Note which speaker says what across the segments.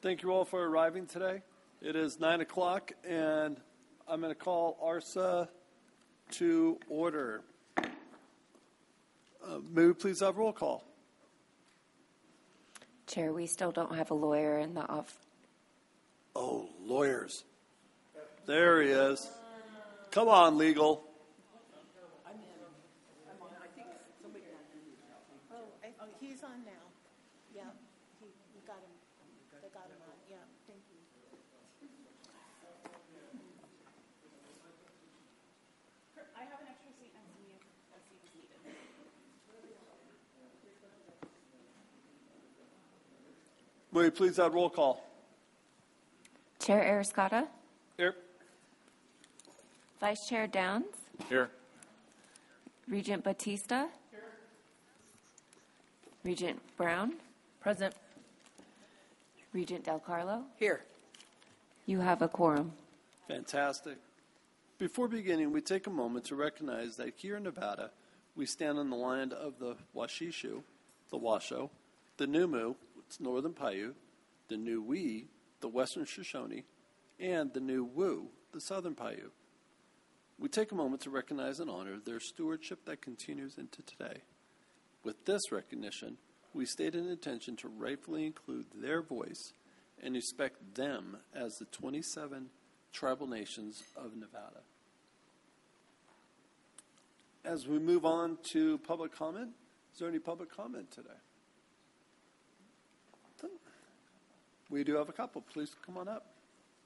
Speaker 1: Thank you all for arriving today. It is 9 o'clock, and I'm going to call ARSA to order. May we please have roll call?
Speaker 2: Chair, we still don't have a lawyer in the office.
Speaker 1: Oh, lawyers. There he is. Come on, legal.
Speaker 3: He's on now. Yeah, we got him. They got him on. Yeah, thank you.
Speaker 4: I have an extra seat next to me if a seat is needed.
Speaker 1: May we please have roll call?
Speaker 2: Chair Ariscotta?
Speaker 1: Here.
Speaker 2: Vice Chair Downs?
Speaker 5: Here.
Speaker 2: Regent Batista? Here. Regent Brown?
Speaker 6: Present.
Speaker 2: Regent Del Carlo?
Speaker 6: Here.
Speaker 2: You have a quorum.
Speaker 1: Fantastic. Before beginning, we take a moment to recognize that here in Nevada, we stand on the land of the Washishu, the Washoe, the Numu, it's Northern Paiute, the Nuwi, the Western Shoshone, and the Nuwu, the Southern Paiute. We take a moment to recognize and honor their stewardship that continues into today. With this recognition, we state an intention to rightfully include their voice and respect them as the 27 tribal nations of Nevada. As we move on to public comment, is there any public comment today? We do have a couple. Please come on up.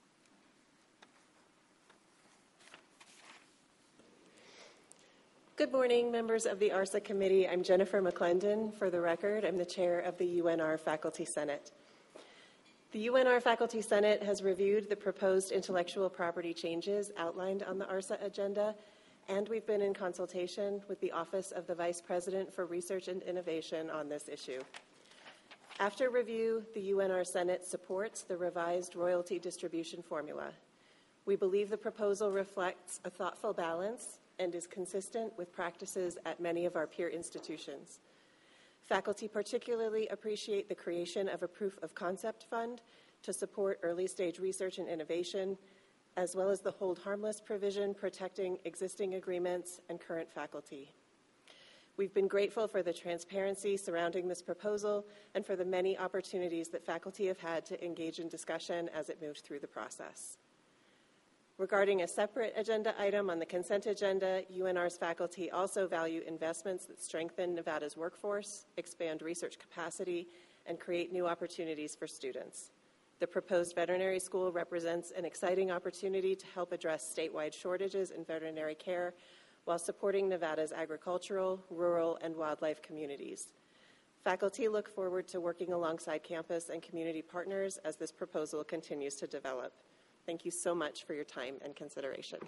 Speaker 7: Good morning, members of the ARSA committee. I'm Jennifer McClendon. For the record, I'm the chair of the UNR Faculty Senate. The UNR Faculty Senate has reviewed the proposed intellectual property changes outlined on the ARSA agenda, and we've been in consultation with the Office of the Vice President for Research and Innovation on this issue. After review, the UNR Senate supports the revised royalty distribution formula. We believe the proposal reflects a thoughtful balance and is consistent with practices at many of our peer institutions. Faculty particularly appreciate the creation of a proof of concept fund to support early stage research and innovation, as well as the hold harmless provision protecting existing agreements and current faculty. We've been grateful for the transparency surrounding this proposal and for the many opportunities that faculty have had to engage in discussion as it moves through the process. Regarding a separate agenda item on the consent agenda, UNR's faculty also value investments that strengthen Nevada's workforce, expand research capacity, and create new opportunities for students. The proposed veterinary school represents an exciting opportunity to help address statewide shortages in veterinary care while supporting Nevada's agricultural, rural, and wildlife communities. Faculty look forward to working alongside campus and community partners as this proposal continues to develop. Thank you so much for your time and consideration.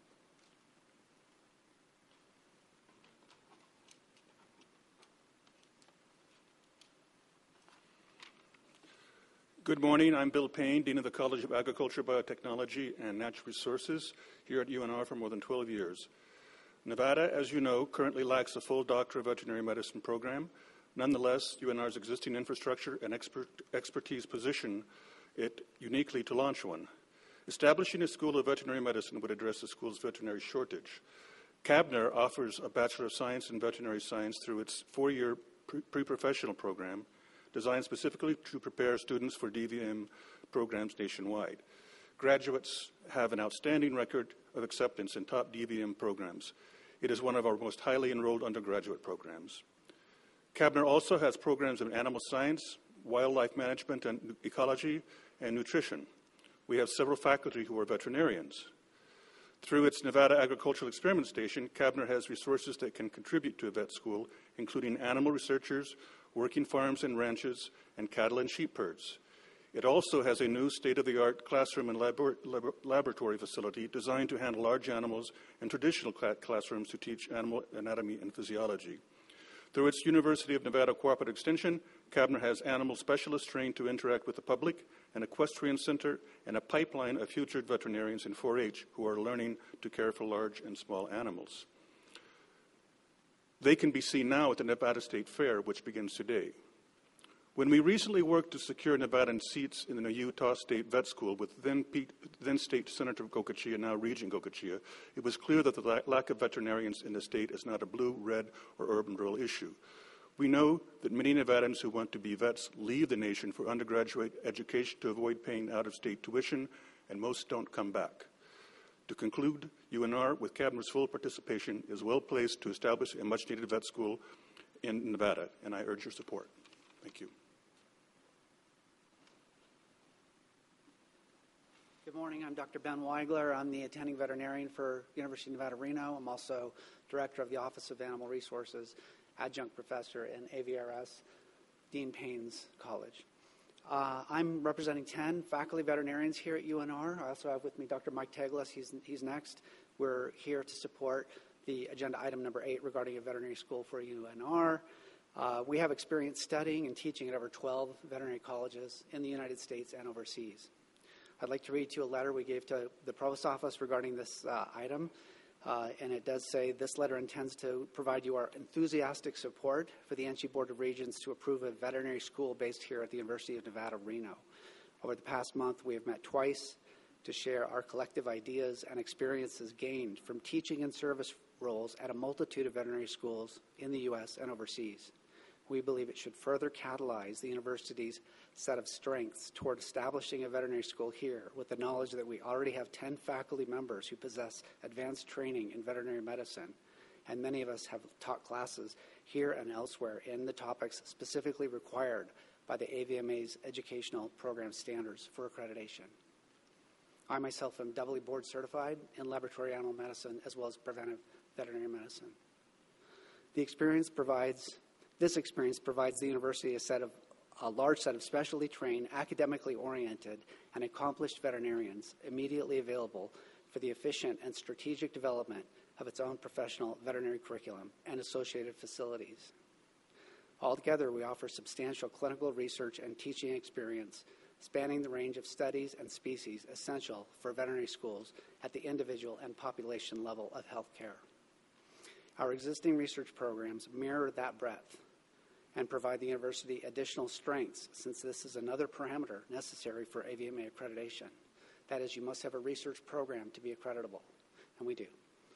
Speaker 5: Good morning. I'm Bill Payne, Dean of the College of Agriculture, Biotechnology, and Natural Resources here at UNR for more than 12 years. Nevada, as you know, currently lacks a full Doctor of Veterinary Medicine program. Nonetheless, UNR's existing infrastructure and expertise position it uniquely to launch one. Establishing a School of Veterinary Medicine would address the school's veterinary shortage. Cabner offers a Bachelor of Science in Veterinary Science through its 4-year pre-professional program designed specifically to prepare students for DVM programs nationwide. Graduates have an outstanding record of acceptance in top DVM programs. It is one of our most highly enrolled undergraduate programs. Cabner also has programs in animal science, wildlife management and ecology, and nutrition. We have several faculty who are veterinarians. Through its Nevada Agricultural Experiment Station, Cabner has resources that can contribute to a vet school, including animal researchers, working farms and ranches, and cattle and sheep herds. It also has a new state-of-the-art classroom and laboratory facility designed to handle large animals and traditional classrooms to teach animal anatomy and physiology. Through its University of Nevada Cooperative Extension, Cabner has animal specialists trained to interact with the public, an equestrian center, and a pipeline of future veterinarians in 4-H who are learning to care for large and small animals. They can be seen now at the Nevada State Fair, which begins today. When we recently worked to secure Nevadan seats in the Utah State Vet School with then State Senator Gokachia, now Regent Gokachia, it was clear that the lack of veterinarians in the state is not a blue, red, or urban-rural issue. We know that many Nevadans who want to be vets leave the nation for undergraduate education to avoid paying out-of-state tuition, and most don't come back. To conclude, UNR, with Cabinet's full participation, is well placed to establish a much-needed vet school in Nevada, and I urge your support. Thank you.
Speaker 6: Good morning. I'm Dr. Ben Weigler. I'm the attending veterinarian for University of Nevada, Reno. I'm also director of the Office of Animal Resources, adjunct professor in AVRS, Dean Payne's College. I'm representing 10 faculty veterinarians here at UNR. I also have with me Dr. Mike Teglis. He's next. We're here to support the agenda item number 8 regarding a veterinary school for UNR. We have experience studying and teaching at over 12 veterinary colleges in the United States and overseas. I'd like to read to you a letter we gave to the Provost Office regarding this item. And it does say, this letter intends to provide you our enthusiastic support for the NC Board of Regents to approve a veterinary school based here at the University of Nevada, Reno. Over the past month, we have met twice to share our collective ideas and experiences gained from teaching and service roles at a multitude of veterinary schools in the U.S. and overseas. We believe it should further catalyze the university's set of strengths toward establishing a veterinary school here with the knowledge that we already have 10 faculty members who possess advanced training in veterinary medicine, and many of us have taught classes here and elsewhere in the topics specifically required by the AVMA's educational program standards for accreditation. I myself am doubly board certified in laboratory animal medicine as well as preventive veterinary medicine. This experience provides the university a large set of specially trained, academically oriented, and accomplished veterinarians immediately available for the efficient and strategic development of its own professional veterinary curriculum and associated facilities. Altogether, we offer substantial clinical research and teaching experience spanning the range of studies and species essential for veterinary schools at the individual and population level of healthcare. Our existing research programs mirror that breadth and provide the university additional strengths, since this is another parameter necessary for AVMA accreditation. That is, you must have a research program to be accreditable, and we do.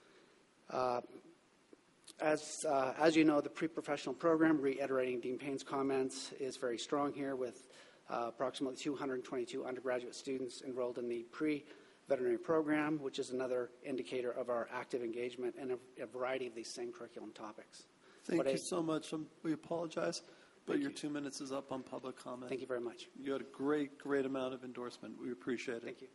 Speaker 6: As you know, the pre-professional program, reiterating Dean Payne's comments, is very strong here with approximately 222 undergraduate students enrolled in the pre-veterinary program, which is another indicator of our active engagement in a variety of these same curriculum topics.
Speaker 1: Thank you so much. We apologize, but your 2 minutes is up on public comment.
Speaker 6: Thank you very much.
Speaker 1: You had a great amount of endorsement. We appreciate it.
Speaker 6: Thank you.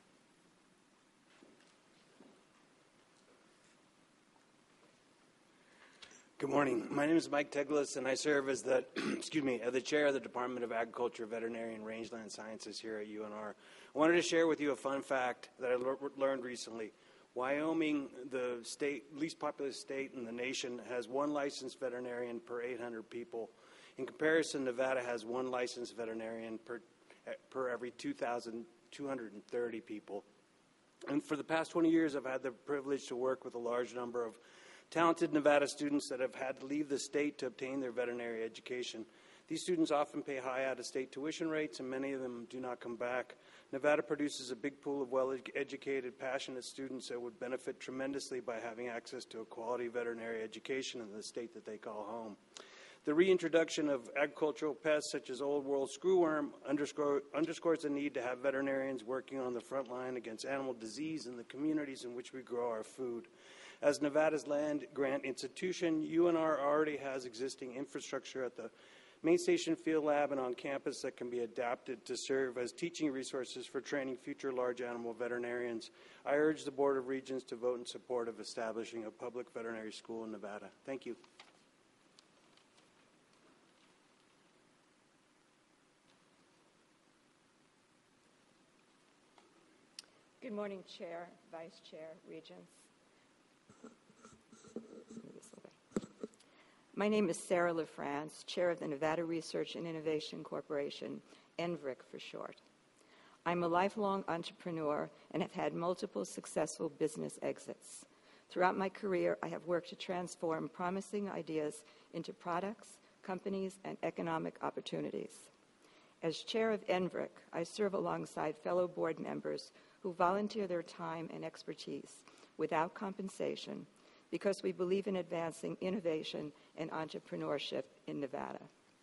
Speaker 8: Good morning. My name is Mike Teglis, and I serve as the the chair of the Department of Agriculture, Veterinary, and Rangeland Sciences here at UNR. I wanted to share with you a fun fact that I learned recently. Wyoming, the least populous state in the nation, has one licensed veterinarian per 800 people. In comparison, Nevada has one licensed veterinarian per every 2,230 people. And for the past 20 years, I've had the privilege to work with a large number of talented Nevada students that have had to leave the state to obtain their veterinary education. These students often pay high out-of-state tuition rates, and many of them do not come back. Nevada produces a big pool of well-educated, passionate students that would benefit tremendously by having access to a quality veterinary education in the state that they call home. The reintroduction of agricultural pests such as Old World screwworm underscores the need to have veterinarians working on the front line against animal disease in the communities in which we grow our food. As Nevada's land grant institution, UNR already has existing infrastructure at the Main Station Field Lab and on campus that can be adapted to serve as teaching resources for training future large animal veterinarians. I urge the Board of Regents to vote in support of establishing a public veterinary school in Nevada. Thank you.
Speaker 9: Good morning, Chair, Vice Chair, Regents. My name is Sarah LaFrance, Chair of the Nevada Research and Innovation Corporation, NVRIC for short. I'm a lifelong entrepreneur and have had multiple successful business exits. Throughout my career, I have worked to transform promising ideas into products, companies, and economic opportunities. As chair of NVRIC, I serve alongside fellow board members who volunteer their time and expertise without compensation because we believe in advancing innovation and entrepreneurship in Nevada.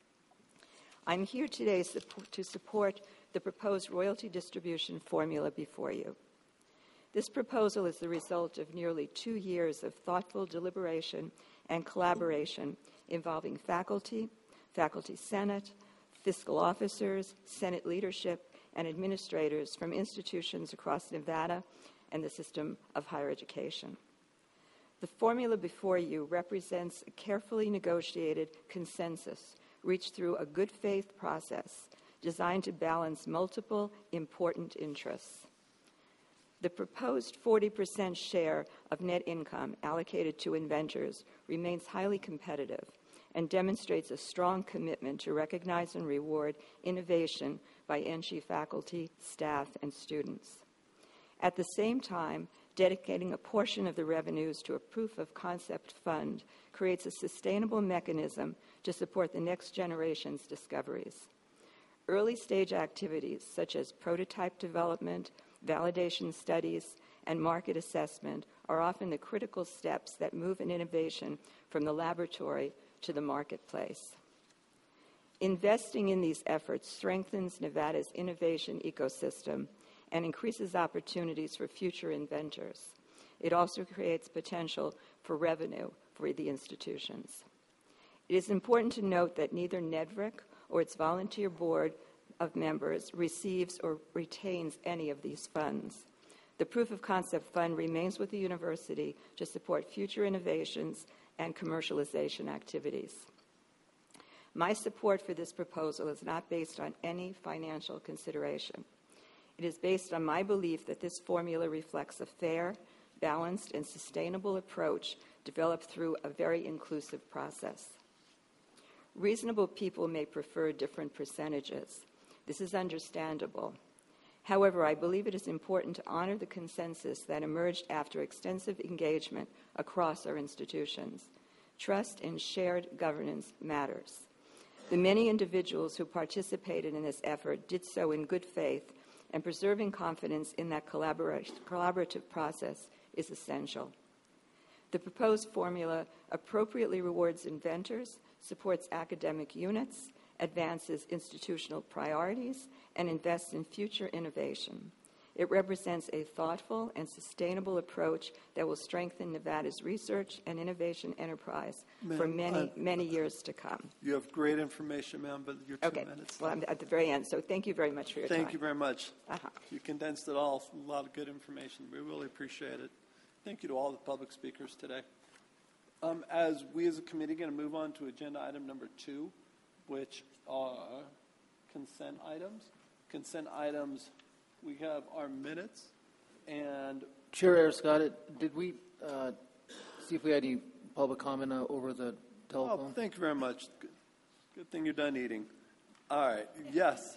Speaker 9: I'm here today to support the proposed royalty distribution formula before you. This proposal is the result of nearly 2 years of thoughtful deliberation and collaboration involving faculty, faculty senate, fiscal officers, Senate leadership, and administrators from institutions across Nevada and the system of higher education. The formula before you represents a carefully negotiated consensus reached through a good faith process designed to balance multiple important interests. The proposed 40% share of net income allocated to inventors remains highly competitive and demonstrates a strong commitment to recognize and reward innovation by NG faculty, staff, and students. At the same time, dedicating a portion of the revenues to a proof of concept fund creates a sustainable mechanism to support the next generation's discoveries. Early stage activities such as prototype development, validation studies, and market assessment are often the critical steps that move an innovation from the laboratory to the marketplace. Investing in these efforts strengthens Nevada's innovation ecosystem and increases opportunities for future inventors. It also creates potential for revenue for the institutions. It is important to note that neither NEDVRIC or its volunteer board of members receives or retains any of these funds. The Proof of Concept Fund remains with the university to support future innovations and commercialization activities. My support for this proposal is not based on any financial consideration. It is based on my belief that this formula reflects a fair, balanced, and sustainable approach developed through a very inclusive process. Reasonable people may prefer different percentages. This is understandable. However, I believe it is important to honor the consensus that emerged after extensive engagement across our institutions. Trust and shared governance matters. The many individuals who participated in this effort did so in good faith, and preserving confidence in that collaborative process is essential. The proposed formula appropriately rewards inventors, supports academic units, advances institutional priorities, and invests in future innovation. It represents a thoughtful and sustainable approach that will strengthen Nevada's research and innovation enterprise for many years to come.
Speaker 1: You have great information, ma'am, but you're 2 minutes.
Speaker 9: Well, I'm at the very end, so thank you very much for your time.
Speaker 1: Thank you very much.
Speaker 9: Uh-huh.
Speaker 1: You condensed it all, a lot of good information. We really appreciate it. Thank you to all the public speakers today. As we as a committee are going to move on to agenda item number 2, which are consent items. Consent items, we have our minutes and...
Speaker 10: Chair Aristotle, did we see if we had any public comment over the telephone?
Speaker 1: Oh, thank you very much. Good thing you're done eating. All right. Yes.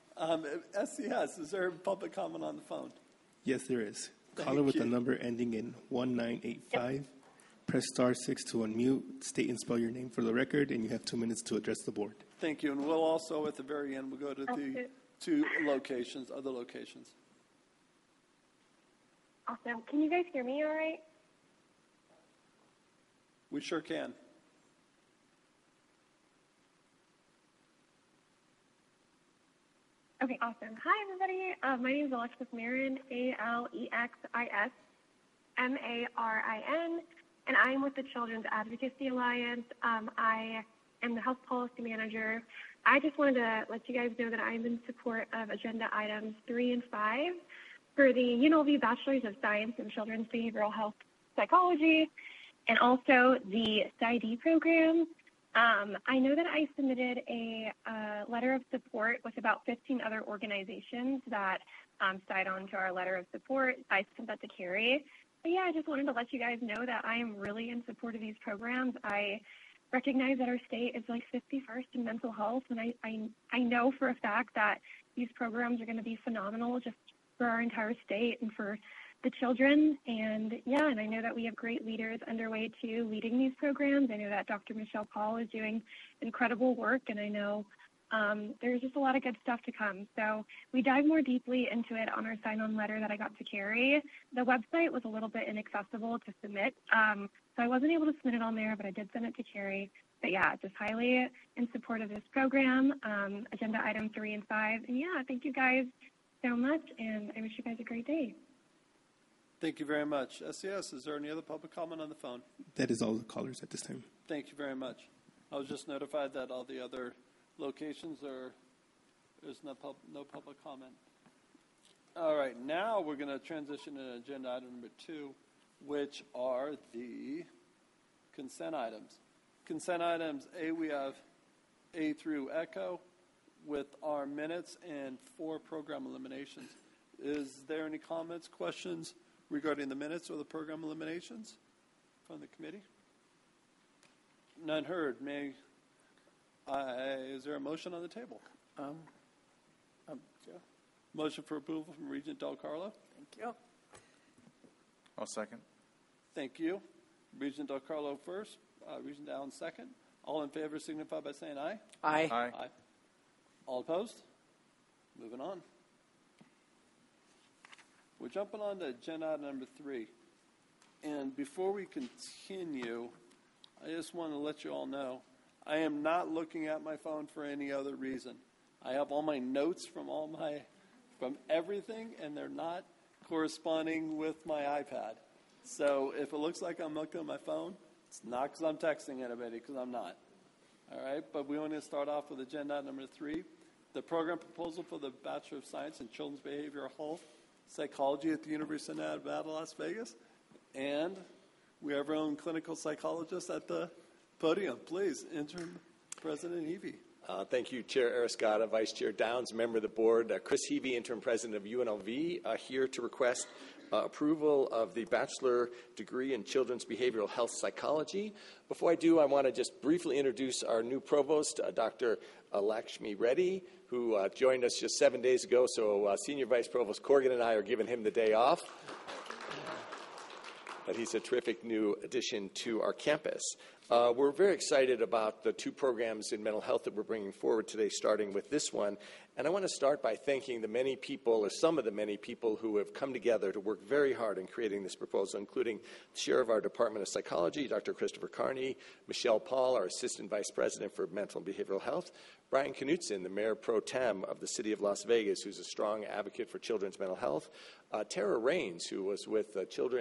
Speaker 1: SCS, is there public comment on the phone?
Speaker 11: Yes, there is. Caller with the number ending in 1985. Yep. Press star 6 to unmute. State and spell your name for the record, and you have 2 minutes to address the board.
Speaker 1: Thank you. And we'll also, at the very end, we'll go to the 2 locations, other locations.
Speaker 4: Awesome. Can you guys hear me all right?
Speaker 1: We sure can.
Speaker 4: Okay, awesome. Hi, everybody. My name is Alexis Marin, ALEXISMARIN, and I'm with the Children's Advocacy Alliance. I am the health policy manager. I just wanted to let you guys know that I'm in support of agenda items 3 and 5 for the UNLV Bachelor's of Science in Children's Behavioral Health Psychology, and also the PsyD program. I know that I submitted a letter of support with about 15 other organizations that signed on to our letter of support. I sent that to Carrie. But yeah, I just wanted to let you guys know that I am really in support of these programs. I recognize that our state is like 51st in mental health, and I know for a fact that these programs are going to be phenomenal just for our entire state and for the children. And I know that we have great leaders underway too, leading these programs. I know that Dr. Michelle Paul is doing incredible work, and I know there's just a lot of good stuff to come. So we dive more deeply into it on our sign-on letter that I got to Carrie. The website was a little bit inaccessible to submit, so I wasn't able to submit it on there, but I did send it to Carrie. But just highly in support of this program, agenda item 3 and 5. And thank you guys so much, and I wish you guys a great day.
Speaker 1: Thank you very much. SES, is there any other public comment on the phone?
Speaker 11: That is all the callers at this time.
Speaker 1: Thank you very much. I was just notified that all the other locations there's no public comment. All right, now we're going to transition to agenda item number 2, which are the consent items. Consent items, we have A through Echo with our minutes and 4 program eliminations. Is there any comments, questions regarding the minutes or the program eliminations from the committee? None heard. Is there a motion on the table? Motion for approval from Regent Del Carlo.
Speaker 12: Thank you. I'll second.
Speaker 1: Thank you. Regent Del Carlo first. Regent Allen second. All in favor signify by saying aye.
Speaker 12: Aye.
Speaker 1: Aye. All opposed? Moving on. We're jumping on to agenda item number 3. And before we continue, I just want to let you all know, I am not looking at my phone for any other reason. I have all my notes from everything, and they're not corresponding with my iPad. So if it looks like I'm looking at my phone, it's not because I'm texting anybody, because I'm not. All right, but we want to start off with agenda item number 3, the program proposal for the Bachelor of Science in Children's Behavioral Health Psychology at the University of Nevada, Las Vegas. And we have our own clinical psychologist at the podium. Please, Interim President Heavey.
Speaker 13: Thank you, Chair Arascata, Vice Chair Downs, member of the board. Chris Heavey, Interim President of UNLV, here to request approval of the bachelor degree in children's behavioral health psychology. Before I do, I want to just briefly introduce our new provost, Dr. Lakshmi Reddy, who joined us just 7 days ago. So Senior Vice Provost Corrigan and I are giving him the day off. But he's a terrific new addition to our campus. We're very excited about the 2 programs in mental health that we're bringing forward today, starting with this one. And I want to start by thanking the many people, or some of the many people, who have come together to work very hard in creating this proposal, including the Chair of our Department of Psychology, Dr. Christopher Carney, Michelle Paul, our Assistant Vice President for Mental and Behavioral Health, Brian Knutson, the Mayor Pro Tem of the City of Las Vegas, who's a strong advocate for children's mental health, Tara Raines, who was with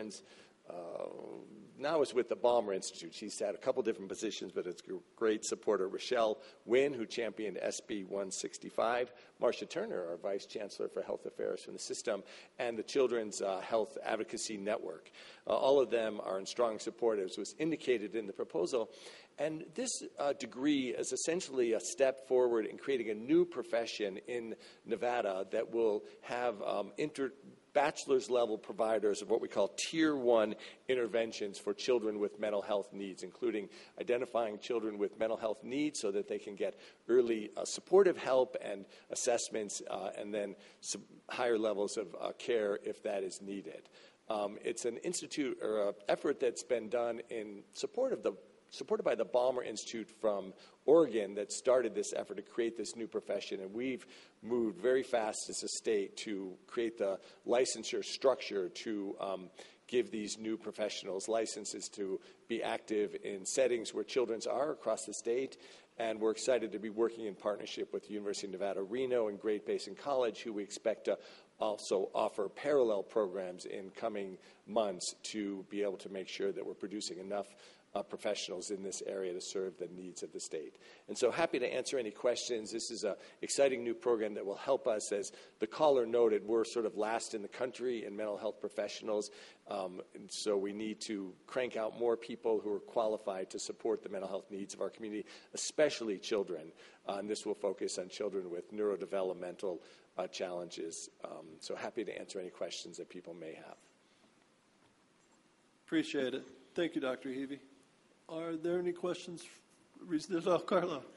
Speaker 13: now is with the Balmer Institute. She's had a couple different positions, but it's a great supporter. Rochelle Wynn, who championed SB 165. Marcia Turner, our Vice Chancellor for Health Affairs from the system, and the Children's Health Advocacy Network. All of them are in strong support, as was indicated in the proposal. And this degree is essentially a step forward in creating a new profession in Nevada that will have bachelor's level providers of what we call Tier 1 interventions for children with mental health needs, including identifying children with mental health needs so that they can get early supportive help and assessments, and then some higher levels of care if that is needed. It's an institute or an effort that's been done in supported by the Balmer Institute from Oregon that started this effort to create this new profession. And we've moved very fast as a state to create the licensure structure to give these new professionals licenses to be active in settings where children are across the state. And we're excited to be working in partnership with the University of Nevada, Reno, and Great Basin College, who we expect to also offer parallel programs in coming months to be able to make sure that we're producing enough professionals in this area to serve the needs of the state. And so happy to answer any questions. This is an exciting new program that will help us. As the caller noted, we're sort of last in the country in mental health professionals, and so we need to crank out more people who are qualified to support the mental health needs of our community, especially children. And this will focus on children with neurodevelopmental challenges. So happy to answer any questions that people may have.
Speaker 1: Appreciate it. Thank you, Dr. Heavey. Are there any questions? Regent Del Carlo.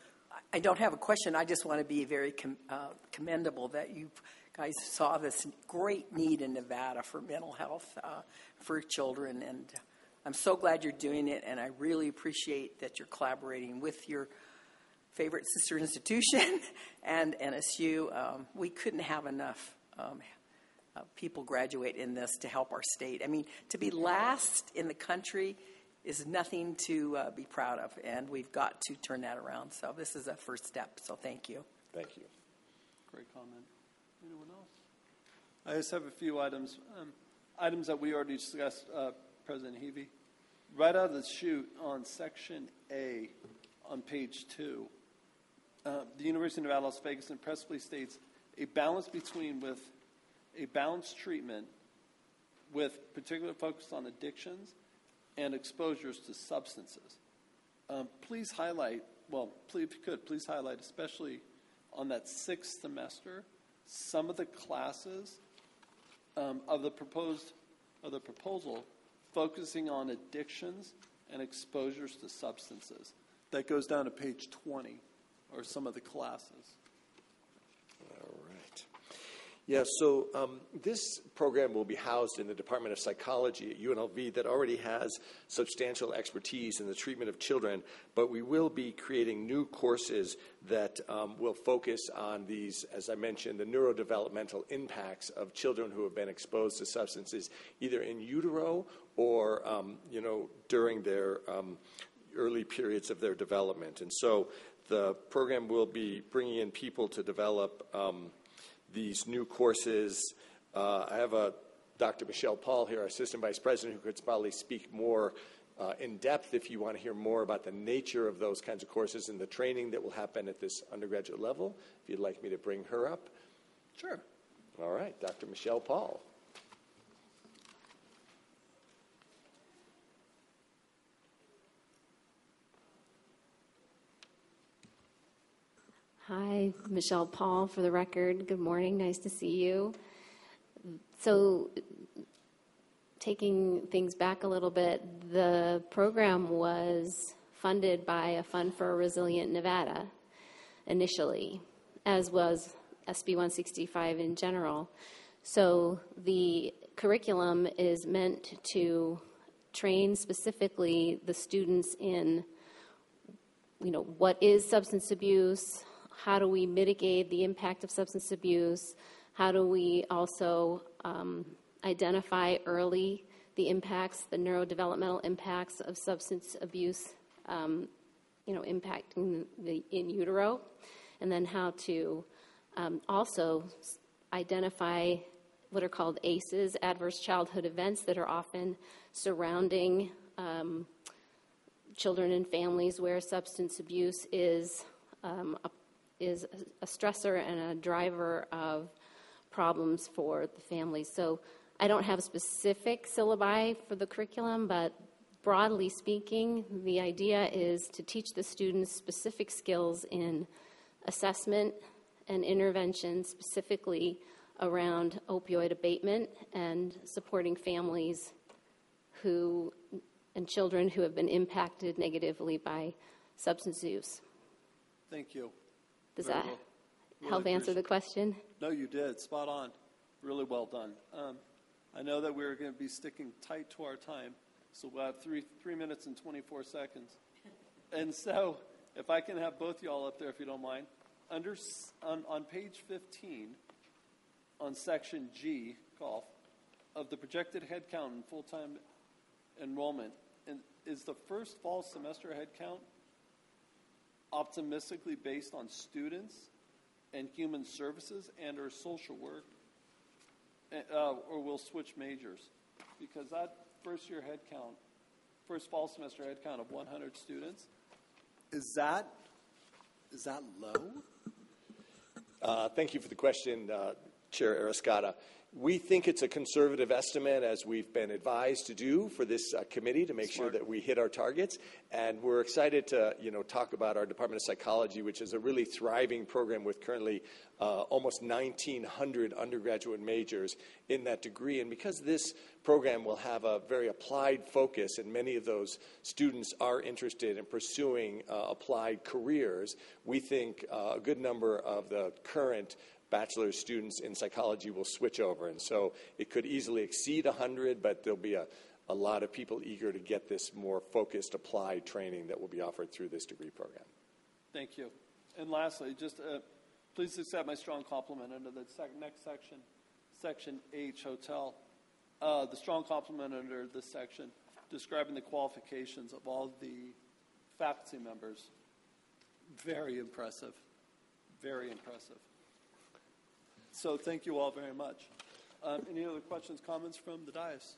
Speaker 14: I don't have a question. I just want to be very commendable that you guys saw this great need in Nevada for mental health for children. And I'm so glad you're doing it, and I really appreciate that you're collaborating with your favorite sister institution and NSU. We couldn't have enough people graduate in this to help our state. I mean, to be last in the country is nothing to be proud of, and we've got to turn that around. So this is a first step, so thank you.
Speaker 13: Thank you.
Speaker 1: Great comment. Anyone else? I just have a few items. Items that we already discussed, President Heavey. Right out of the chute on Section A on page 2, the University of Nevada, Las Vegas impressively states a balance with a balanced treatment with particular focus on addictions and exposures to substances. Please highlight, if you could, please highlight, especially on that 6th semester, some of the classes of the proposal focusing on addictions and exposures to substances. That goes down to page 20, or some of the classes.
Speaker 13: All right. Yeah, so this program will be housed in the Department of Psychology at UNLV that already has substantial expertise in the treatment of children, but we will be creating new courses that will focus on these, as I mentioned, the neurodevelopmental impacts of children who have been exposed to substances, either in utero or, during their early periods of their development. And so the program will be bringing in people to develop these new courses. I have Dr. Michelle Paul here, our Assistant Vice President, who could probably speak more in depth if you want to hear more about the nature of those kinds of courses and the training that will happen at this undergraduate level. If you'd like me to bring her up.
Speaker 1: Sure.
Speaker 13: All right, Dr. Michelle Paul.
Speaker 15: Hi, Michelle Paul, for the record. Good morning. Nice to see you. So, taking things back a little bit, the program was funded by a Fund for a Resilient Nevada initially, as was SB 165 in general. So the curriculum is meant to train specifically the students in, what is substance abuse, how do we mitigate the impact of substance abuse, how do we also identify early the impacts, the neurodevelopmental impacts of substance abuse, impacting the in utero, and then how to also identify what are called ACEs, adverse childhood events, that are often surrounding children and families where substance abuse is a stressor and a driver of problems for the families. So I don't have specific syllabi for the curriculum, but broadly speaking, the idea is to teach the students specific skills in assessment and intervention, specifically around opioid abatement and supporting families and children who have been impacted negatively by substance use.
Speaker 1: Thank you.
Speaker 15: Does that help answer the question?
Speaker 1: No, you did. Spot on. Really well done. I know that we're going to be sticking tight to our time, so we'll have 3 minutes and 24 seconds. And so, if I can have both y'all up there, if you don't mind. On page 15, on section G, golf, of the projected headcount in full-time enrollment, is the first fall semester headcount optimistically based on students and human services and or social work, or we'll switch majors? Because that first fall semester headcount of 100 students, is that low?
Speaker 13: Thank you for the question, Chair Arascata. We think it's a conservative estimate, as we've been advised to do for this committee, to make sure that we hit our targets. And we're excited to, talk about our Department of Psychology, which is a really thriving program with currently almost 1,900 undergraduate majors in that degree. And because this program will have a very applied focus, and many of those students are interested in pursuing applied careers, we think a good number of the current bachelor's students in psychology will switch over. And so it could easily exceed 100, but there'll be a lot of people eager to get this more focused, applied training that will be offered through this degree program.
Speaker 1: Thank you. And lastly, just please accept my strong compliment under the next section, Section H, Hotel. The strong compliment under this section, describing the qualifications of all the faculty members. Very impressive. Very impressive. So thank you all very much. Any other questions, comments from the dais?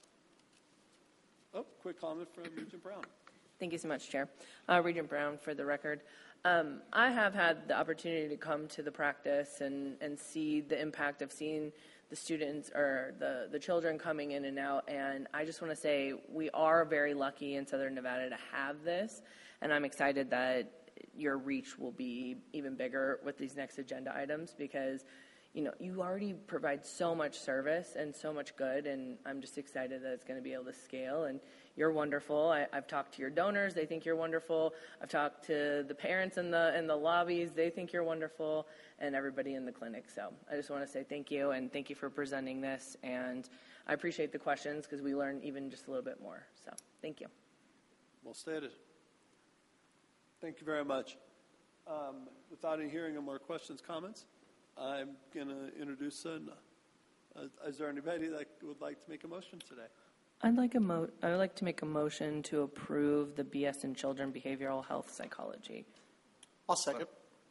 Speaker 1: Oh, quick comment from Regent Brown.
Speaker 16: Thank you so much, Chair. Regent Brown, for the record. I have had the opportunity to come to the practice and see the impact of seeing the students or the children coming in and out. And I just want to say we are very lucky in Southern Nevada to have this. And I'm excited that your reach will be even bigger with these next agenda items, because you already provide so much service and so much good, and I'm just excited that it's going to be able to scale. And you're wonderful. I've talked to your donors; they think you're wonderful. I've talked to the parents in the lobbies; they think you're wonderful, and everybody in the clinic. So I just want to say thank you, and thank you for presenting this. And I appreciate the questions, because we learn even just a little bit more. So thank you.
Speaker 1: Well stated. Thank you very much. Without hearing more questions, comments, I'm going to introduce is there anybody that would like to make a motion today?
Speaker 16: I would like to make a motion to approve the BS in Children Behavioral Health Psychology.
Speaker 6: I'll second.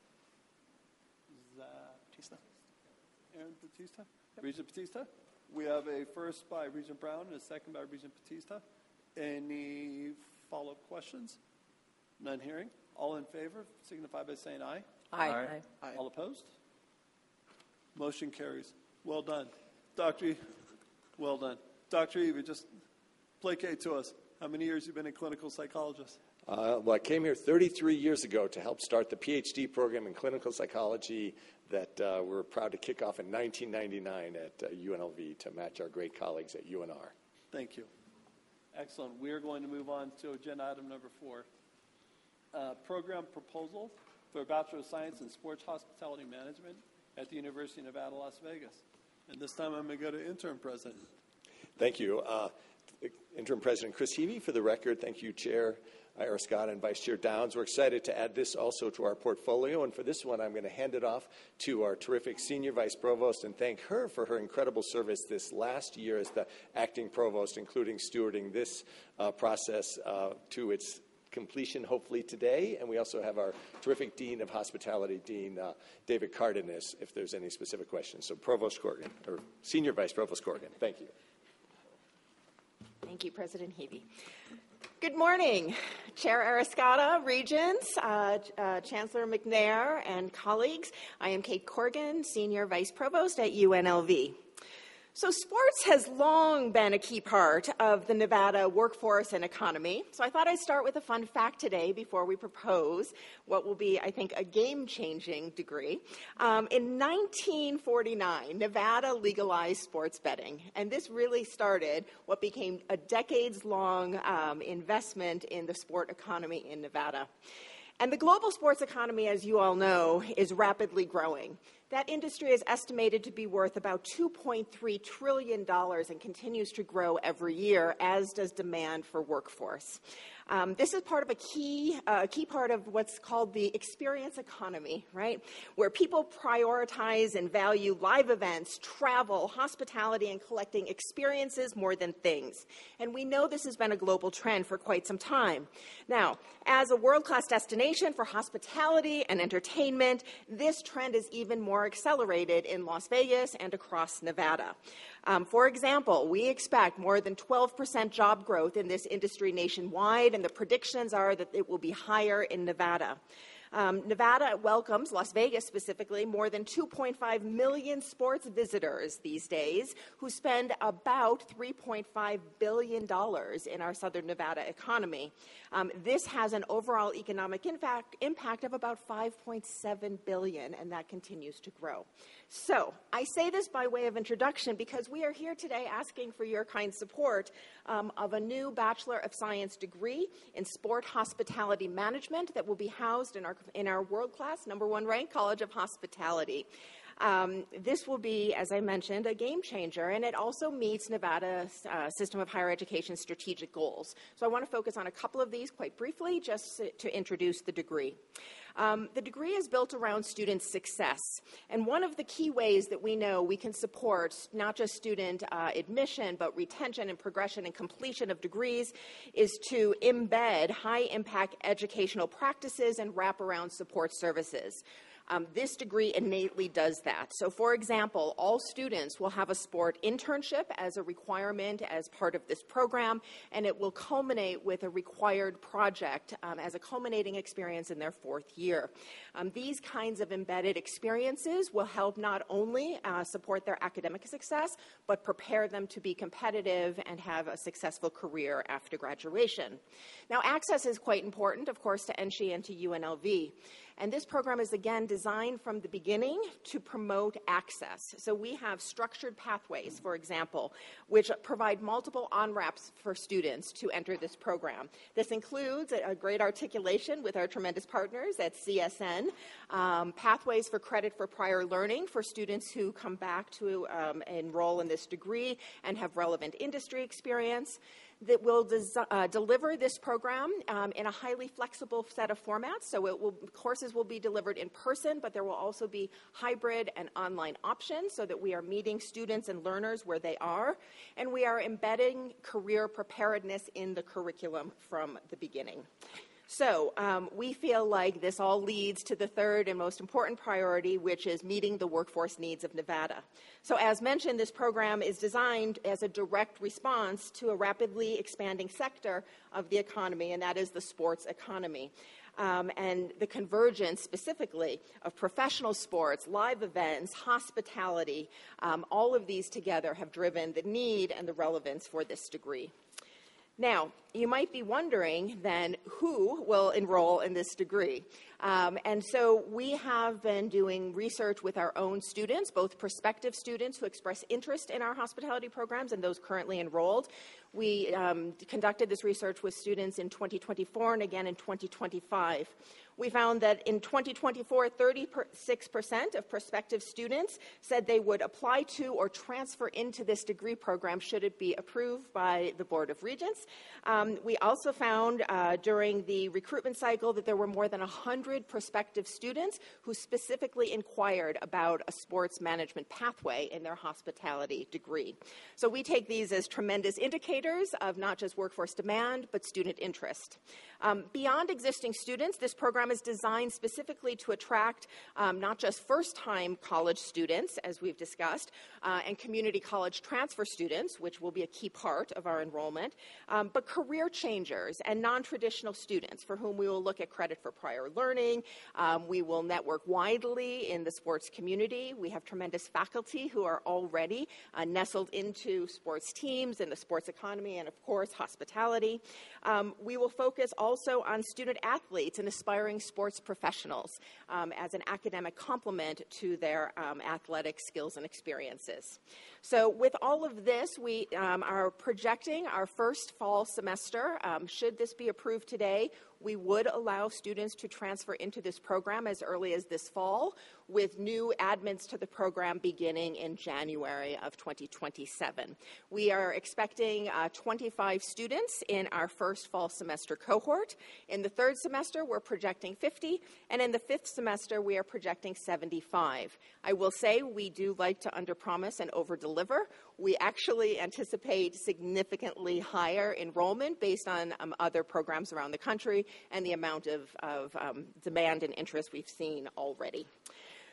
Speaker 1: Batista? Aaron Batista? Yep. Regent Batista? We have a first by Regent Brown and a second by Regent Batista. Any follow-up questions? None hearing. All in favor signify by saying aye.
Speaker 14: Aye.
Speaker 6: Aye.
Speaker 1: All opposed? Motion carries. Well done. Dr. Well done. Dr. Eva, just placate to us. How many years have you been a clinical psychologist?
Speaker 13: Well, I came here 33 years ago to help start the PhD program in clinical psychology that we're proud to kick off in 1999 at UNLV to match our great colleagues at UNR.
Speaker 1: Thank you. Excellent. We are going to move on to agenda item number 4. Program proposal for a Bachelor of Science in Sports Hospitality Management at the University of Nevada, Las Vegas. And this time I'm going to go to Interim President.
Speaker 13: Thank you. Interim President Chris Heavey. For the record, thank you, Chair Ira Scott and Vice Chair Downs. We're excited to add this also to our portfolio. And for this one, I'm going to hand it off to our terrific Senior Vice Provost and thank her for her incredible service this last year as the Acting Provost, including stewarding this process to its completion hopefully today. And we also have our terrific Dean of Hospitality, Dean David Cardenas, if there's any specific questions. So Provost Corrigan, or Senior Vice Provost Corrigan, thank you.
Speaker 17: Thank you, President Heavey. Good morning, Chair Arascata, Regents, Chancellor McNair, and colleagues. I am Kate Corrigan, Senior Vice Provost at UNLV. So sports has long been a key part of the Nevada workforce and economy. So I thought I'd start with a fun fact today before we propose what will be, I think, a game-changing degree. In 1949, Nevada legalized sports betting, and this really started what became a decades-long investment in the sport economy in Nevada. And the global sports economy, as you all know, is rapidly growing. That industry is estimated to be worth about $2.3 trillion and continues to grow every year, as does demand for workforce. This is part of a key part of what's called the experience economy, right? Where people prioritize and value live events, travel, hospitality, and collecting experiences more than things. And we know this has been a global trend for quite some time. Now, as a world-class destination for hospitality and entertainment, this trend is even more accelerated in Las Vegas and across Nevada. For example, we expect more than 12% job growth in this industry nationwide, and the predictions are that it will be higher in Nevada. Nevada welcomes, Las Vegas specifically, more than 2.5 million sports visitors these days who spend about $3.5 billion in our Southern Nevada economy. This has an overall economic impact of about $5.7 billion, and that continues to grow. So I say this by way of introduction because we are here today asking for your kind support of a new Bachelor of Science degree in Sport Hospitality Management that will be housed in our world-class, #1 ranked College of Hospitality. This will be, as I mentioned, a game changer, and it also meets Nevada's system of higher education strategic goals. So I want to focus on a couple of these quite briefly, just to introduce the degree. The degree is built around student success, and one of the key ways that we know we can support not just student admission, but retention and progression and completion of degrees is to embed high-impact educational practices and wraparound support services. This degree innately does that. So, for example, all students will have a sport internship as a requirement as part of this program, and it will culminate with a required project as a culminating experience in their 4th year. These kinds of embedded experiences will help not only support their academic success, but prepare them to be competitive and have a successful career after graduation. Now, access is quite important, of course, to NSHE and to UNLV. And this program is, again, designed from the beginning to promote access. So we have structured pathways, for example, which provide multiple on-ramps for students to enter this program. This includes a great articulation with our tremendous partners at CSN, pathways for credit for prior learning for students who come back to enroll in this degree and have relevant industry experience, that will deliver this program in a highly flexible set of formats. So courses will be delivered in person, but there will also be hybrid and online options so that we are meeting students and learners where they are. And we are embedding career preparedness in the curriculum from the beginning. So we feel like this all leads to the third and most important priority, which is meeting the workforce needs of Nevada. So as mentioned, this program is designed as a direct response to a rapidly expanding sector of the economy, and that is the sports economy. And the convergence specifically of professional sports, live events, hospitality, all of these together have driven the need and the relevance for this degree. Now, you might be wondering then who will enroll in this degree. And so we have been doing research with our own students, both prospective students who express interest in our hospitality programs and those currently enrolled. We conducted this research with students in 2024 and again in 2025. We found that in 2024, 36% of prospective students said they would apply to or transfer into this degree program should it be approved by the Board of Regents. We also found during the recruitment cycle that there were more than 100 prospective students who specifically inquired about a sports management pathway in their hospitality degree. So we take these as tremendous indicators of not just workforce demand, but student interest. Beyond existing students, this program is designed specifically to attract not just first-time college students, as we've discussed, and community college transfer students, which will be a key part of our enrollment, but career changers and non-traditional students for whom we will look at credit for prior learning. We will network widely in the sports community. We have tremendous faculty who are already nestled into sports teams and the sports economy and, of course, hospitality. We will focus also on student athletes and aspiring sports professionals as an academic complement to their athletic skills and experiences. So with all of this, we are projecting our first fall semester. Should this be approved today, we would allow students to transfer into this program as early as this fall, with new admins to the program beginning in January of 2027. We are expecting 25 students in our first fall semester cohort. In the third semester, we're projecting 50, and in the fifth semester, we are projecting 75. I will say we do like to underpromise and overdeliver. We actually anticipate significantly higher enrollment based on other programs around the country and the amount of demand and interest we've seen already.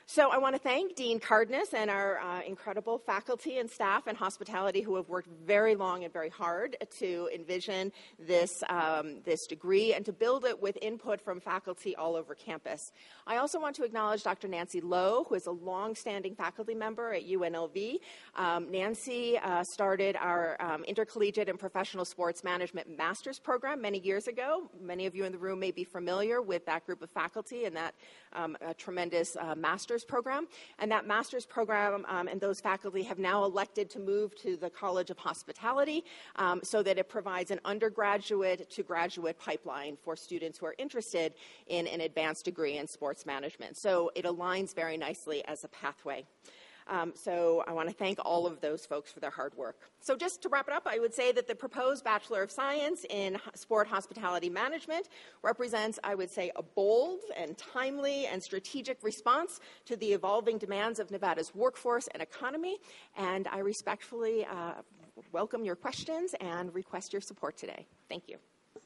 Speaker 17: So I want to thank Dean Cardenas and our incredible faculty and staff and hospitality who have worked very long and very hard to envision this, this degree and to build it with input from faculty all over campus. I also want to acknowledge Dr. Nancy Lowe, who is a long-standing faculty member at UNLV. Nancy started our Intercollegiate and Professional Sports Management Master's Program many years ago. Many of you in the room may be familiar with that group of faculty and that tremendous master's program. And that master's program and those faculty have now elected to move to the College of Hospitality so that it provides an undergraduate to graduate pipeline for students who are interested in an advanced degree in sports management. So it aligns very nicely as a pathway. So I want to thank all of those folks for their hard work. So just to wrap it up, I would say that the proposed Bachelor of Science in Sport Hospitality Management represents, I would say, a bold and timely and strategic response to the evolving demands of Nevada's workforce and economy. And I respectfully welcome your questions and request your support today. Thank you.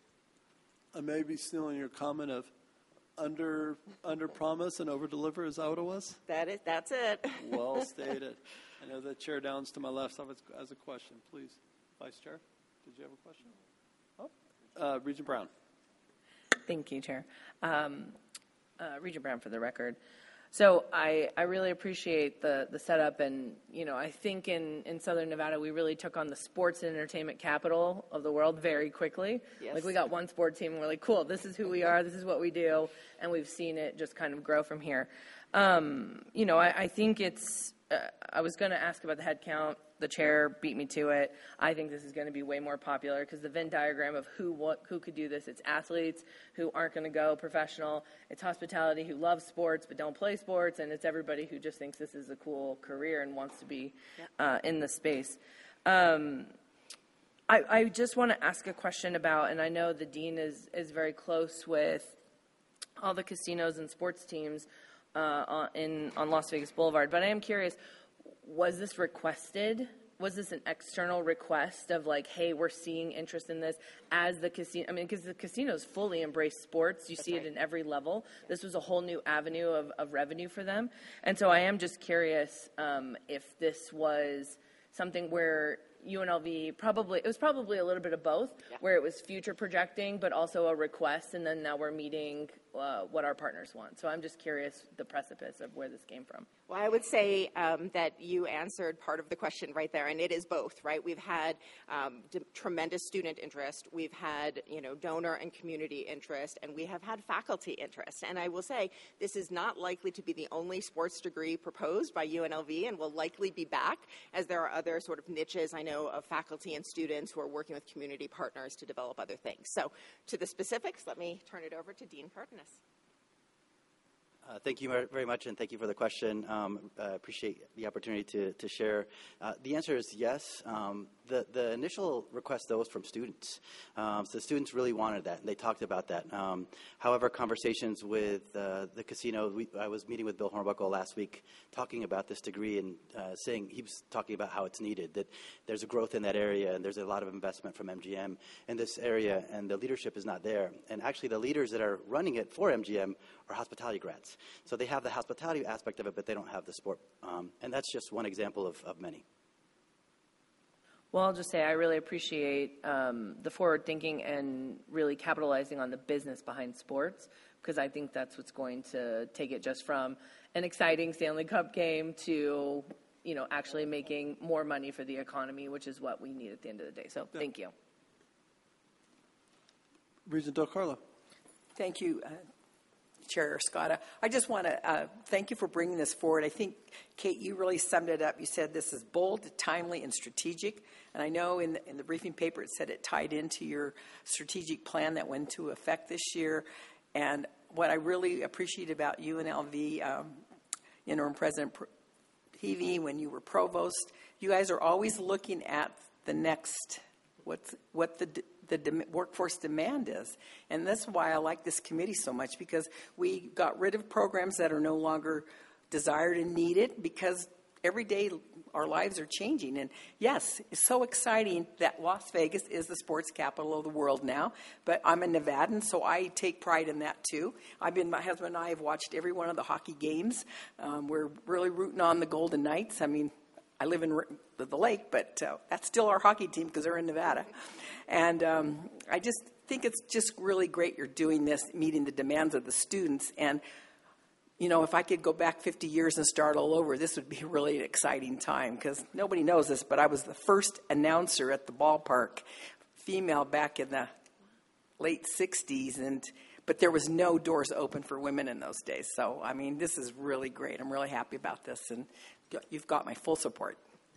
Speaker 1: I may be stealing your comment of under promise and over deliver. Is that what it was?
Speaker 17: That's it.
Speaker 1: Well stated. I know that Chair Downs to my left has a question. Please, Vice Chair, did you have a question? Oh, Regent Brown.
Speaker 16: Thank you, Chair. Regent Brown for the record. So I really appreciate the setup, and I think in Southern Nevada we really took on the sports and entertainment capital of the world very quickly.
Speaker 17: Yes.
Speaker 16: Like we got one sport team and we're like, cool, this is who we are, this is what we do, and we've seen it just kind of grow from here. I think it's. I was going to ask about the head count. The chair beat me to it. I think this is going to be way more popular because the Venn diagram of who could do this. It's athletes who aren't going to go professional. It's hospitality who loves sports but don't play sports, and it's everybody who just thinks this is a cool career and wants to be in the space. I just want to ask a question about, and I know the dean is very close with all the casinos and sports teams on Las Vegas Boulevard, but I am curious, was this requested? Was this an external request of like, hey, we're seeing interest in this as the casino? I mean, because the casinos fully embrace sports. You see it in every level. This was a whole new avenue of revenue for them. And so I am just curious if this was something where UNLV it was probably a little bit of both, where it was future projecting, but also a request, and then now we're meeting what our partners want. So I'm just curious the precipice of where this came from.
Speaker 17: Well, I would say that you answered part of the question right there, and it is both, right? We've had tremendous student interest. We've had, donor and community interest, and we have had faculty interest. And I will say this is not likely to be the only sports degree proposed by UNLV, and will likely be back, as there are other sort of niches, I know, of faculty and students who are working with community partners to develop other things. So to the specifics, let me turn it over to Dean Cardenas.
Speaker 18: Thank you very much, and thank you for the question. I appreciate the opportunity to share. The answer is yes. The initial request, though, was from students. So the students really wanted that, and they talked about that. However, conversations with the casino, I was meeting with Bill Hornbuckle last week talking about this degree and saying, he was talking about how it's needed, that there's a growth in that area, and there's a lot of investment from MGM in this area, and the leadership is not there. And actually, the leaders that are running it for MGM are hospitality grads. So they have the hospitality aspect of it, but they don't have the sport. And that's just one example of many.
Speaker 16: Well, I'll just say I really appreciate the forward thinking and really capitalizing on the business behind sports, because I think that's what's going to take it just from an exciting Stanley Cup game to, actually making more money for the economy, which is what we need at the end of the day. So thank you.
Speaker 1: Regent Del Carlo.
Speaker 14: Thank you, Chair Scotta. I just want to thank you for bringing this forward. I think, Kate, you really summed it up. You said this is bold, timely, and strategic. And I know in the briefing paper it said it tied into your strategic plan that went into effect this year. And what I really appreciate about UNLV, Interim President Peavy, when you were provost, you guys are always looking at the next, what the workforce demand is. And that's why I like this committee so much, because we got rid of programs that are no longer desired and needed, because every day our lives are changing. And yes, it's so exciting that Las Vegas is the sports capital of the world now. But I'm a Nevadan, so I take pride in that too. My husband and I have watched every one of the hockey games. We're really rooting on the Golden Knights. I mean, I live in the lake, but that's still our hockey team because they're in Nevada. And I just think it's just really great you're doing this, meeting the demands of the students. And, you know, if I could go back 50 years and start all over, this would be really an exciting time because nobody knows this, but I was the first announcer at the ballpark, female, back in the late 60s. But there was no doors open for women in those days. So, I mean, this is really great. I'm really happy about this, and you've got my full support.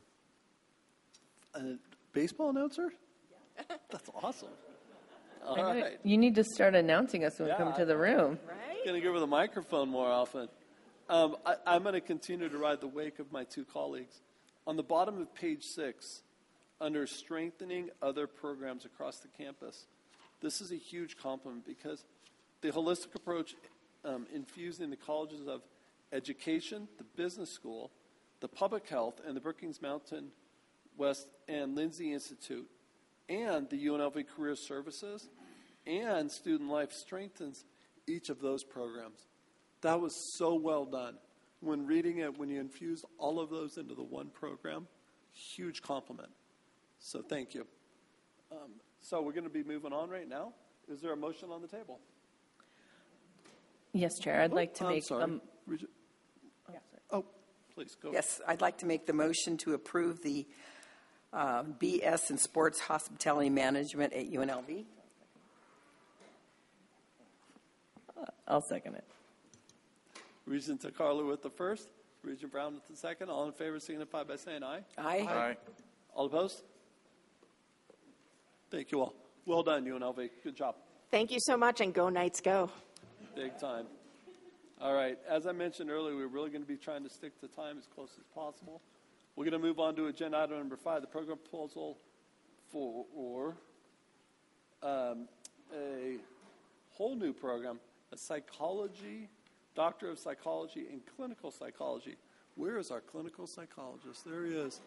Speaker 1: A baseball announcer? Yeah. That's awesome. All right.
Speaker 16: You need to start announcing us when we come to the room.
Speaker 1: Right? Going to give her the microphone more often. I'm going to continue to ride the wake of my two colleagues. On the bottom of page 6, under strengthening other programs across the campus, this is a huge compliment because the holistic approach infusing the colleges of education, the business school, the public health, and the Brookings Mountain West and Lindsay Institute, and the UNLV Career Services, and Student Life strengthens each of those programs. That was so well done. When reading it, when you infused all of those into the one program, huge compliment. So thank you. So we're going to be moving on right now. Is there a motion on the table?
Speaker 16: Yes, Chair. I'd like to make...
Speaker 1: Please, go.
Speaker 14: Yes, I'd like to make the motion to approve the BS in Sports Hospitality Management at UNLV.
Speaker 16: I'll second it.
Speaker 1: Regent Tacarlo with the first, Regent Brown with the second. All in favor signify by saying aye.
Speaker 14: Aye.
Speaker 12: Aye.
Speaker 1: All opposed? Thank you all. Well done, UNLV. Good job.
Speaker 17: Thank you so much, and go Knights, go.
Speaker 1: Big time. All right. As I mentioned earlier, we're really going to be trying to stick to time as close as possible. We're going to move on to agenda item number 5, the program proposal for a whole new program, a psychology, Doctor of Psychology in Clinical Psychology. Where is our clinical psychologist? There he is.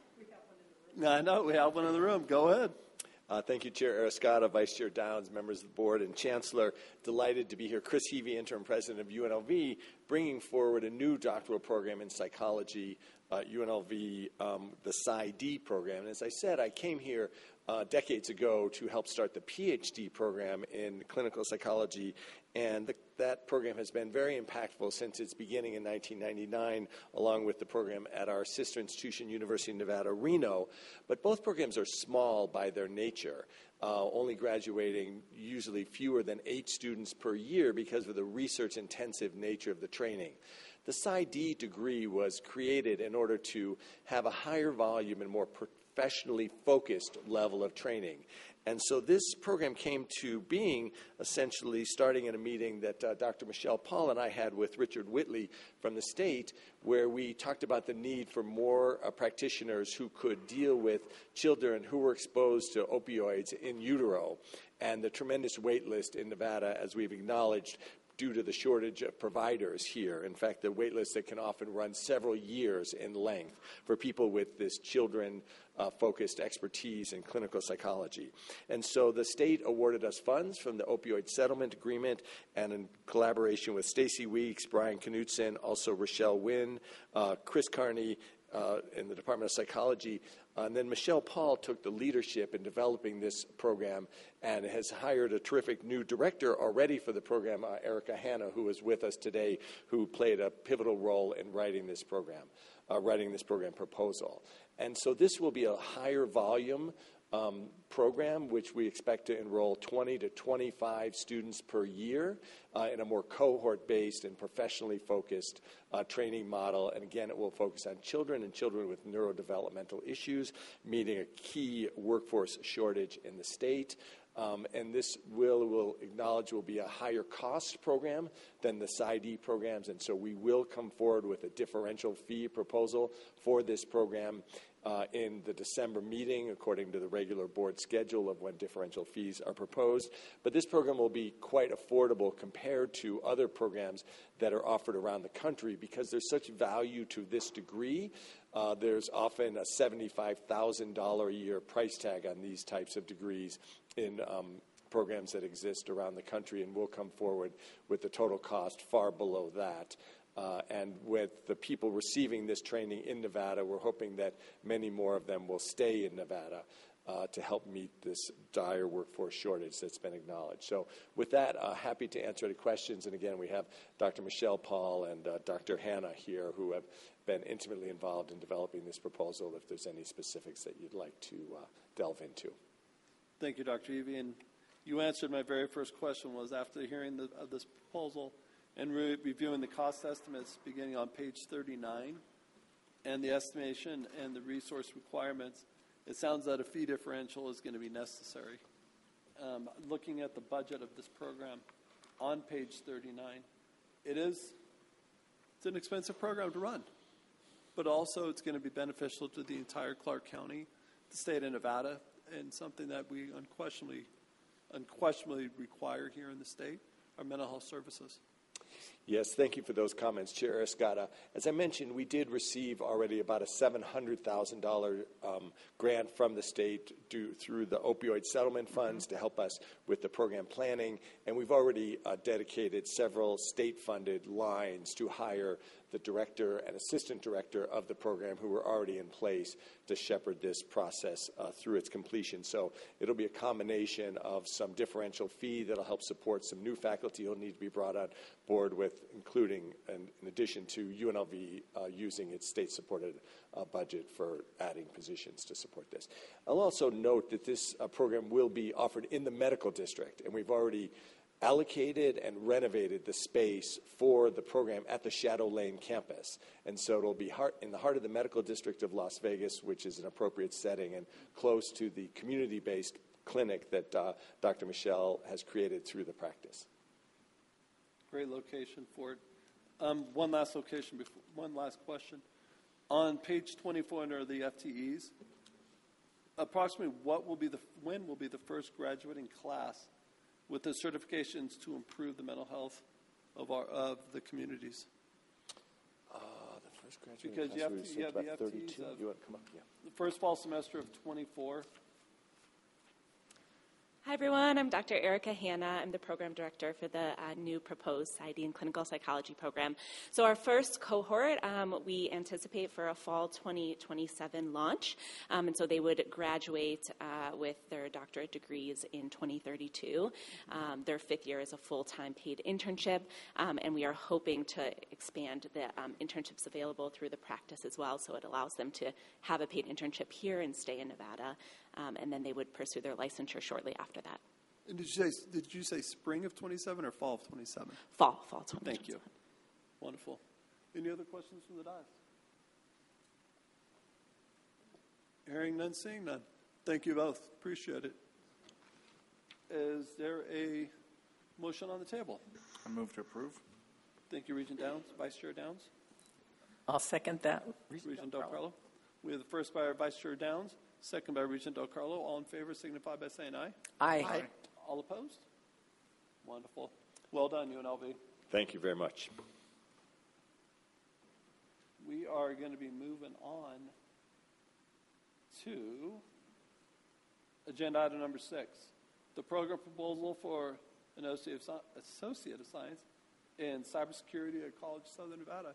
Speaker 1: I know. We have one in the room. Go ahead.
Speaker 13: Thank you, Chair Arascata, Vice Chair Downs, members of the board, and Chancellor. Delighted to be here. Chris Heavey, Interim President of UNLV, bringing forward a new doctoral program in psychology, UNLV, the PsyD program. And as I said, I came here decades ago to help start the PhD program in clinical psychology, and that program has been very impactful since its beginning in 1999, along with the program at our sister institution, University of Nevada, Reno. But both programs are small by their nature, only graduating usually fewer than 8 students per year because of the research-intensive nature of the training. The PsyD degree was created in order to have a higher volume and more professionally focused level of training. And so this program came to being essentially starting in a meeting that Dr. Michelle Paul and I had with Richard Whitley from the state, where we talked about the need for more practitioners who could deal with children who were exposed to opioids in utero, and the tremendous wait list in Nevada, as we've acknowledged, due to the shortage of providers here. In fact, the wait list that can often run several years in length for people with this children-focused expertise in clinical psychology. And so the state awarded us funds from the opioid settlement agreement, and in collaboration with Stacy Weeks, Brian Knutson, also Rochelle Wynn, Chris Carney, in the Department of Psychology. And then Michelle Paul took the leadership in developing this program and has hired a terrific new director already for the program, Erica Hanna, who is with us today, who played a pivotal role in writing this program proposal. And so this will be a higher volume program, which we expect to enroll 20 to 25 students per year in a more cohort-based and professionally focused training model. And again, it will focus on children and children with neurodevelopmental issues, meeting a key workforce shortage in the state. And this will acknowledge will be a higher cost program than the PsyD programs, and so we will come forward with a differential fee proposal for this program. in the December meeting, according to the regular board schedule of when differential fees are proposed. But this program will be quite affordable compared to other programs that are offered around the country because there's such value to this degree. There's often a $75,000 a year price tag on these types of degrees in programs that exist around the country, and we'll come forward with the total cost far below that. And with the people receiving this training in Nevada, we're hoping that many more of them will stay in Nevada to help meet this dire workforce shortage that's been acknowledged. So with that, happy to answer any questions. And again, we have Dr. Michelle Paul and Dr. Hannah here who have been intimately involved in developing this proposal if there's any specifics that you'd like to delve into.
Speaker 1: Thank you, Dr. Evie. And you answered my very first question was after hearing of this proposal and reviewing the cost estimates beginning on page 39 and the estimation and the resource requirements, it sounds that a fee differential is going to be necessary. Looking at the budget of this program on page 39, it's an expensive program to run, but also it's going to be beneficial to the entire Clark County, the state of Nevada, and something that we unquestionably require here in the state, our mental health services.
Speaker 13: Yes, thank you for those comments, Chair Escada. As I mentioned, we did receive already about a $700,000 grant from the state through the opioid settlement funds to help us with the program planning, and we've already dedicated several state-funded lines to hire the director and assistant director of the program who were already in place to shepherd this process through its completion. So it'll be a combination of some differential fee that'll help support some new faculty who'll need to be brought on board with, including, and in addition to UNLV using its state-supported budget for adding positions to support this. I'll also note that this program will be offered in the medical district, and we've already allocated and renovated the space for the program at the Shadow Lane campus. And so it'll be in the heart of the medical district of Las Vegas, which is an appropriate setting and close to the community-based clinic that Dr. Michelle has created through the practice.
Speaker 1: Great location for it. One last question. On page 24 under the FTEs, approximately when will be the first graduating class with the certifications to improve the mental health of the communities?
Speaker 13: The first graduating class, you have the FTEs 32. You want to come up? Yeah.
Speaker 1: The first fall semester of 24.
Speaker 19: Hi, everyone. I'm Dr. Erica Hanna. I'm the program director for the new proposed PsyD and clinical psychology program. So our first cohort, we anticipate for a fall 2027 launch. And so they would graduate with their doctorate degrees in 2032. Their fifth year is a full-time paid internship. And we are hoping to expand the internships available through the practice as well. So it allows them to have a paid internship here and stay in Nevada. And then they would pursue their licensure shortly after that.
Speaker 1: And did you say spring of 27 or fall of 27?
Speaker 19: Fall 27.
Speaker 1: Thank you. Wonderful. Any other questions from the dais? Hearing none, seeing none. Thank you both. Appreciate it. Is there a motion on the table?
Speaker 12: I move to approve.
Speaker 1: Thank you, Regent Downs. Vice Chair Downs?
Speaker 14: I'll second that.
Speaker 1: Regent Del Carlo. We have the first by our Vice Chair Downs, second by Regent Del Carlo. All in favor signify by saying aye.
Speaker 14: Aye.
Speaker 1: All opposed? Wonderful. Well done, UNLV.
Speaker 13: Thank you very much.
Speaker 1: We are going to be moving on to agenda item number 6, the program proposal for an Associate of Science in Cybersecurity at College of Southern Nevada.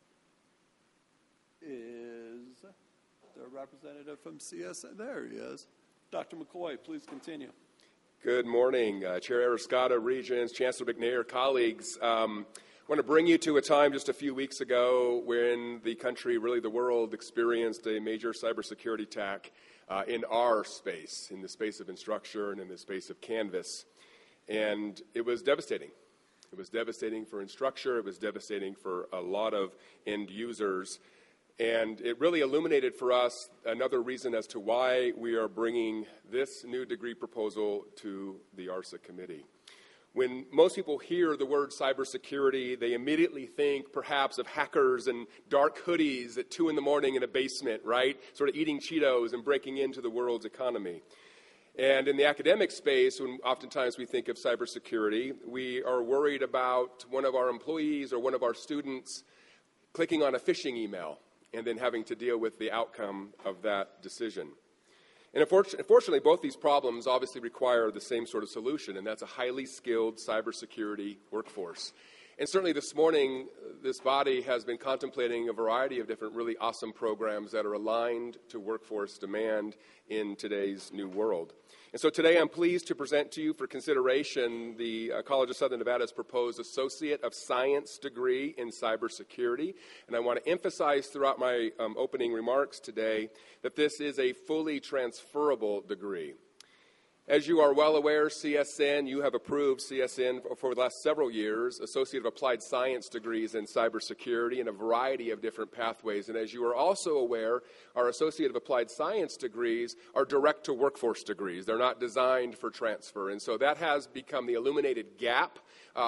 Speaker 1: Is the representative from CSN? There he is. Dr. McCoy, please continue.
Speaker 20: Good morning, Chair Arascata, Regents, Chancellor McNair, colleagues. I want to bring you to a time just a few weeks ago when the country, really the world, experienced a major cybersecurity attack in our space, in the space of Instructure and in the space of Canvas. And it was devastating. It was devastating for Instructure. It was devastating for a lot of end users. And it really illuminated for us another reason as to why we are bringing this new degree proposal to the ARSA committee. When most people hear the word cybersecurity, they immediately think perhaps of hackers and dark hoodies at 2 in the morning in a basement, right? Sort of eating Cheetos and breaking into the world's economy. And in the academic space, when oftentimes we think of cybersecurity, we are worried about one of our employees or one of our students clicking on a phishing email and then having to deal with the outcome of that decision. And unfortunately, both these problems obviously require the same sort of solution, and that's a highly skilled cybersecurity workforce. And certainly this morning, this body has been contemplating a variety of different really awesome programs that are aligned to workforce demand in today's new world. And so today I'm pleased to present to you for consideration the College of Southern Nevada's proposed Associate of Science degree in cybersecurity. And I want to emphasize throughout my opening remarks today that this is a fully transferable degree. As you are well aware, CSN, you have approved CSN for the last several years, Associate of Applied Science degrees in cybersecurity in a variety of different pathways. And as you are also aware, our Associate of Applied Science degrees are direct-to-workforce degrees. They're not designed for transfer. And so that has become the illuminated gap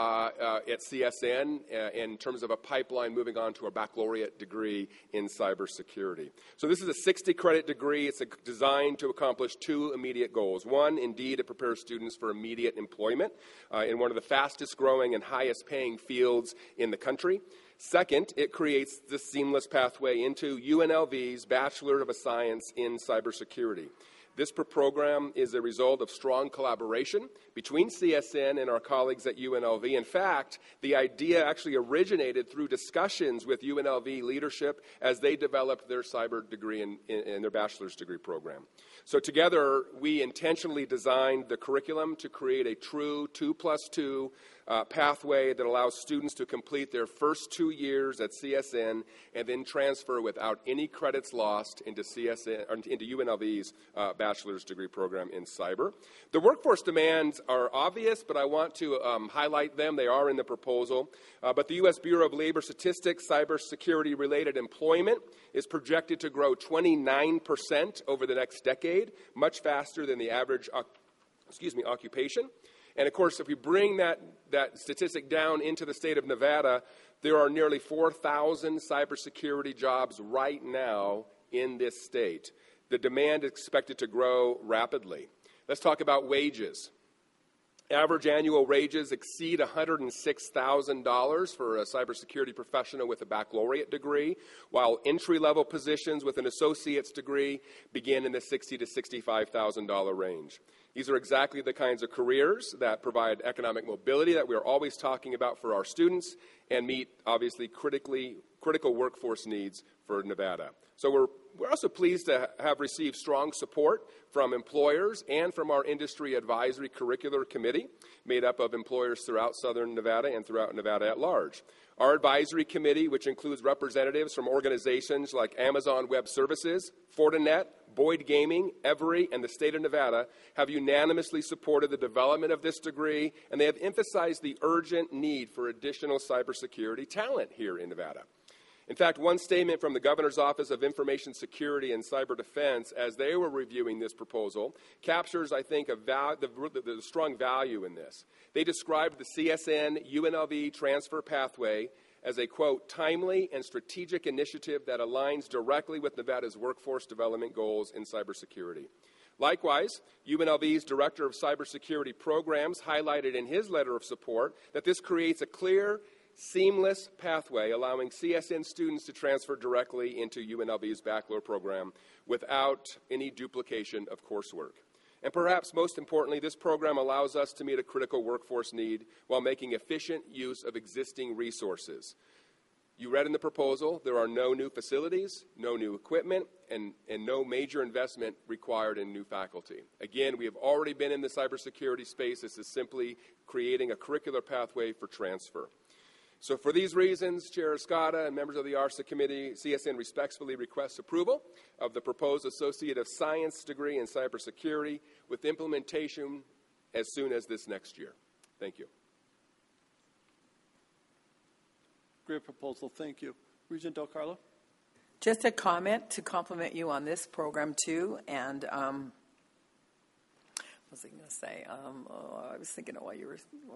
Speaker 20: at CSN in terms of a pipeline moving on to a baccalaureate degree in cybersecurity. So this is a 60-credit degree. It's designed to accomplish 2 immediate goals. One, indeed, it prepares students for immediate employment in one of the fastest growing and highest paying fields in the country. Second, it creates the seamless pathway into UNLV's Bachelor of Science in Cybersecurity. This program is a result of strong collaboration between CSN and our colleagues at UNLV. In fact, the idea actually originated through discussions with UNLV leadership as they developed their cyber degree in their bachelor's degree program. So together, we intentionally designed the curriculum to create a true 2+2 pathway that allows students to complete their first 2 years at CSN and then transfer without any credits lost into CSN or into UNLV's bachelor's degree program in cyber. The workforce demands are obvious, but I want to highlight them. They are in the proposal. But the U.S. Bureau of Labor Statistics cybersecurity-related employment is projected to grow 29% over the next decade, much faster than the average occupation. And, of course, if we bring that statistic down into the state of Nevada, there are nearly 4,000 cybersecurity jobs right now in this state. The demand is expected to grow rapidly. Let's talk about wages. Average annual wages exceed $106,000 for a cybersecurity professional with a baccalaureate degree, while entry-level positions with an associate's degree begin in the $60,000 to $65,000 range. These are exactly the kinds of careers that provide economic mobility that we are always talking about for our students and meet, obviously, critical workforce needs for Nevada. So we're also pleased to have received strong support from employers and from our Industry Advisory Curricular Committee, made up of employers throughout Southern Nevada and throughout Nevada at large. Our advisory committee, which includes representatives from organizations like Amazon Web Services, Fortinet, Boyd Gaming, Every, and the state of Nevada, have unanimously supported the development of this degree, and they have emphasized the urgent need for additional cybersecurity talent here in Nevada. In fact, one statement from the Governor's Office of Information Security and Cyber Defense, as they were reviewing this proposal, captures, I think, the strong value in this. They described the CSN UNLV transfer pathway as a, quote, timely and strategic initiative that aligns directly with Nevada's workforce development goals in cybersecurity. Likewise, UNLV's Director of Cybersecurity Programs highlighted in his letter of support that this creates a clear, seamless pathway allowing CSN students to transfer directly into UNLV's bachelor program without any duplication of coursework. And perhaps most importantly, this program allows us to meet a critical workforce need while making efficient use of existing resources. You read in the proposal, there are no new facilities, no new equipment, and no major investment required in new faculty. Again, we have already been in the cybersecurity space. This is simply creating a curricular pathway for transfer. So for these reasons, Chair Escada and members of the ARSA Committee, CSN respectfully requests approval of the proposed Associate of Science degree in cybersecurity with implementation as soon as this next year. Thank you.
Speaker 1: Great proposal. Thank you. Regent Del Carlo?
Speaker 14: Just a comment to compliment you on this program, too. And was I going to say? I was thinking it while you were.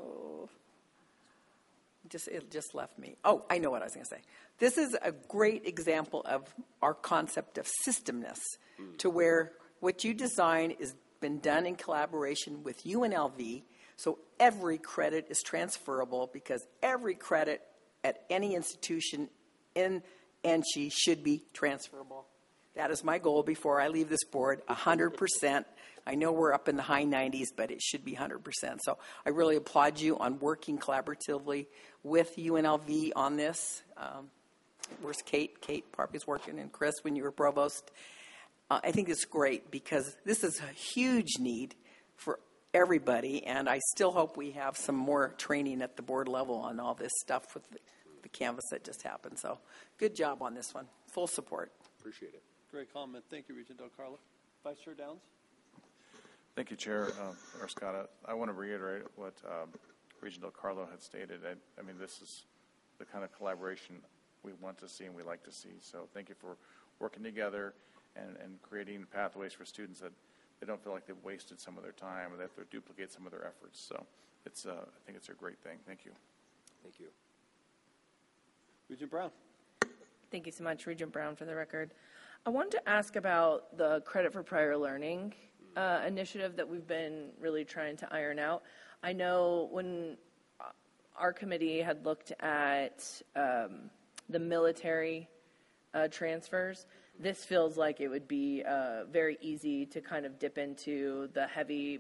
Speaker 14: It just left me. Oh, I know what I was going to say. This is a great example of our concept of systemness, to where what you design has been done in collaboration with UNLV, so every credit is transferable because every credit at any institution in NSHE should be transferable. That is my goal before I leave this board, 100%. I know we're up in the high 90s, but it should be 100%. So I really applaud you on working collaboratively with UNLV on this. Where's Kate? Kate Parpy's working, and Chris, when you were provost. I think it's great because this is a huge need for everybody, and I still hope we have some more training at the board level on all this stuff with the canvas that just happened. So good job on this one. Full support.
Speaker 20: Appreciate it.
Speaker 1: Great comment. Thank you, Regent Del Carlo. Vice Chair Downs?
Speaker 12: Thank you, Chair Arascata. I want to reiterate what Regent Del Carlo had stated. I mean, this is the kind of collaboration we want to see and we like to see. So thank you for working together and creating pathways for students that they don't feel like they've wasted some of their time or that they duplicate some of their efforts. So it's I think it's a great thing. Thank you.
Speaker 20: Thank you.
Speaker 1: Regent Brown.
Speaker 16: Thank you so much, Regent Brown, for the record. I wanted to ask about the credit for prior learning initiative that we've been really trying to iron out. I know when our committee had looked at the military transfers, this feels like it would be very easy to kind of dip into the heavy,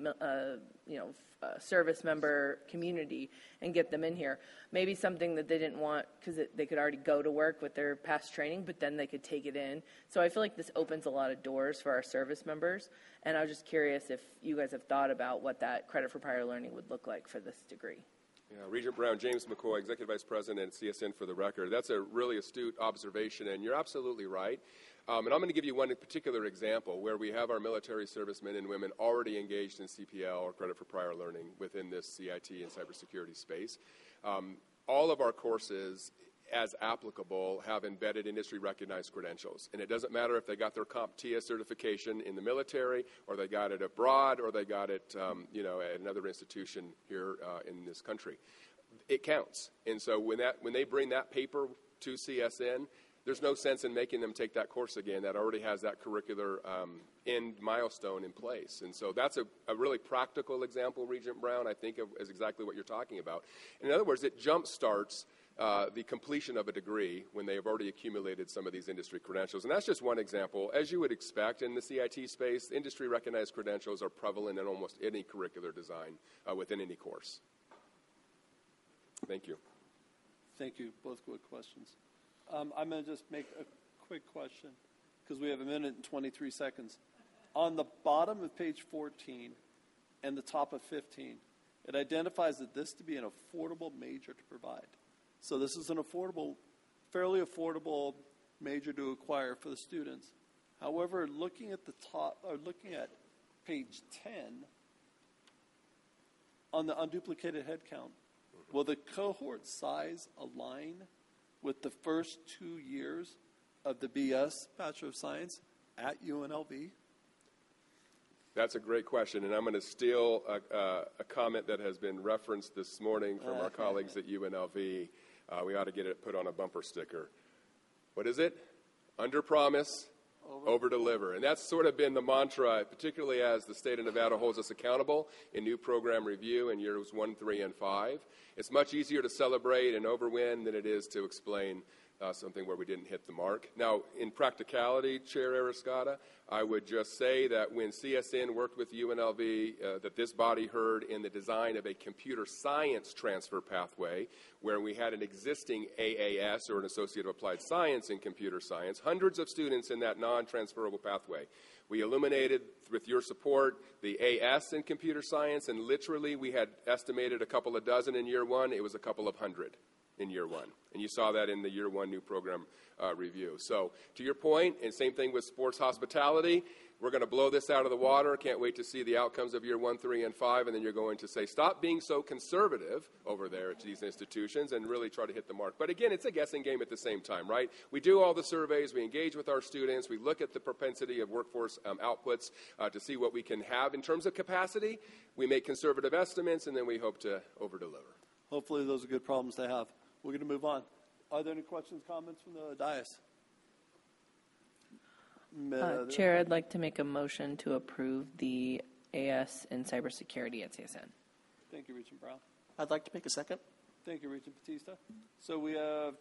Speaker 16: service member community and get them in here. Maybe something that they didn't want because they could already go to work with their past training, but then they could take it in. So I feel like this opens a lot of doors for our service members. And I was just curious if you guys have thought about what that credit for prior learning would look like for this degree.
Speaker 20: Yeah, Regent Brown, James McCoy, Executive Vice President at CSN for the record. That's a really astute observation, and you're absolutely right. And I'm going to give you one particular example where we have our military servicemen and women already engaged in CPL, or credit for prior learning, within this CIT and cybersecurity space. All of our courses, as applicable, have embedded industry-recognized credentials. And it doesn't matter if they got their CompTIA certification in the military, or they got it abroad, or they got it at another institution here in this country. It counts. And so when they bring that paper to CSN, there's no sense in making them take that course again that already has that curricular end milestone in place. And so that's a really practical example, Regent Brown, I think, is exactly what you're talking about. In other words, it jumpstarts the completion of a degree when they have already accumulated some of these industry credentials. And that's just one example. As you would expect in the CIT space, industry-recognized credentials are prevalent in almost any curricular design within any course. Thank you.
Speaker 1: Thank you. Both good questions. I'm going to just make a quick question because we have a minute and 23 seconds. On the bottom of page 14 and the top of 15, it identifies that this to be an affordable major to provide. So this is an fairly affordable major to acquire for the students. However, looking at page 10 on the unduplicated headcount, will the cohort size align with the first 2 years of the BS, Bachelor of Science, at UNLV?
Speaker 20: That's a great question, and I'm going to steal a comment that has been referenced this morning from our colleagues at UNLV. We ought to get it put on a bumper sticker. What is it? Under promise, over deliver. And that's sort of been the mantra, particularly as the state of Nevada holds us accountable in new program review in years 1, 3, and 5. It's much easier to celebrate and overwin than it is to explain something where we didn't hit the mark. Now, in practicality, Chair Arascata, I would just say that when CSN worked with UNLV, that this body heard in the design of a computer science transfer pathway, where we had an existing AAS, or an Associate of Applied Science in Computer Science, hundreds of students in that non-transferable pathway. We illuminated, with your support, the AS in Computer Science, and literally we had estimated a couple of dozen in year 1. It was a couple of hundred. in year one. And you saw that in the year one new program review. So to your point, and same thing with sports hospitality, we're going to blow this out of the water. Can't wait to see the outcomes of year 1, 3, and 5. And then you're going to say, stop being so conservative over there at these institutions and really try to hit the mark. But again, it's a guessing game at the same time, right? We do all the surveys. We engage with our students. We look at the propensity of workforce outputs to see what we can have in terms of capacity. We make conservative estimates, and then we hope to over-deliver.
Speaker 1: Hopefully those are good problems to have. We're going to move on. Are there any questions, comments from the dais?
Speaker 16: Chair, I'd like to make a motion to approve the AS in cybersecurity at CSN.
Speaker 1: Thank you, Regent Brown.
Speaker 21: I'd like to make a second.
Speaker 1: Thank you, Regent Batista. So we have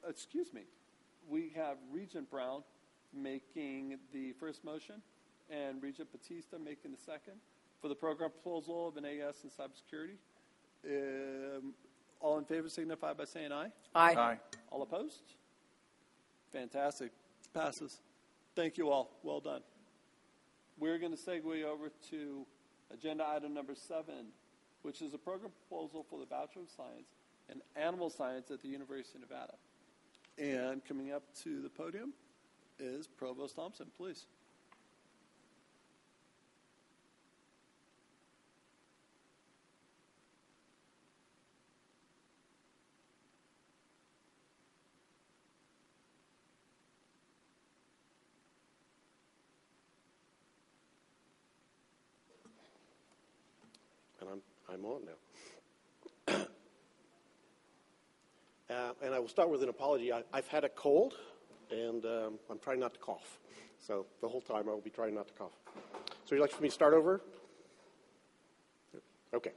Speaker 1: we have Regent Brown making the first motion and Regent Batista making the second for the program proposal of an AS in cybersecurity. All in favor signify by saying aye.
Speaker 14: Aye.
Speaker 12: Aye.
Speaker 1: All opposed? Fantastic. Passes. Thank you all. Well done. We're going to segue over to agenda item number 7, which is a program proposal for the Bachelor of Science in Animal Science at the University of Nevada. And coming up to the podium is Provost Thompson, please.
Speaker 22: I'm on now. And I will start with an apology. I've had a cold, and I'm trying not to cough. So the whole time I will be trying not to cough. So you'd like for me to start over? Okay.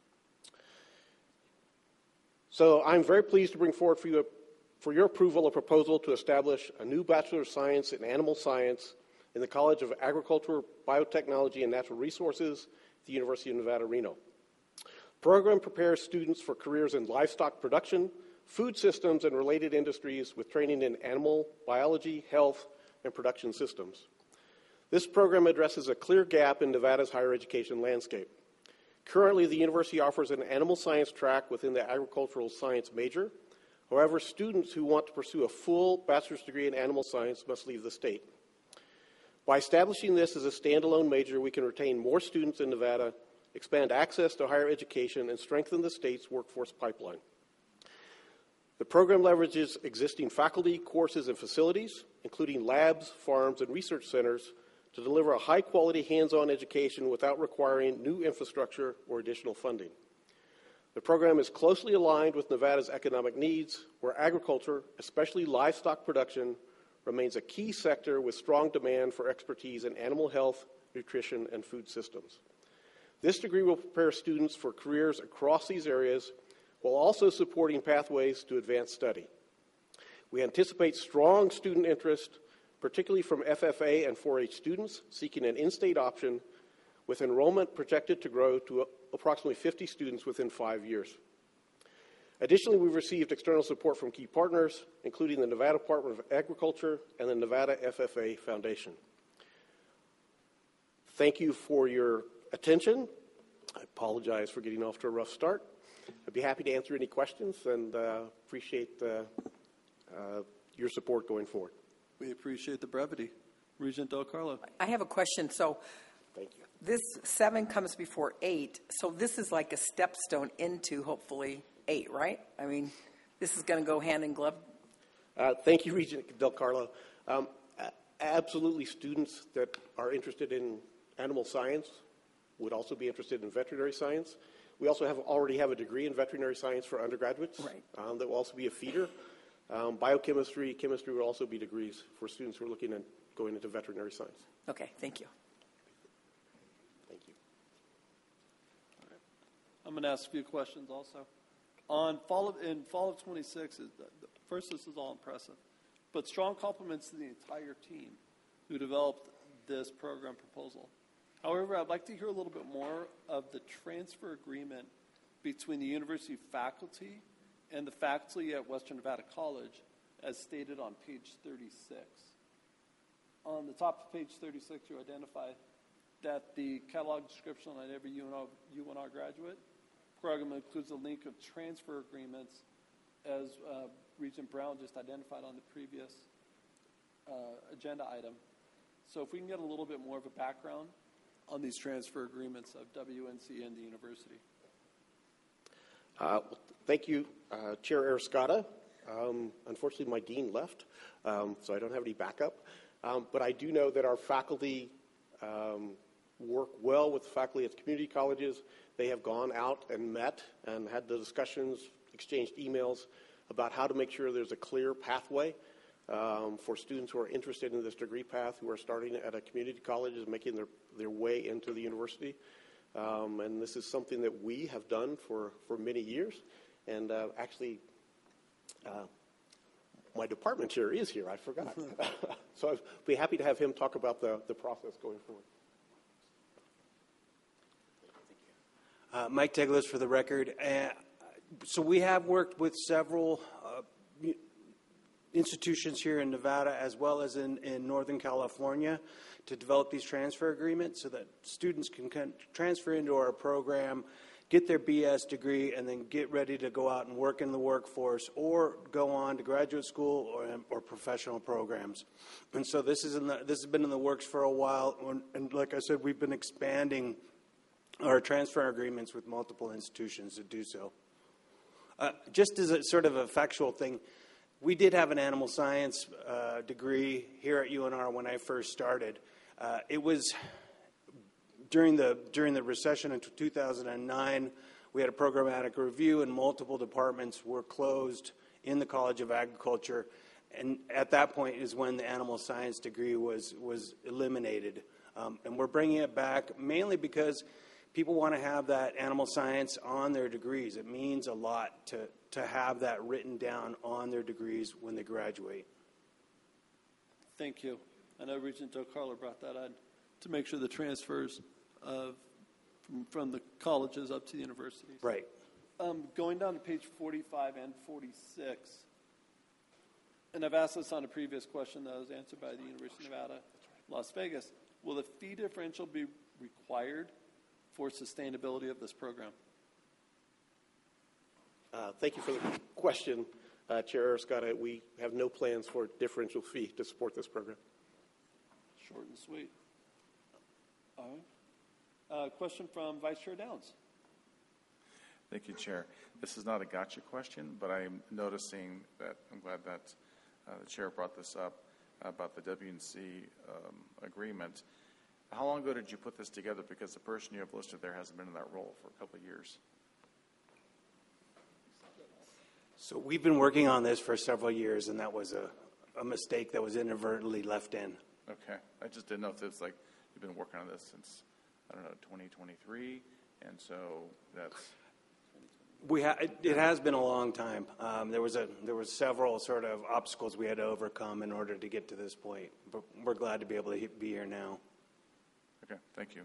Speaker 22: So I'm very pleased to bring forward for your approval a proposal to establish a new Bachelor of Science in Animal Science in the College of Agriculture, Biotechnology, and Natural Resources at the University of Nevada, Reno. The program prepares students for careers in livestock production, food systems, and related industries with training in animal biology, health, and production systems. This program addresses a clear gap in Nevada's higher education landscape. Currently, the university offers an animal science track within the agricultural science major. However, students who want to pursue a full bachelor's degree in animal science must leave the state. By establishing this as a standalone major, we can retain more students in Nevada, expand access to higher education, and strengthen the state's workforce pipeline. The program leverages existing faculty, courses, and facilities, including labs, farms, and research centers, to deliver a high-quality hands-on education without requiring new infrastructure or additional funding. The program is closely aligned with Nevada's economic needs, where agriculture, especially livestock production, remains a key sector with strong demand for expertise in animal health, nutrition, and food systems. This degree will prepare students for careers across these areas while also supporting pathways to advanced study. We anticipate strong student interest, particularly from FFA and 4-H students seeking an in-state option, with enrollment projected to grow to approximately 50 students within 5 years. Additionally, we've received external support from key partners, including the Nevada Department of Agriculture and the Nevada FFA Foundation. Thank you for your attention. I apologize for getting off to a rough start. I'd be happy to answer any questions and appreciate your support going forward.
Speaker 1: We appreciate the brevity. Regent Del Carlo.
Speaker 14: I have a question. So
Speaker 22: thank you.
Speaker 14: This 7 comes before 8, so this is like a stepstone into, hopefully, 8, right? I mean, this is going to go hand in glove.
Speaker 22: Thank you, Regent Del Carlo. Absolutely, students that are interested in animal science would also be interested in veterinary science. We also already have a degree in veterinary science for undergraduates.
Speaker 14: Right.
Speaker 22: That will also be a feeder. Biochemistry, chemistry will also be degrees for students who are looking at going into veterinary science.
Speaker 14: Okay, thank you.
Speaker 22: Thank you.
Speaker 1: I'm going to ask a few questions also. In fall of 26, first, this is all impressive, but strong compliments to the entire team who developed this program proposal. However, I'd like to hear a little bit more of the transfer agreement between the university faculty and the faculty at Western Nevada College, as stated on page 36. On the top of page 36, you identify that the catalog description on every UNR graduate program includes a link of transfer agreements as Regent Brown just identified on the previous agenda item. So if we can get a little bit more of a background on these transfer agreements of WNC and the university.
Speaker 22: Thank you, Chair Arascata. Unfortunately, my dean left, so I don't have any backup. But I do know that our faculty work well with faculty at community colleges. They have gone out and met and had the discussions, exchanged emails about how to make sure there's a clear pathway for students who are interested in this degree path, who are starting at a community college and making their way into the university. And this is something that we have done for many years. And actually, my department chair is here. I forgot. So I'd be happy to have him talk about the process going forward.
Speaker 8: Mike Teglis for the record. So we have worked with several institutions here in Nevada as well as in Northern California to develop these transfer agreements so that students can transfer into our program, get their BS degree, and then get ready to go out and work in the workforce or go on to graduate school or professional programs. And so this has been in the works for a while, and like I said, we've been expanding our transfer agreements with multiple institutions to do so. Just as a sort of a factual thing, we did have an animal science degree here at UNR when I first started. It was during the recession in 2009. We had a programmatic review, and multiple departments were closed in the College of Agriculture. And at that point is when the animal science degree was eliminated. And we're bringing it back mainly because people want to have that animal science on their degrees. It means a lot to have that written down on their degrees when they graduate.
Speaker 1: Thank you. I know Regent DelCarlo brought that on to make sure the transfers from the colleges up to the universities.
Speaker 8: Right.
Speaker 1: Going down to page 45 and 46, and I've asked this on a previous question that was answered by the University of Nevada, Las Vegas. Will the fee differential be required for sustainability of this program?
Speaker 22: Thank you for the question, Chair Arascata. We have no plans for differential fee to support this program.
Speaker 1: Short and sweet. All right. Question from Vice Chair Downs.
Speaker 12: Thank you, Chair. This is not a gotcha question, but I'm noticing that I'm glad that the Chair brought this up about the WNC agreement. How long ago did you put this together? Because the person you have listed there hasn't been in that role for a couple of years.
Speaker 8: So we've been working on this for several years, and that was a mistake that was inadvertently left in.
Speaker 12: Okay. I just didn't know if it's like you've been working on this since, 2023, and so that's...
Speaker 8: It has been a long time. There was several sort of obstacles we had to overcome in order to get to this point, but we're glad to be able to be here now.
Speaker 12: Okay, thank you.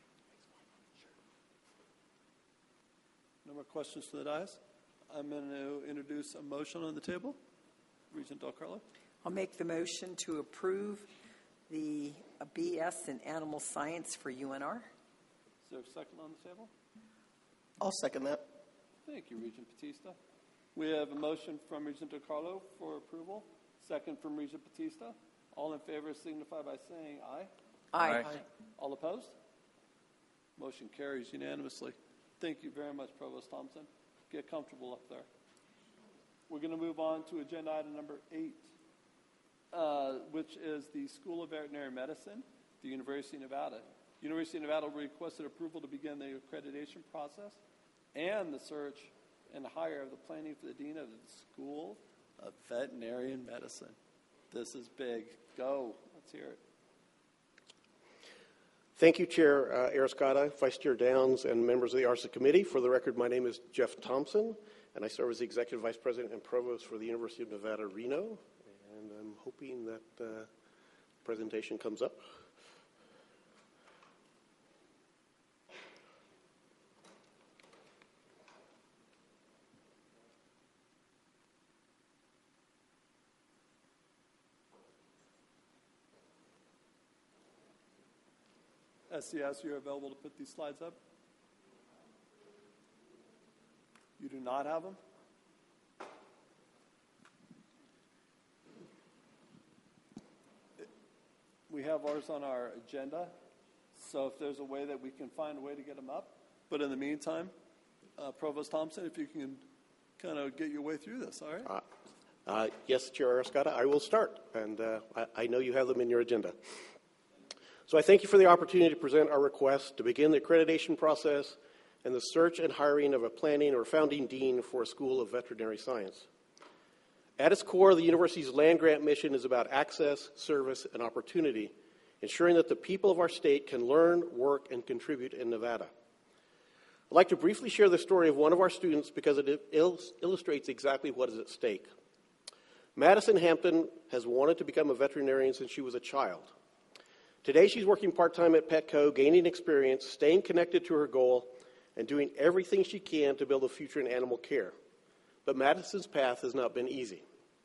Speaker 1: No more questions to the dais. I'm going to introduce a motion on the table. Regent DelCarlo.
Speaker 14: I'll make the motion to approve the BS in animal science for UNR.
Speaker 1: Is there a second on the table?
Speaker 3: I'll second that.
Speaker 1: Thank you, Regent Batista. We have a motion from Regent DelCarlo for approval, second from Regent Batista. All in favor signify by saying aye.
Speaker 14: Aye.
Speaker 1: Aye. All opposed? Motion carries unanimously. Thank you very much, Provost Thompson. Get comfortable up there. We're going to move on to agenda item number 8, which is the School of Veterinary Medicine, the University of Nevada. University of Nevada requested approval to begin the accreditation process and the search and hire of the planning for the dean of the School of Veterinary Medicine. This is big. Go. Let's hear it.
Speaker 22: Thank you, Chair Arascata, Vice Chair Downs, and members of the ARSA Committee. For the record, my name is Jeff Thompson, and I serve as the Executive Vice President and Provost for the University of Nevada, Reno. And I'm hoping that the presentation comes up.
Speaker 1: SCS, you're available to put these slides up? You do not have them? We have ours on our agenda, so if there's a way that we can find a way to get them up. But in the meantime, Provost Thompson, if you can kind of get your way through this, all right?
Speaker 22: Yes, Chair Arascata, I will start, and I know you have them in your agenda. So I thank you for the opportunity to present our request to begin the accreditation process and the search and hiring of a planning or founding dean for a School of Veterinary Science. At its core, the university's land-grant mission is about access, service, and opportunity, ensuring that the people of our state can learn, work, and contribute in Nevada. I'd like to briefly share the story of one of our students because it illustrates exactly what is at stake. Madison Hampton has wanted to become a veterinarian since she was a child. Today, she's working part-time at Petco, gaining experience, staying connected to her goal, and doing everything she can to build a future in animal care. But Madison's path has not been easy.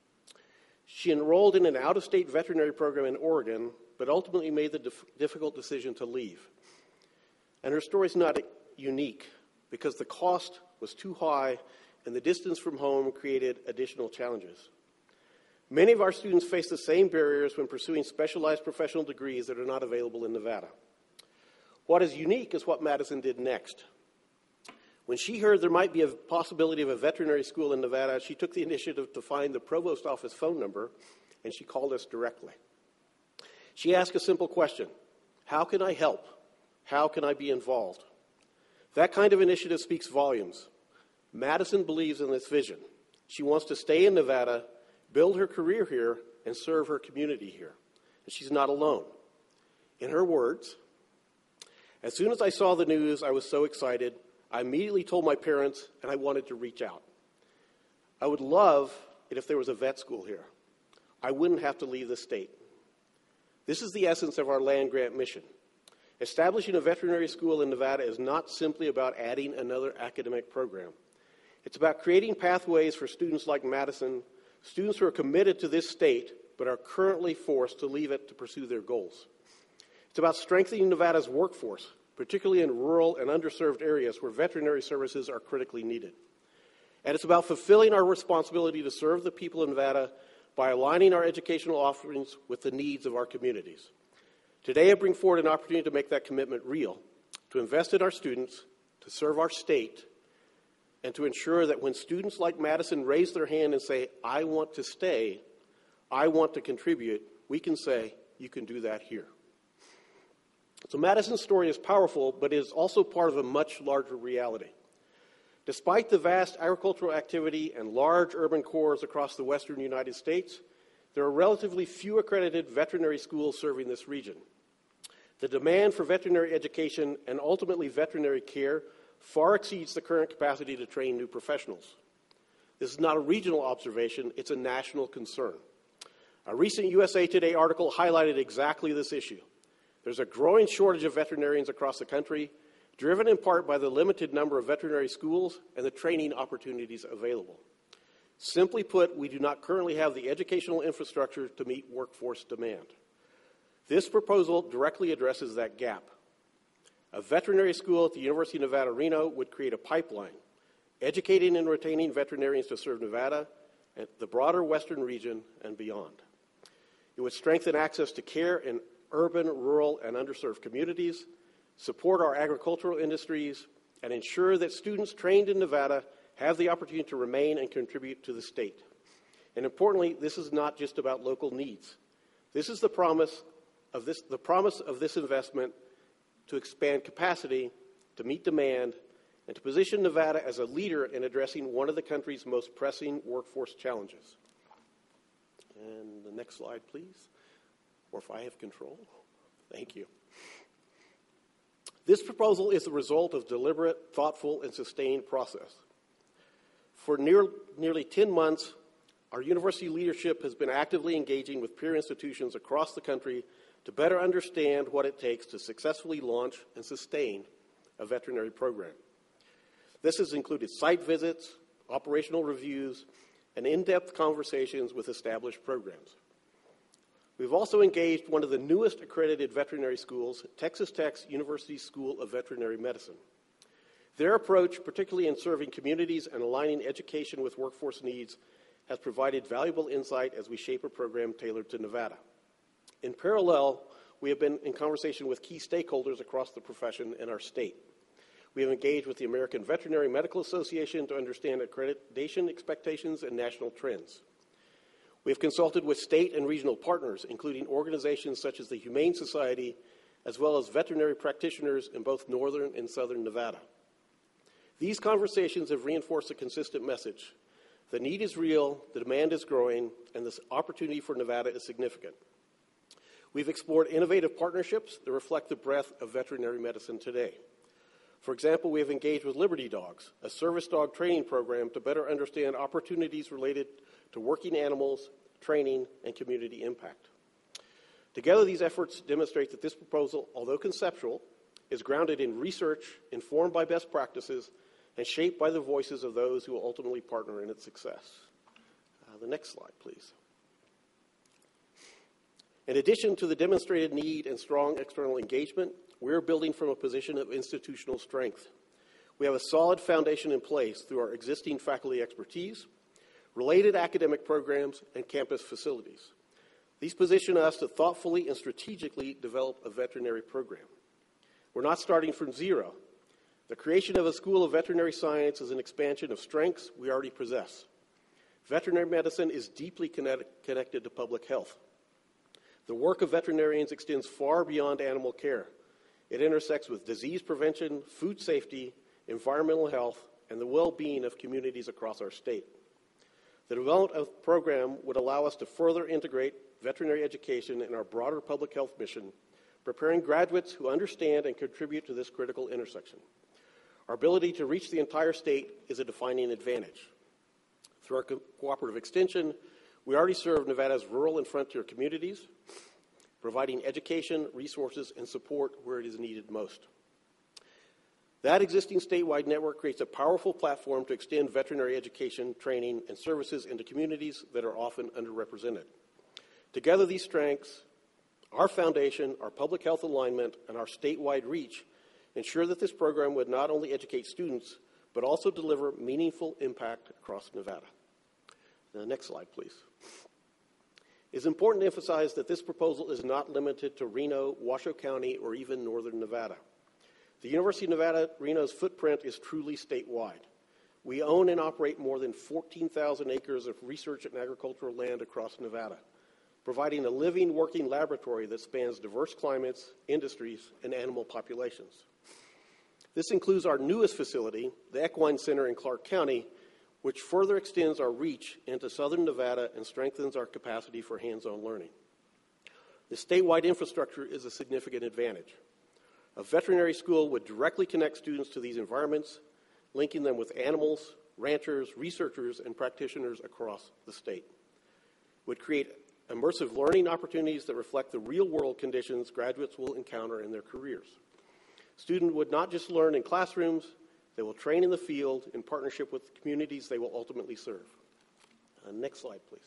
Speaker 22: She enrolled in an out-of-state veterinary program in Oregon, but ultimately made the difficult decision to leave. And her story is not unique because the cost was too high and the distance from home created additional challenges. Many of our students face the same barriers when pursuing specialized professional degrees that are not available in Nevada. What is unique is what Madison did next. When she heard there might be a possibility of a veterinary school in Nevada, she took the initiative to find the provost office phone number, and she called us directly. She asked a simple question: how can I help? How can I be involved? That kind of initiative speaks volumes. Madison believes in this vision. She wants to stay in Nevada, build her career here, and serve her community here. And she's not alone. In her words, as soon as I saw the news, I was so excited. I immediately told my parents, and I wanted to reach out. I would love it if there was a vet school here. I wouldn't have to leave the state. This is the essence of our land-grant mission. Establishing a veterinary school in Nevada is not simply about adding another academic program. It's about creating pathways for students like Madison, students who are committed to this state but are currently forced to leave it to pursue their goals. It's about strengthening Nevada's workforce, particularly in rural and underserved areas where veterinary services are critically needed. And it's about fulfilling our responsibility to serve the people of Nevada by aligning our educational offerings with the needs of our communities. Today, I bring forward an opportunity to make that commitment real, to invest in our students, to serve our state, and to ensure that when students like Madison raise their hand and say, I want to stay, I want to contribute, we can say, you can do that here. So Madison's story is powerful, but it is also part of a much larger reality. Despite the vast agricultural activity and large urban cores across the western United States, there are relatively few accredited veterinary schools serving this region. The demand for veterinary education and ultimately veterinary care far exceeds the current capacity to train new professionals. This is not a regional observation, it's a national concern. A recent USA Today article highlighted exactly this issue. There's a growing shortage of veterinarians across the country, driven in part by the limited number of veterinary schools and the training opportunities available. Simply put, we do not currently have the educational infrastructure to meet workforce demand. This proposal directly addresses that gap. A veterinary school at the University of Nevada, Reno would create a pipeline, educating and retaining veterinarians to serve Nevada and the broader western region and beyond. It would strengthen access to care in urban, rural, and underserved communities, support our agricultural industries, and ensure that students trained in Nevada have the opportunity to remain and contribute to the state. And importantly, this is not just about local needs. This is the promise of this investment to expand capacity, to meet demand, and to position Nevada as a leader in addressing one of the country's most pressing workforce challenges. And the next slide, please. Or if I have control. Thank you. This proposal is the result of deliberate, thoughtful, and sustained process. For nearly 10 months, our university leadership has been actively engaging with peer institutions across the country to better understand what it takes to successfully launch and sustain a veterinary program. This has included site visits, operational reviews, and in-depth conversations with established programs. We've also engaged one of the newest accredited veterinary schools, Texas Tech's University School of Veterinary Medicine. Their approach, particularly in serving communities and aligning education with workforce needs, has provided valuable insight as we shape a program tailored to Nevada. In parallel, we have been in conversation with key stakeholders across the profession in our state. We have engaged with the American Veterinary Medical Association to understand accreditation expectations and national trends. We have consulted with state and regional partners, including organizations such as the Humane Society, as well as veterinary practitioners in both northern and southern Nevada. These conversations have reinforced a consistent message. The need is real, the demand is growing, and the opportunity for Nevada is significant. We've explored innovative partnerships that reflect the breadth of veterinary medicine today. For example, we have engaged with Liberty Dogs, a service dog training program to better understand opportunities related to working animals, training, and community impact. Together, these efforts demonstrate that this proposal, although conceptual, is grounded in research, informed by best practices, and shaped by the voices of those who will ultimately partner in its success. The next slide, please. In addition to the demonstrated need and strong external engagement, we're building from a position of institutional strength. We have a solid foundation in place through our existing faculty expertise, related academic programs, and campus facilities. These position us to thoughtfully and strategically develop a veterinary program. We're not starting from zero. The creation of a School of Veterinary Science is an expansion of strengths we already possess. Veterinary medicine is deeply connected to public health. The work of veterinarians extends far beyond animal care. It intersects with disease prevention, food safety, environmental health, and the well-being of communities across our state. The development of the program would allow us to further integrate veterinary education in our broader public health mission, preparing graduates who understand and contribute to this critical intersection. Our ability to reach the entire state is a defining advantage. Through our cooperative extension, we already serve Nevada's rural and frontier communities, providing education, resources, and support where it is needed most. That existing statewide network creates a powerful platform to extend veterinary education, training, and services into communities that are often underrepresented. Together, these strengths, our foundation, our public health alignment, and our statewide reach ensure that this program would not only educate students, but also deliver meaningful impact across Nevada. The next slide, please. It's important to emphasize that this proposal is not limited to Reno, Washoe County, or even northern Nevada. The University of Nevada, Reno's footprint is truly statewide. We own and operate more than 14,000 acres of research and agricultural land across Nevada, providing a living, working laboratory that spans diverse climates, industries, and animal populations. This includes our newest facility, the Equine Center in Clark County, which further extends our reach into southern Nevada and strengthens our capacity for hands-on learning. The statewide infrastructure is a significant advantage. A veterinary school would directly connect students to these environments, linking them with animals, ranchers, researchers, and practitioners across the state. It would create immersive learning opportunities that reflect the real-world conditions graduates will encounter in their careers. Students would not just learn in classrooms, they will train in the field in partnership with the communities they will ultimately serve. Next slide, please.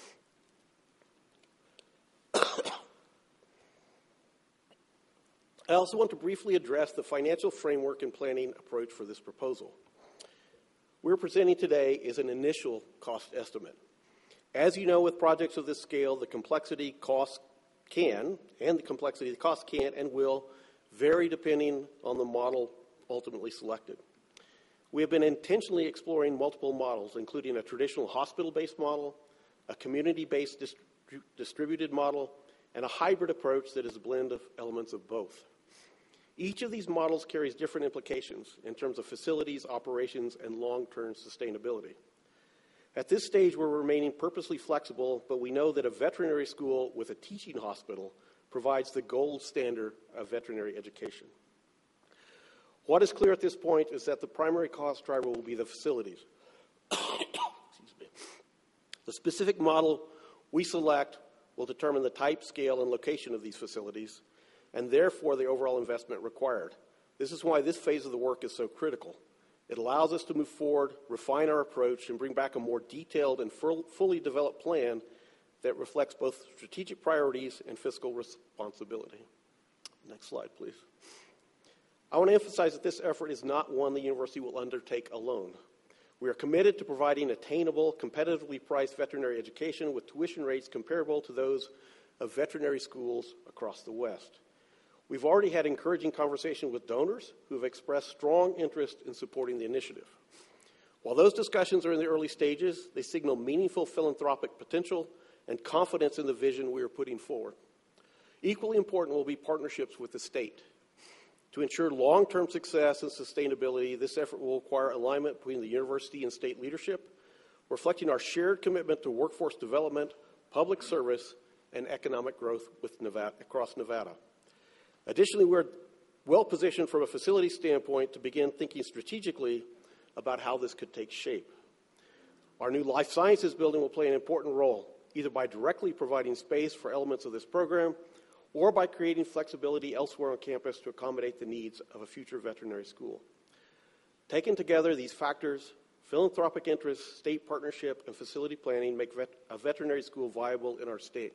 Speaker 22: I also want to briefly address the financial framework and planning approach for this proposal. We're presenting today is an initial cost estimate. As you know, with projects of this scale, the complexity cost can and will vary depending on the model ultimately selected. We have been intentionally exploring multiple models, including a traditional hospital-based model, a community-based distributed model, and a hybrid approach that is a blend of elements of both. Each of these models carries different implications in terms of facilities, operations, and long-term sustainability. At this stage, we're remaining purposely flexible, but we know that a veterinary school with a teaching hospital provides the gold standard of veterinary education. What is clear at this point is that the primary cost driver will be the facilities. Excuse me. The specific model we select will determine the type, scale, and location of these facilities, and therefore the overall investment required. This is why this phase of the work is so critical. It allows us to move forward, refine our approach, and bring back a more detailed and fully developed plan that reflects both strategic priorities and fiscal responsibility. Next slide, please. I want to emphasize that this effort is not one the university will undertake alone. We are committed to providing attainable, competitively priced veterinary education with tuition rates comparable to those of veterinary schools across the West. We've already had encouraging conversation with donors who have expressed strong interest in supporting the initiative. While those discussions are in the early stages, they signal meaningful philanthropic potential and confidence in the vision we are putting forward. Equally important will be partnerships with the state. To ensure long-term success and sustainability, this effort will require alignment between the university and state leadership, reflecting our shared commitment to workforce development, public service, and economic growth across Nevada. Additionally, we're well positioned from a facility standpoint to begin thinking strategically about how this could take shape. Our new life sciences building will play an important role, either by directly providing space for elements of this program or by creating flexibility elsewhere on campus to accommodate the needs of a future veterinary school. Taken together, these factors, philanthropic interest, state partnership, and facility planning, make a veterinary school viable in our state.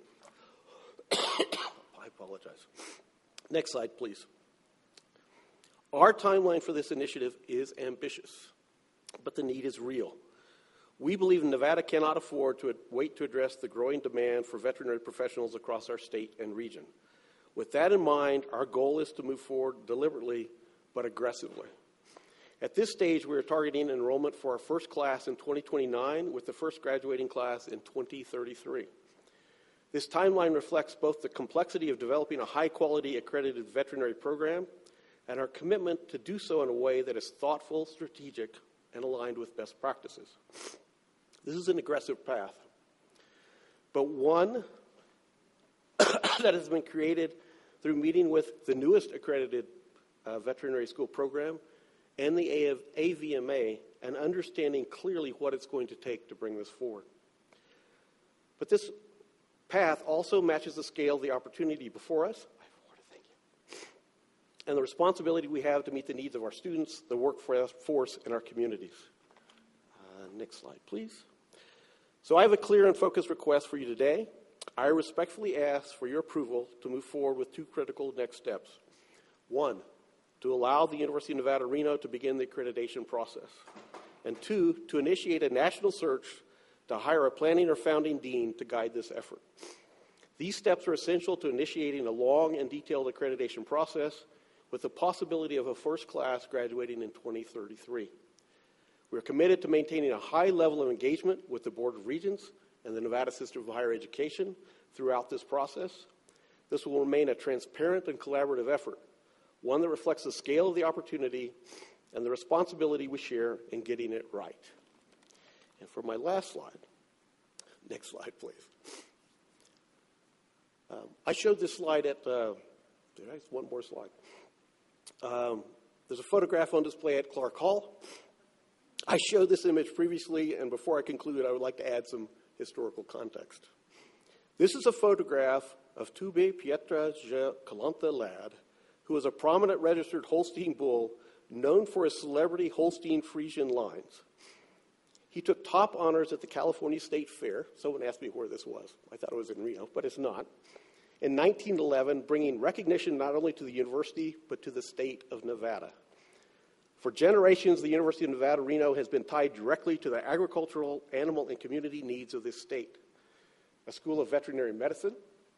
Speaker 22: I apologize. Next slide, please. Our timeline for this initiative is ambitious, but the need is real. We believe Nevada cannot afford to wait to address the growing demand for veterinary professionals across our state and region. With that in mind, our goal is to move forward deliberately but aggressively. At this stage, we are targeting enrollment for our first class in 2029 with the first graduating class in 2033. This timeline reflects both the complexity of developing a high-quality accredited veterinary program and our commitment to do so in a way that is thoughtful, strategic, and aligned with best practices. This is an aggressive path, but one that has been created through meeting with the newest accredited veterinary school program and the AVMA and understanding clearly what it's going to take to bring this forward. But this path also matches the scale of the opportunity before us and the responsibility we have to meet the needs of our students, the workforce, and our communities. Next slide, please. So I have a clear and focused request for you today. I respectfully ask for your approval to move forward with two critical next steps. One, to allow the University of Nevada, Reno to begin the accreditation process. And two, to initiate a national search to hire a planning or founding dean to guide this effort. These steps are essential to initiating a long and detailed accreditation process with the possibility of a first class graduating in 2033. We are committed to maintaining a high level of engagement with the Board of Regents and the Nevada System of Higher Education throughout this process. This will remain a transparent and collaborative effort, one that reflects the scale of the opportunity and the responsibility we share in getting it right. And for my last slide, next slide, please. I showed this slide at, one more slide. There's a photograph on display at Clark Hall. I showed this image previously, and before I conclude, I would like to add some historical context. This is a photograph of Tube Pietra Calanta Ladd, who was a prominent registered Holstein bull known for his celebrity Holstein Friesian lines. He took top honors at the California State Fair. Someone asked me where this was. I thought it was in Reno, but it's not. In 1911, bringing recognition not only to the university, but to the state of Nevada. For generations, the University of Nevada, Reno has been tied directly to the agricultural, animal, and community needs of this state. A school of veterinary medicine.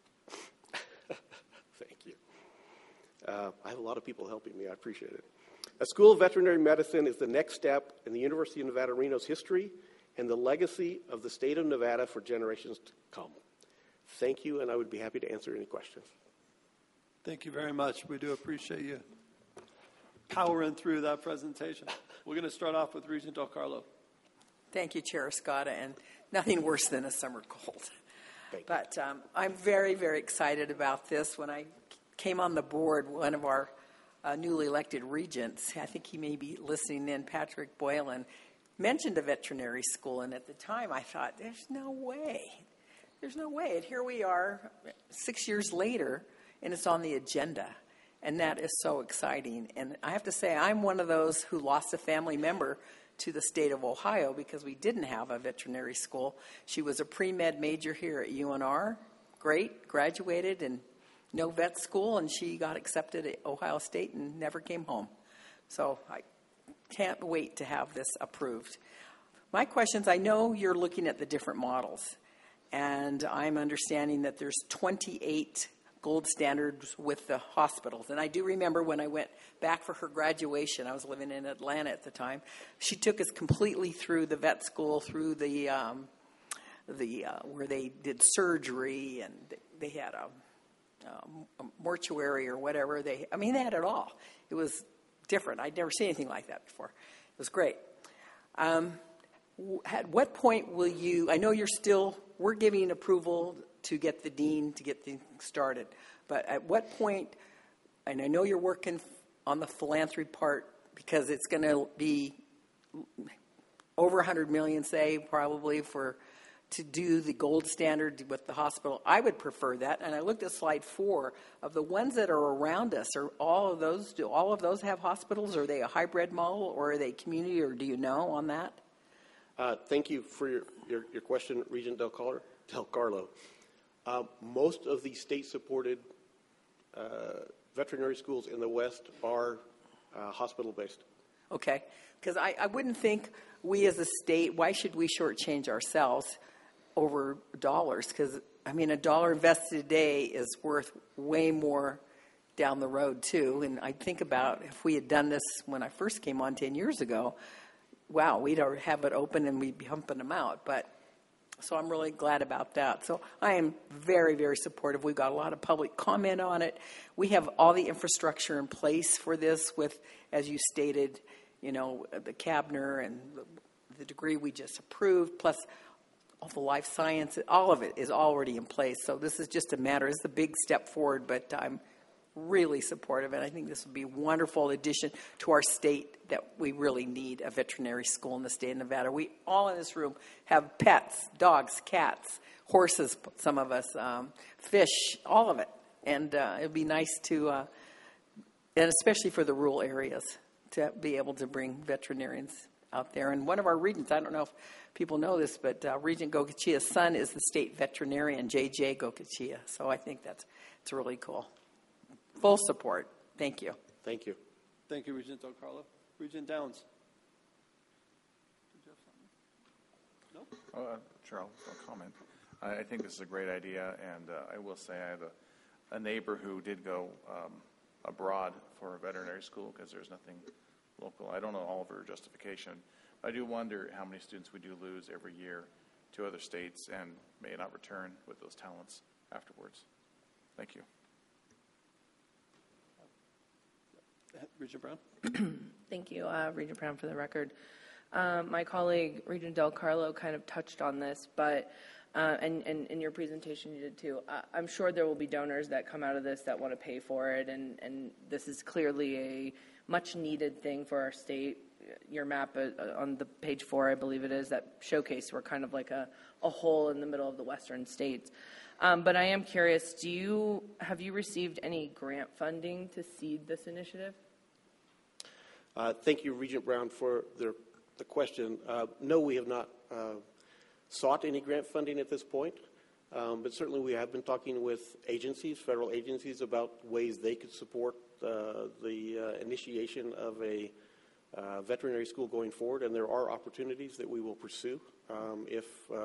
Speaker 22: Thank you. I have a lot of people helping me. I appreciate it. A school of veterinary medicine is the next step in the University of Nevada, Reno's history and the legacy of the state of Nevada for generations to come. Thank you, and I would be happy to answer any questions.
Speaker 1: Thank you very much. We do appreciate you powering through that presentation. We're going to start off with Regent Del Carlo.
Speaker 14: Thank you, Chair Escada, and nothing worse than a summer cold. But I'm very, very excited about this. When I came on the board, one of our newly elected regents, I think he may be listening in, Patrick Boylan, mentioned a veterinary school, and at the time I thought, there's no way. There's no way. And here we are 6 years later, and it's on the agenda. And that is so exciting. And I have to say, I'm one of those who lost a family member to the state of Ohio because we didn't have a veterinary school. She was a pre-med major here at UNR. Great, graduated and no vet school, and she got accepted at Ohio State and never came home. So I can't wait to have this approved. My questions, I know you're looking at the different models. and I'm understanding that there's 28 gold standards with the hospitals. And I do remember when I went back for her graduation, I was living in Atlanta at the time, she took us completely through the vet school, through the where they did surgery, and they had a mortuary or whatever. They had it all. It was different. I'd never seen anything like that before. It was great. At what point will you, I know we're giving approval to get the dean to get things started, but at what point, and I know you're working on the philanthropy part because it's going to be over $100 million, say, probably to do the gold standard with the hospital. I would prefer that. And I looked at slide 4 of the ones that are around us. Do all of those have hospitals? Are they a hybrid model, or are they community, or do you know on that?
Speaker 22: Thank you for your question, Regent Del Carlo. Most of the state-supported veterinary schools in the West are hospital-based.
Speaker 14: Okay, because I wouldn't think we as a state, why should we shortchange ourselves over dollars? Because, a dollar invested today is worth way more down the road, too. And I think about if we had done this when I first came on 10 years ago, wow, we'd have it open and we'd be humping them out. So I'm really glad about that. So I am very, very supportive. We've got a lot of public comment on it. We have all the infrastructure in place for this with, as you stated, the Cabner and the degree we just approved, plus all the life science, all of it is already in place. So this is just a matter, it's a big step forward, but I'm really supportive, and I think this would be a wonderful addition to our state that we really need a veterinary school in the state of Nevada. We all in this room have pets, dogs, cats, horses, some of us, fish, all of it. And it would be nice to, and especially for the rural areas, to be able to bring veterinarians out there. And one of our regents, I don't know if people know this, but Regent Gocochia's son is the state veterinarian, J.J. Gocochia. So I think it's really cool. Full support. Thank you.
Speaker 22: Thank you.
Speaker 1: Thank you, Regent Del Carlo. Regent Downs. Did you have something? No?
Speaker 12: Charles, I'll comment. I think this is a great idea, and I will say I have a neighbor who did go abroad for a veterinary school because there's nothing local. I don't know all of her justification. I do wonder how many students we do lose every year to other states and may not return with those talents afterwards. Thank you.
Speaker 1: Regent Brown.
Speaker 16: Thank you, Regent Brown, for the record. My colleague, Regent Del Carlo, kind of touched on this, but and in your presentation you did too. I'm sure there will be donors that come out of this that want to pay for it, and this is clearly a much-needed thing for our state. Your map on the page 4, I believe it is, that showcase we're kind of like a hole in the middle of the western states. But I am curious, have you received any grant funding to seed this initiative?
Speaker 22: Thank you, Regent Brown, for the question. No, we have not sought any grant funding at this point, but certainly we have been talking with agencies, federal agencies, about ways they could support the initiation of a veterinary school going forward, and there are opportunities that we will pursue if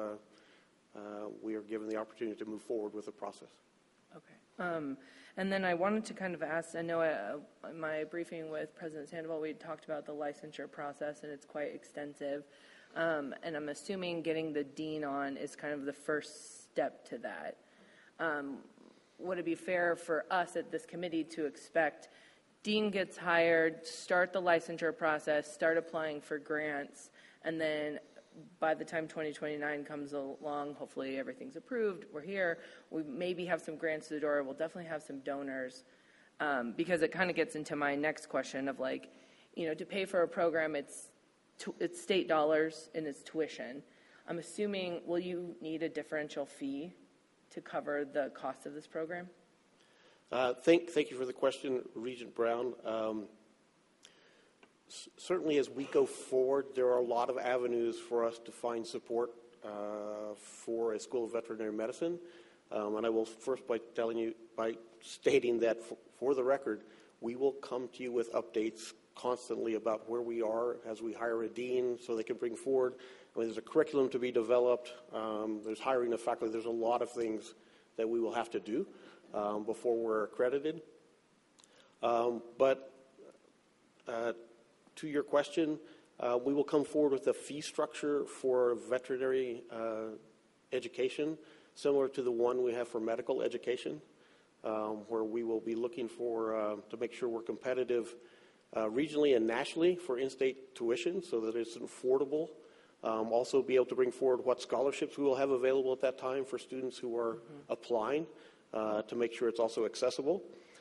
Speaker 22: we are given the opportunity to move forward with the process.
Speaker 16: Okay. And then I wanted to kind of ask, I know in my briefing with President Sandoval, we talked about the licensure process, and it's quite extensive. And I'm assuming getting the dean on is kind of the first step to that. Would it be fair for us at this committee to expect dean gets hired, start the licensure process, start applying for grants, and then by the time 2029 comes along, hopefully everything's approved, we're here, we maybe have some grants to the door, we'll definitely have some donors, because it kind of gets into my next question of to pay for a program, it's state dollars and it's tuition. I'm assuming, will you need a differential fee to cover the cost of this program?
Speaker 22: Thank you for the question, Regent Brown. Certainly as we go forward, there are a lot of avenues for us to find support for a School of Veterinary Medicine. And I will first by stating that for the record, we will come to you with updates constantly about where we are as we hire a dean so they can bring forward I mean, there's a curriculum to be developed. There's hiring of faculty. There's a lot of things that we will have to do before we're accredited. But to your question, we will come forward with a fee structure for veterinary education, similar to the one we have for medical education, where we will be looking for to make sure we're competitive regionally and nationally for in-state tuition so that it's affordable. Also be able to bring forward what scholarships we will have available at that time for students who are applying to make sure it's also accessible.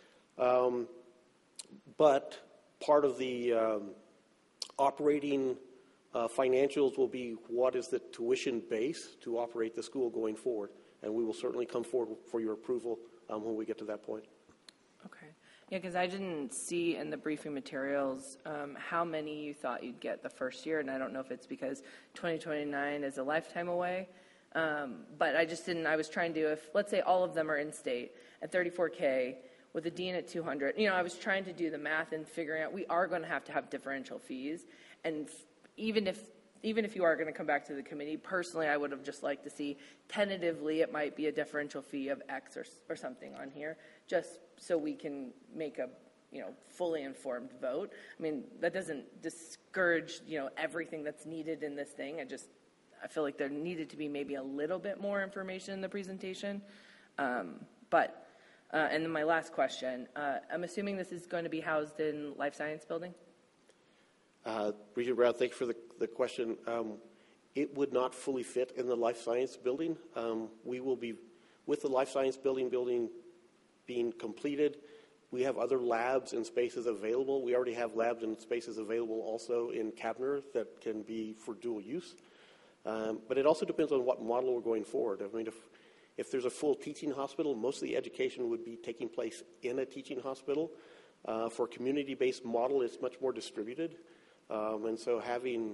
Speaker 22: But part of the operating financials will be what is the tuition base to operate the school going forward. And we will certainly come forward for your approval when we get to that point.
Speaker 16: Okay. Yeah, because I didn't see in the briefing materials how many you thought you'd get the first year, and I don't know if it's because 2029 is a lifetime away, but I just didn't. I was trying to, if let's say all of them are in state at $34K with a dean at $200. I was trying to do the math and figuring out we are going to have differential fees, and even if you are going to come back to the committee, personally, I would have just liked to see tentatively it might be a differential fee of X or something on here, just so we can make a fully informed vote. I mean, that doesn't discourage everything that's needed in this thing. I feel like there needed to be maybe a little bit more information in the presentation. And then my last question, I'm assuming this is going to be housed in Life Science Building?
Speaker 22: Regent Brown, thank you for the question. It would not fully fit in the Life Science Building. We will be, with the Life Science Building being completed, we have other labs and spaces available. We already have labs and spaces available also in Kavner that can be for dual use. But it also depends on what model we're going forward. I mean, if there's a full teaching hospital, most of the education would be taking place in a teaching hospital. For a community-based model, it's much more distributed. And so having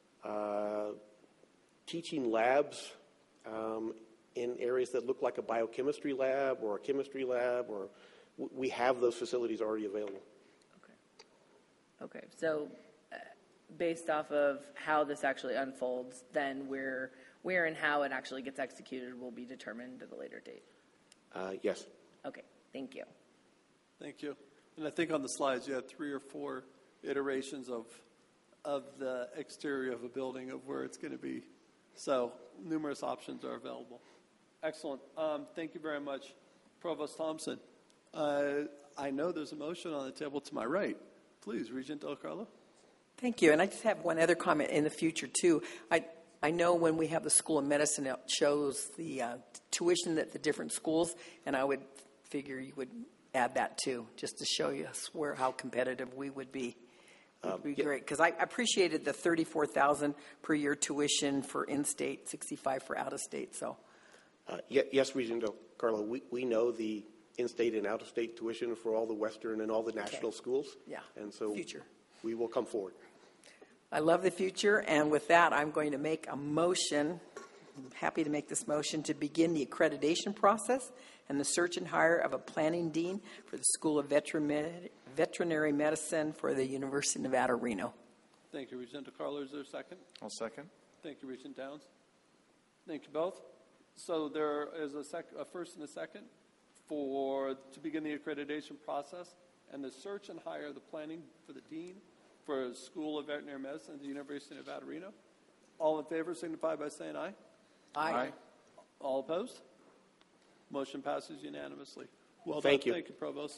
Speaker 22: teaching labs in areas that look like a biochemistry lab or a chemistry lab, or we have those facilities already available.
Speaker 16: Okay. So based off of how this actually unfolds, then where and how it actually gets executed will be determined at a later date?
Speaker 22: Yes.
Speaker 16: Okay. Thank you.
Speaker 1: Thank you. And I think on the slides you had 3 or 4 iterations of the exterior of a building of where it's going to be. So numerous options are available. Excellent. Thank you very much, Provost Thompson. I know there's a motion on the table to my right. Please, Regent Del Carlo.
Speaker 14: Thank you. And I just have one other comment in the future, too. I know when we have the School of Medicine, it shows the tuition at the different schools, and I would figure you would add that, too, just to show you how competitive we would be. It would be great, because I appreciated the $34,000 per year tuition for in-state, $65,000 for out-of-state. So,
Speaker 22: yes, Regent Del Carlo, we know the in-state and out-of-state tuition for all the Western and all the national schools.
Speaker 14: Yeah.
Speaker 22: And so
Speaker 14: future.
Speaker 22: We will come forward.
Speaker 14: I love the future, and with that, I'm going to make a motion. I'm happy to make this motion to begin the accreditation process and the search and hire of a planning dean for the School of Veterinary Medicine for the University of Nevada, Reno.
Speaker 1: Thank you, Regent DeCarlo. Is there a second?
Speaker 12: I'll second.
Speaker 1: Thank you, Regent Downs. Thank you both. So there is a first and a second to begin the accreditation process and the search and hire the planning for the dean for the School of Veterinary Medicine at the University of Nevada, Reno. All in favor signify by saying aye.
Speaker 14: Aye.
Speaker 1: All opposed? Motion passes unanimously. Well done.
Speaker 22: Thank you.
Speaker 1: Thank you, Provost.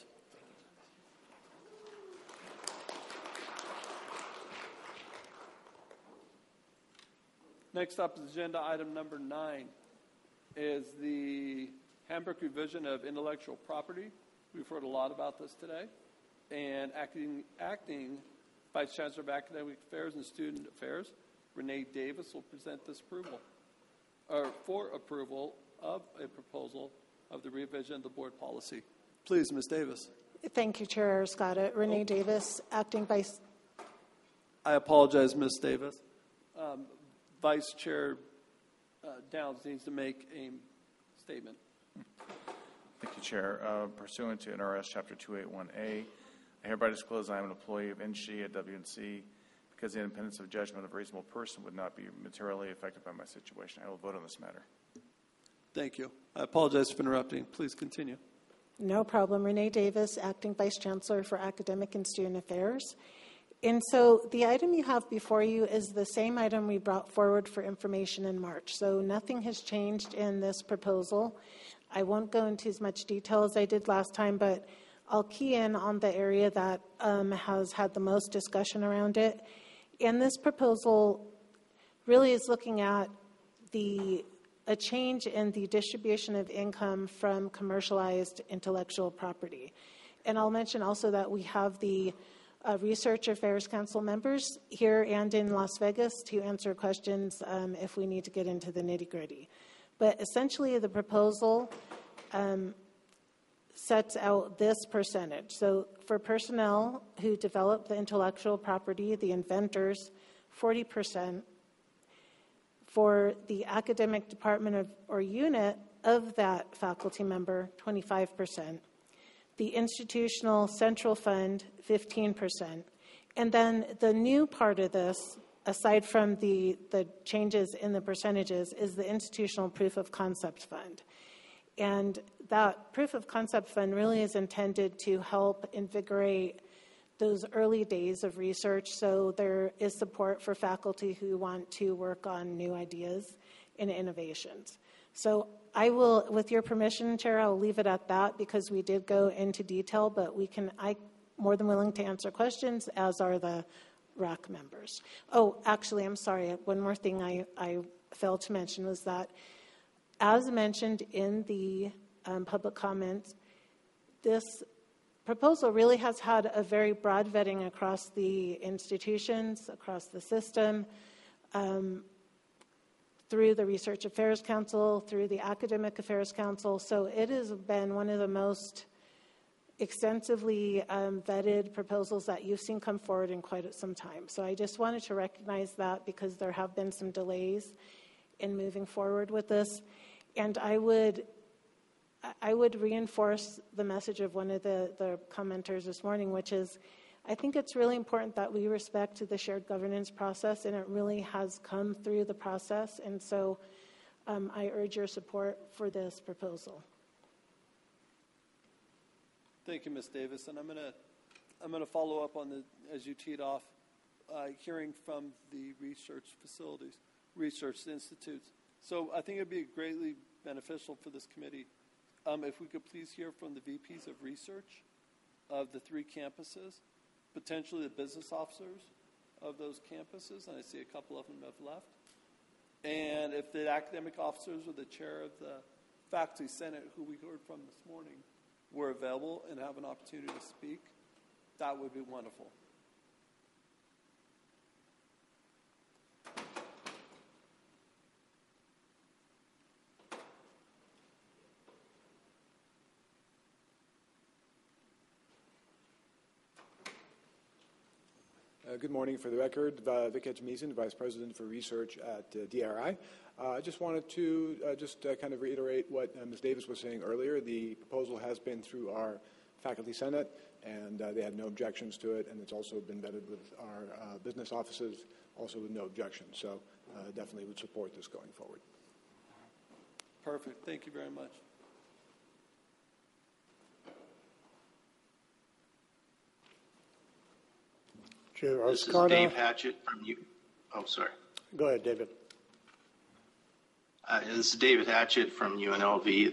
Speaker 1: Next up is agenda item number 9 is the Handbook revision of intellectual property. We've heard a lot about this today. And acting Vice Chancellor of Academic Affairs and Student Affairs, Renee Davis, will present this for approval of a proposal of the revision of the board policy. Please, Ms. Davis.
Speaker 2: Thank you, Chair Arascata. Renee Davis, Acting Vice.
Speaker 1: I apologize, Ms. Davis. Vice Chair Downs needs to make a statement.
Speaker 12: Thank you, Chair. Pursuant to NRS Chapter 281A, I hereby disclose I am an employee of NG at WNC because the independence of judgment of a reasonable person would not be materially affected by my situation. I will vote on this matter.
Speaker 1: Thank you. I apologize for interrupting. Please continue.
Speaker 2: No problem. Renee Davis, Acting Vice Chancellor for Academic and Student Affairs. And so the item you have before you is the same item we brought forward for information in March. So nothing has changed in this proposal. I won't go into as much detail as I did last time, but I'll key in on the area that has had the most discussion around it. And this proposal really is looking at a change in the distribution of income from commercialized intellectual property. And I'll mention also that we have the Research Affairs Council members here and in Las Vegas to answer questions if we need to get into the nitty-gritty. But essentially, the proposal sets out this percentage. So for personnel who develop the intellectual property, the inventors, 40%. For the academic department or unit of that faculty member, 25%. The institutional central fund, 15%. And then the new part of this, aside from the changes in the percentages, is the institutional proof of concept fund. And that proof of concept fund really is intended to help invigorate those early days of research. So there is support for faculty who want to work on new ideas and innovations. So I will, with your permission, Chair, I'll leave it at that because we did go into detail, but I'm more than willing to answer questions, as are the RAC members. Oh, actually, I'm sorry. One more thing I failed to mention was that, as mentioned in the public comments, this proposal really has had a very broad vetting across the institutions, across the system, through the Research Affairs Council, through the Academic Affairs Council. So it has been one of the most extensively vetted proposals that you've seen come forward in quite some time. So I just wanted to recognize that because there have been some delays in moving forward with this. And I would reinforce the message of one of the commenters this morning, which is I think it's really important that we respect the shared governance process, and it really has come through the process. And so I urge your support for this proposal.
Speaker 1: Thank you, Ms. Davis. And I'm going to follow up on as you teed off, hearing from the research facilities, research institutes. So I think it'd be greatly beneficial for this committee if we could please hear from the VPs of research of the 3 campuses, potentially the business officers of those campuses, and I see a couple of them have left. And if the academic officers or the chair of the faculty senate, who we heard from this morning, were available and have an opportunity to speak, that would be wonderful.
Speaker 7: Good morning. For the record, Vic Etchemizian, Vice President for Research at DRI. I just wanted to kind of reiterate what Ms. Davis was saying earlier. The proposal has been through our faculty senate, and they had no objections to it, and it's also been vetted with our business offices, also with no objections. So definitely would support this going forward.
Speaker 1: Perfect. Thank you very much.
Speaker 7: Chair
Speaker 21: This is Dave Hatchett from you. Oh, sorry.
Speaker 7: Go ahead, David.
Speaker 21: This is David Hatchett from UNLV.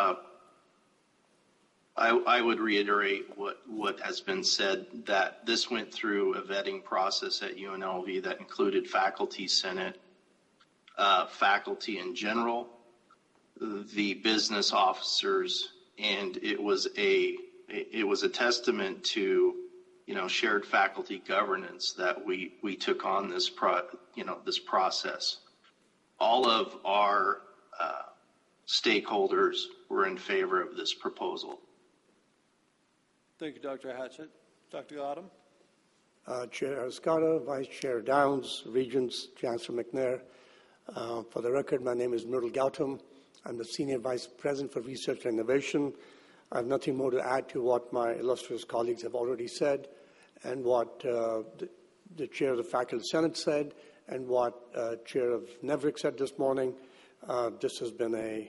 Speaker 21: I would reiterate what has been said, that this went through a vetting process at UNLV that included faculty senate, faculty in general, the business officers, and it was a testament to shared faculty governance that we took on this process. All of our stakeholders were in favor of this proposal.
Speaker 1: Thank you, Dr. Hatchett. Dr. Gautam?
Speaker 23: Chair Escada, Vice Chair Downs, Regents, Chancellor McNair. For the record, my name is Nurul Gautam. I'm the Senior Vice President for Research and Innovation. I have nothing more to add to what my illustrious colleagues have already said and what the chair of the Faculty Senate said and what Chair of NEVRIC said this morning. This has been a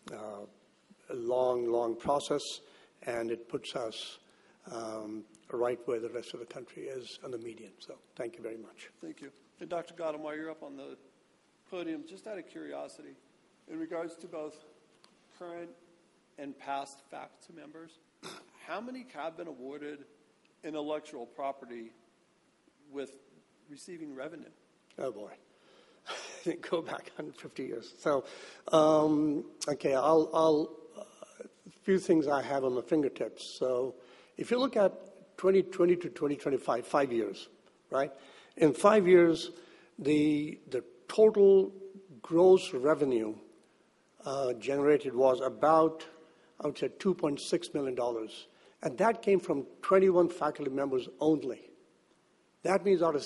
Speaker 23: long process, and it puts us right where the rest of the country is on the median. So thank you very much.
Speaker 1: Thank you. And Dr. Gautam, while you're up on the podium, just out of curiosity, in regards to both current and past faculty members, how many have been awarded intellectual property with receiving revenue?
Speaker 23: Oh, boy. Go back 150 years. So, okay, a few things I have on my fingertips. So if you look at 2020 to 2025, 5 years, right? In 5 years, the total gross revenue generated was about, I would say, $2.6 million. And that came from 21 faculty members only. That means out of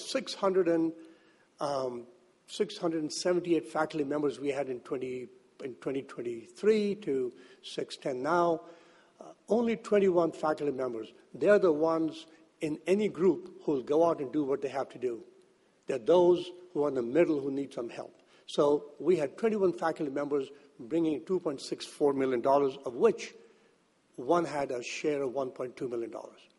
Speaker 23: 678 faculty members we had in 2023 to 610 now, only 21 faculty members. They're the ones in any group who will go out and do what they have to do. They're those who are in the middle who need some help. So we had 21 faculty members bringing $2.64 million, of which one had a share of $1.2 million.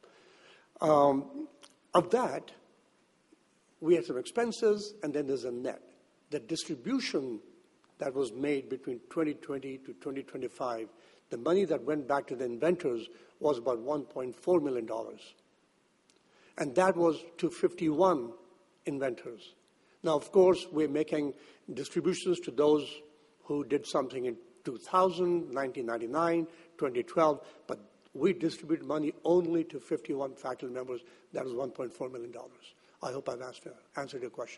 Speaker 23: Of that, we had some expenses, and then there's a net. The distribution that was made between 2020 to 2025, the money that went back to the inventors was about $1.4 million. And that was to 51 inventors. Now, of course, we're making distributions to those who did something in 2000, 1999, 2012, but we distributed money only to 51 faculty members. That was $1.4 million. I hope I've answered your question.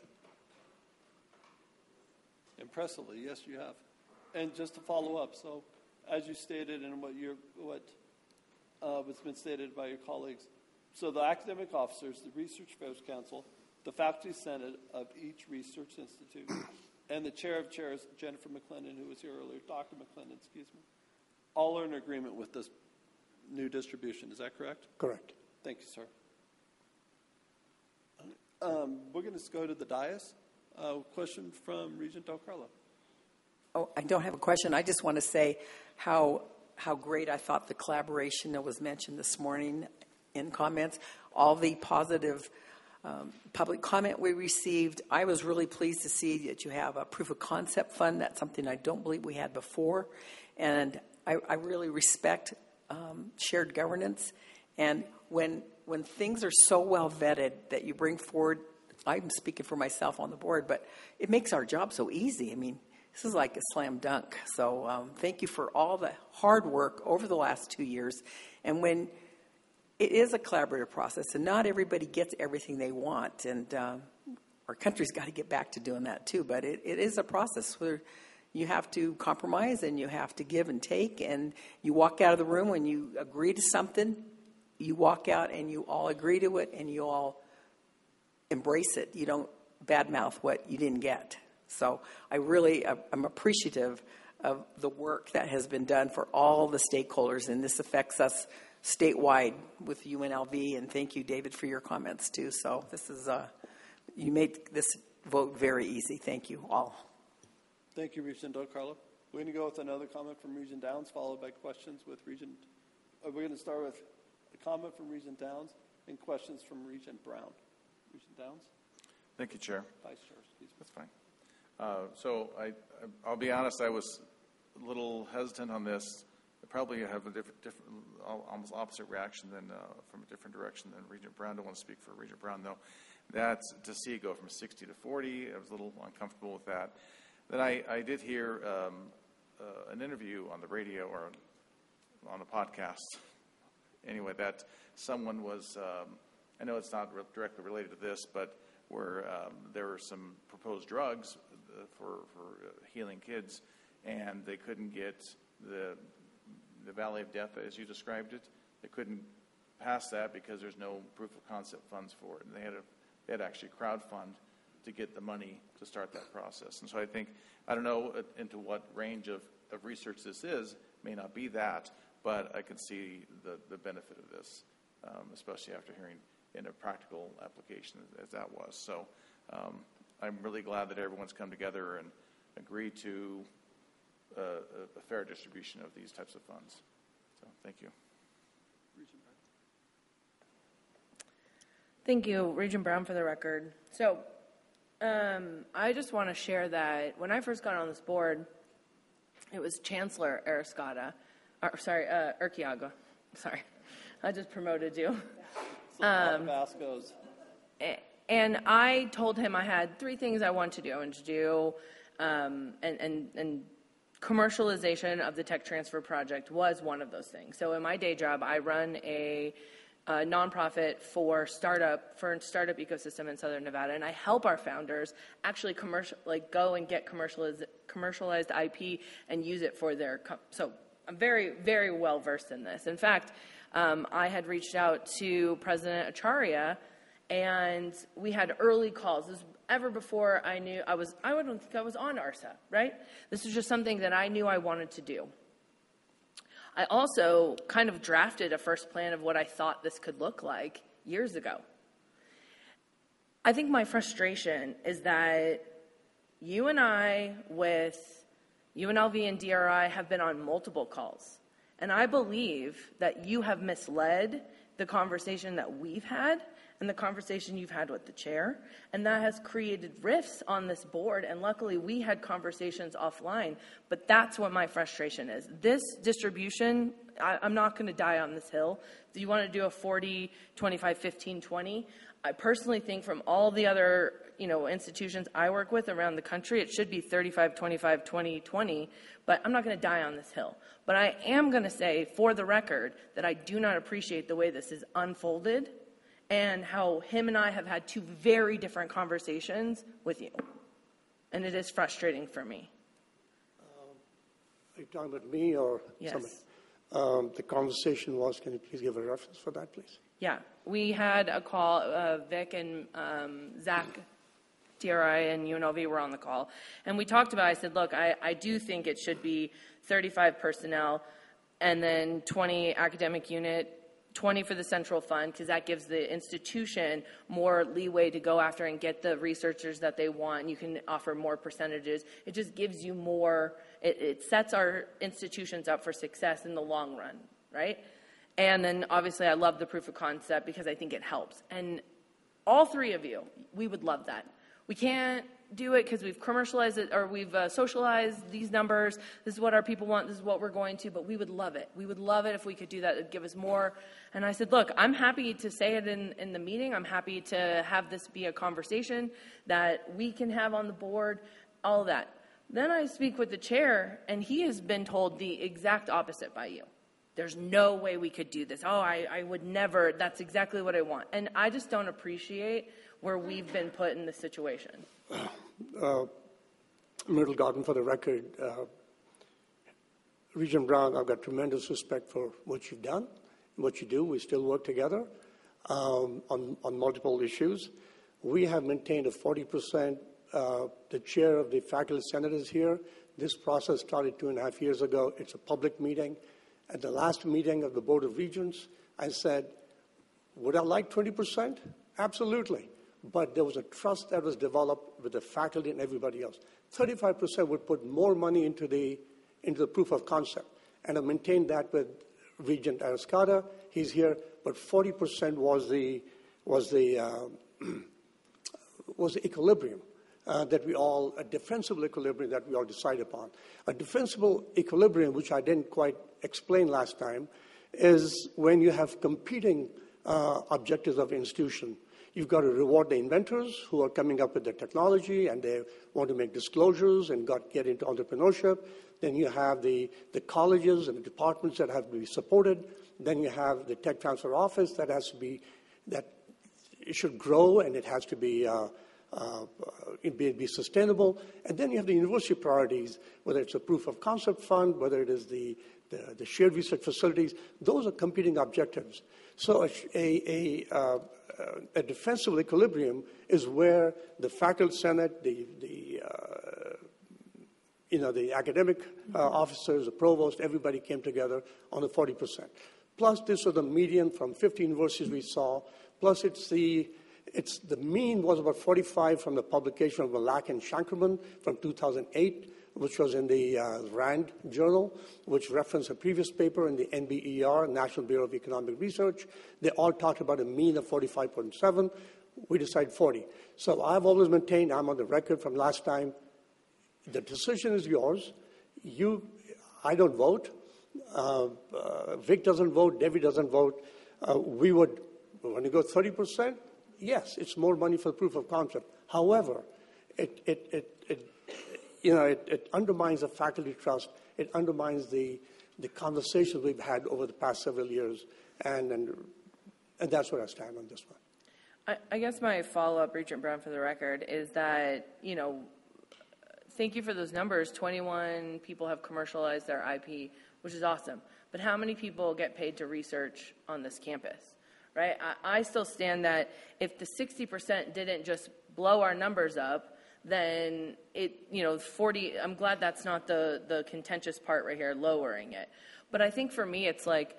Speaker 1: Impressively, yes, you have. And just to follow up, so as you stated and what's been stated by your colleagues, so the academic officers, the Research Affairs Council, the Faculty Senate of each research institute, and the chair of chairs, Jennifer McClendon, who was here earlier, Dr. McClendon, all are in agreement with this new distribution. Is that correct?
Speaker 23: Correct.
Speaker 1: Thank you, sir. We're going to go to the dais. Question from Regent Del Carlo.
Speaker 14: Oh, I don't have a question. I just want to say how great I thought the collaboration that was mentioned this morning in comments, all the positive public comment we received. I was really pleased to see that you have a proof of concept fund. That's something I don't believe we had before. And I really respect shared governance. And when things are so well vetted that you bring forward, I'm speaking for myself on the board, but it makes our job so easy. I mean, this is like a slam dunk. So thank you for all the hard work over the last 2 years. And when it is a collaborative process, and not everybody gets everything they want, and our country's got to get back to doing that too, but it is a process where you have to compromise and you have to give and take, and you walk out of the room when you agree to something, you walk out and you all agree to it and you all embrace it. You don't badmouth what you didn't get. So I really am appreciative of the work that has been done for all the stakeholders, and this affects us statewide with UNLV, and thank you, David, for your comments too. So this is you made this vote very easy. Thank you all.
Speaker 1: Thank you, Regent Del Carlo. We're going to go with another comment from Regent Downs, followed by questions with Regent. We're going to start with a comment from Regent Downs and questions from Regent Brown. Regent Downs.
Speaker 12: Thank you, Chair.
Speaker 1: Vice Chair, excuse me.
Speaker 12: That's fine. So I'll be honest, I was a little hesitant on this. I probably have a different almost opposite reaction than from a different direction than Regent Brown. I don't want to speak for Regent Brown, though. That's to see it go from 60 to 40. I was a little uncomfortable with that. Then I did hear an interview on the radio or on a podcast, anyway, that someone was, I know it's not directly related to this, but where there were some proposed drugs for healing kids, and they couldn't get the Valley of Death, as you described it. They couldn't pass that because there's no proof of concept funds for it. And they had actually crowdfund to get the money to start that process. And so I don't know into what range of research this is, may not be that, but I can see the benefit of this, especially after hearing in a practical application as that was. So I'm really glad that everyone's come together and agreed to a fair distribution of these types of funds. So thank you.
Speaker 16: Thank you, Regent Brown, for the record. So I just want to share that when I first got on this board, it was Chancellor Urquiaga. Sorry, I just promoted you.
Speaker 1: Vasco's.
Speaker 16: And I told him I had 3 things I wanted to do. I wanted to do, and commercialization of the tech transfer project was one of those things. So in my day job, I run a nonprofit for startup ecosystem in Southern Nevada, and I help our founders actually go and get commercialized IP and use it for their. So I'm very, very well versed in this. In fact, I had reached out to President Acharya, and we had early calls. This was ever before I knew I don't think I was on ARSA, right? This was just something that I knew I wanted to do. I also kind of drafted a first plan of what I thought this could look like years ago. I think my frustration is that you and I with UNLV and DRI have been on multiple calls. And I believe that you have misled the conversation that we've had and the conversation you've had with the chair. And that has created rifts on this board. And luckily, we had conversations offline. But that's what my frustration is. This distribution, I'm not going to die on this hill. Do you want to do a 40, 25, 15, 20? I personally think from all the other institutions I work with around the country, it should be 35, 25, 20, 20. But I'm not going to die on this hill. But I am going to say, for the record, that I do not appreciate the way this is unfolded and how him and I have had 2 very different conversations with you. And it is frustrating for me.
Speaker 23: Are you talking about me or somebody? The conversation was, can you please give a reference for that, please?
Speaker 16: Yeah, we had a call, Vic and Zach, DRI and UNLV were on the call. And we talked about, I said, look, I do think it should be 35 personnel and then 20 academic unit, 20 for the central fund, because that gives the institution more leeway to go after and get the researchers that they want. And you can offer more percentages. It just gives you more, it sets our institutions up for success in the long run, right? And then obviously I love the proof of concept because I think it helps. And all 3 of you, we would love that. We can't do it because we've commercialized it or we've socialized these numbers. This is what our people want. This is what we're going to. But we would love it. We would love it if we could do that. It would give us more. And I said, look, I'm happy to say it in the meeting. I'm happy to have this be a conversation that we can have on the board, all of that. Then I speak with the chair, and he has been told the exact opposite by you. There's no way we could do this. Oh, I would never. That's exactly what I want. And I just don't appreciate where we've been put in this situation.
Speaker 23: Myrtle Garden, for the record, Regent Brown, I've got tremendous respect for what you've done, what you do. We still work together on multiple issues. We have maintained a 40%. The chair of the faculty senate is here. This process started 2.5 years ago. It's a public meeting. At the last meeting of the Board of Regents, I said, would I like 20%? Absolutely. But there was a trust that was developed with the faculty and everybody else. 35% would put more money into the proof of concept. And I maintained that with Regent Arascada. He's here. But 40% was the equilibrium that we all, a defensible equilibrium that we all decide upon. A defensible equilibrium, which I didn't quite explain last time, is when you have competing objectives of institution. You've got to reward the inventors who are coming up with the technology and they want to make disclosures and get into entrepreneurship. Then you have the colleges and the departments that have to be supported. Then you have the tech transfer office that it should grow and it has to be sustainable. And then you have the university priorities, whether it's a proof of concept fund, whether it is the shared research facilities. Those are competing objectives. So a defensible equilibrium is where the faculty senate, the academic officers, the provost, everybody came together on the 40%. Plus, this was the median from 50 universities we saw. Plus, it's the mean was about 45 from the publication of Malak and Shankerman from 2008, which was in the RAND journal, which referenced a previous paper in the NBER, National Bureau of Economic Research. They all talked about a mean of 45.7. We decided 40. So I've always maintained, I'm on the record from last time, the decision is yours. I don't vote. Vic doesn't vote. Debbie doesn't vote. We would, when you go 30%, yes, it's more money for the proof of concept. However, it undermines the faculty trust. It undermines the conversations we've had over the past several years, and that's where I stand on this one.
Speaker 16: I guess my follow-up, Regent Brown, for the record, is that, thank you for those numbers. 21 people have commercialized their IP, which is awesome. But how many people get paid to research on this campus, right? I still stand that if the 60% didn't just blow our numbers up, then 40, I'm glad that's not the contentious part right here, lowering it. But I think for me, it's like,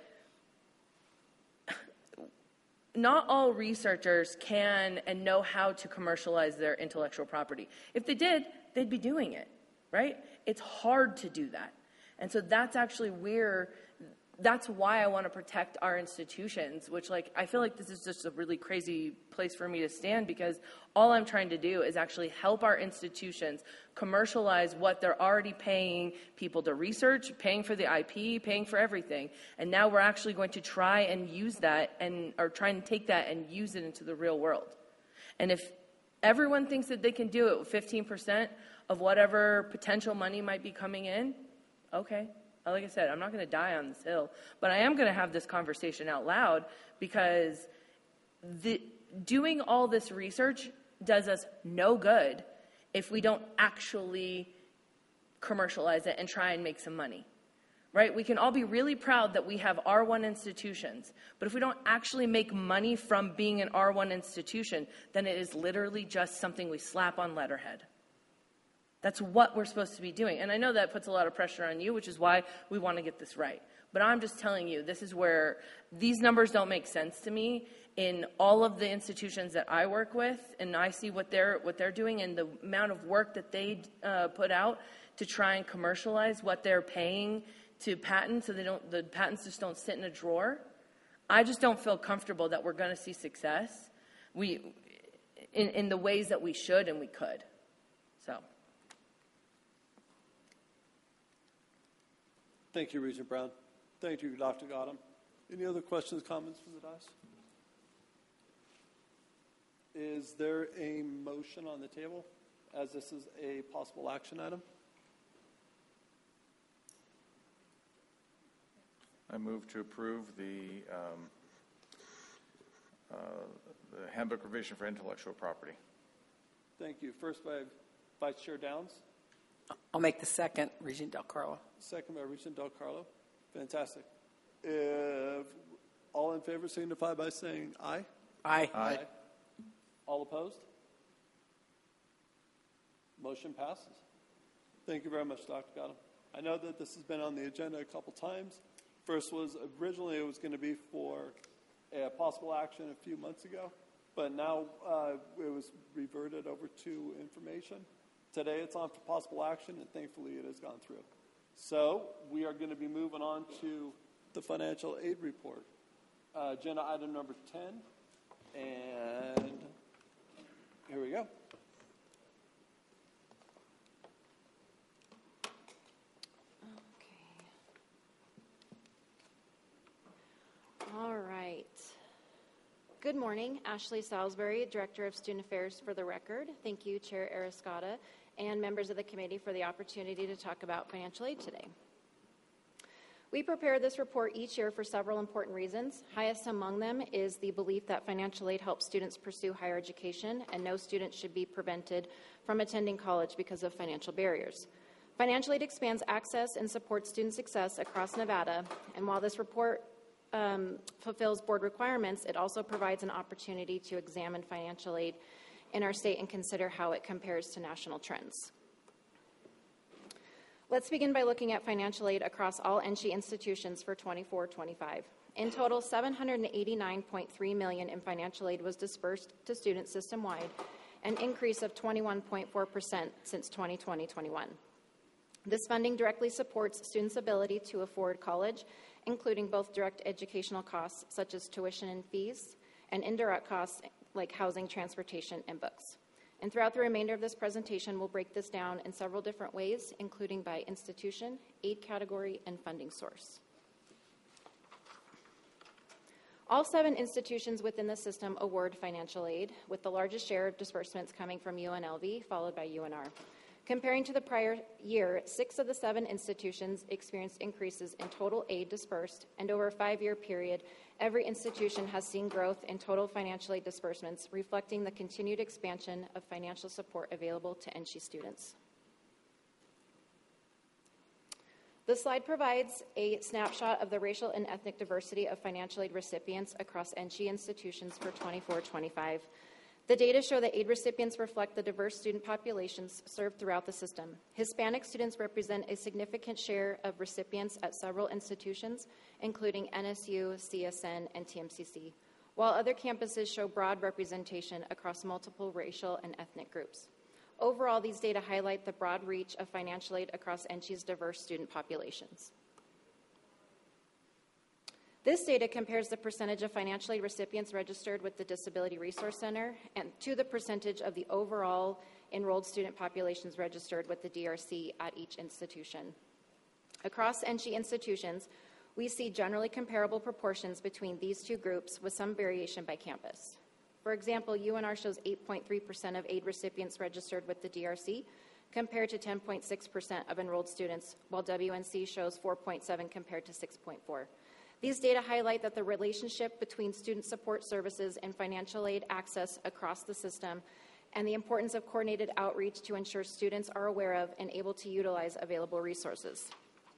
Speaker 16: not all researchers can and know how to commercialize their intellectual property. If they did, they'd be doing it, right? It's hard to do that. And so that's actually that's why I want to protect our institutions, which I feel like this is just a really crazy place for me to stand, because all I'm trying to do is actually help our institutions commercialize what they're already paying people to research, paying for the IP, paying for everything. And now we're actually going to try and use that or try and take that and use it into the real world. And if everyone thinks that they can do it with 15% of whatever potential money might be coming in, okay. Like I said, I'm not going to die on this hill, but I am going to have this conversation out loud, because doing all this research does us no good if we don't actually commercialize it and try and make some money, right? We can all be really proud that we have R1 institutions, but if we don't actually make money from being an R1 institution, then it is literally just something we slap on letterhead. That's what we're supposed to be doing. And I know that puts a lot of pressure on you, which is why we want to get this right. But I'm just telling you, this is where these numbers don't make sense to me in all of the institutions that I work with, and I see what they're doing and the amount of work that they put out to try and commercialize what they're paying to patents, so the patents just don't sit in a drawer. I just don't feel comfortable that we're going to see success in the ways that we should and we could. So.
Speaker 1: Thank you, Regent Brown. Thank you, Dr. Gautam. Any other questions, comments from the dais? Is there a motion on the table, as this is a possible action item?
Speaker 12: I move to approve the handbook revision for intellectual property.
Speaker 1: Thank you. First by Vice Chair Downs.
Speaker 14: I'll make the second, Regent Del Carlo.
Speaker 1: Second by Regent Del Carlo. Fantastic. All in favor signify by saying aye.
Speaker 14: Aye.
Speaker 1: Aye. All opposed? Motion passes. Thank you very much, Dr. Gautam. I know that this has been on the agenda a couple times. First was originally it was going to be for a possible action a few months ago, but now it was reverted over to information. Today it's on for possible action, and thankfully it has gone through. So we are going to be moving on to the financial aid report. Agenda item number 10, and here we go.
Speaker 5: All right. Good morning. Ashley Salisbury, Director of Student Affairs, for the record. Thank you, Chair Arascata, and members of the committee for the opportunity to talk about financial aid today. We prepare this report each year for several important reasons. Highest among them is the belief that financial aid helps students pursue higher education, and no student should be prevented from attending college because of financial barriers. Financial aid expands access and supports student success across Nevada, and while this report fulfills board requirements, it also provides an opportunity to examine financial aid in our state and consider how it compares to national trends. Let's begin by looking at financial aid across all NSHE institutions for 24-25. In total, $789.3 million in financial aid was dispersed to students system-wide, an increase of 21.4% since 2020-21. This funding directly supports students' ability to afford college, including both direct educational costs such as tuition and fees, and indirect costs like housing, transportation, and books. And throughout the remainder of this presentation, we'll break this down in several different ways, including by institution, aid category, and funding source. All 7 institutions within the system award financial aid, with the largest share of disbursements coming from UNLV, followed by UNR. Comparing to the prior year, 6 of the 7 institutions experienced increases in total aid dispersed, and over a 5-year period, every institution has seen growth in total financial aid disbursements, reflecting the continued expansion of financial support available to NSHE students. This slide provides a snapshot of the racial and ethnic diversity of financial aid recipients across NSHE institutions for 24-25. The data show that aid recipients reflect the diverse student populations served throughout the system. Hispanic students represent a significant share of recipients at several institutions, including NSU, CSN, and TMCC, while other campuses show broad representation across multiple racial and ethnic groups. Overall, these data highlight the broad reach of financial aid across NSHE's diverse student populations. This data compares the percentage of financial aid recipients registered with the Disability Resource Center and to the percentage of the overall enrolled student populations registered with the DRC at each institution. Across NSHE institutions, we see generally comparable proportions between these two groups with some variation by campus. For example, UNR shows 8.3% of aid recipients registered with the DRC compared to 10.6% of enrolled students, while WNC shows 4.7% compared to 6.4%. These data highlight that the relationship between student support services and financial aid access across the system and the importance of coordinated outreach to ensure students are aware of and able to utilize available resources.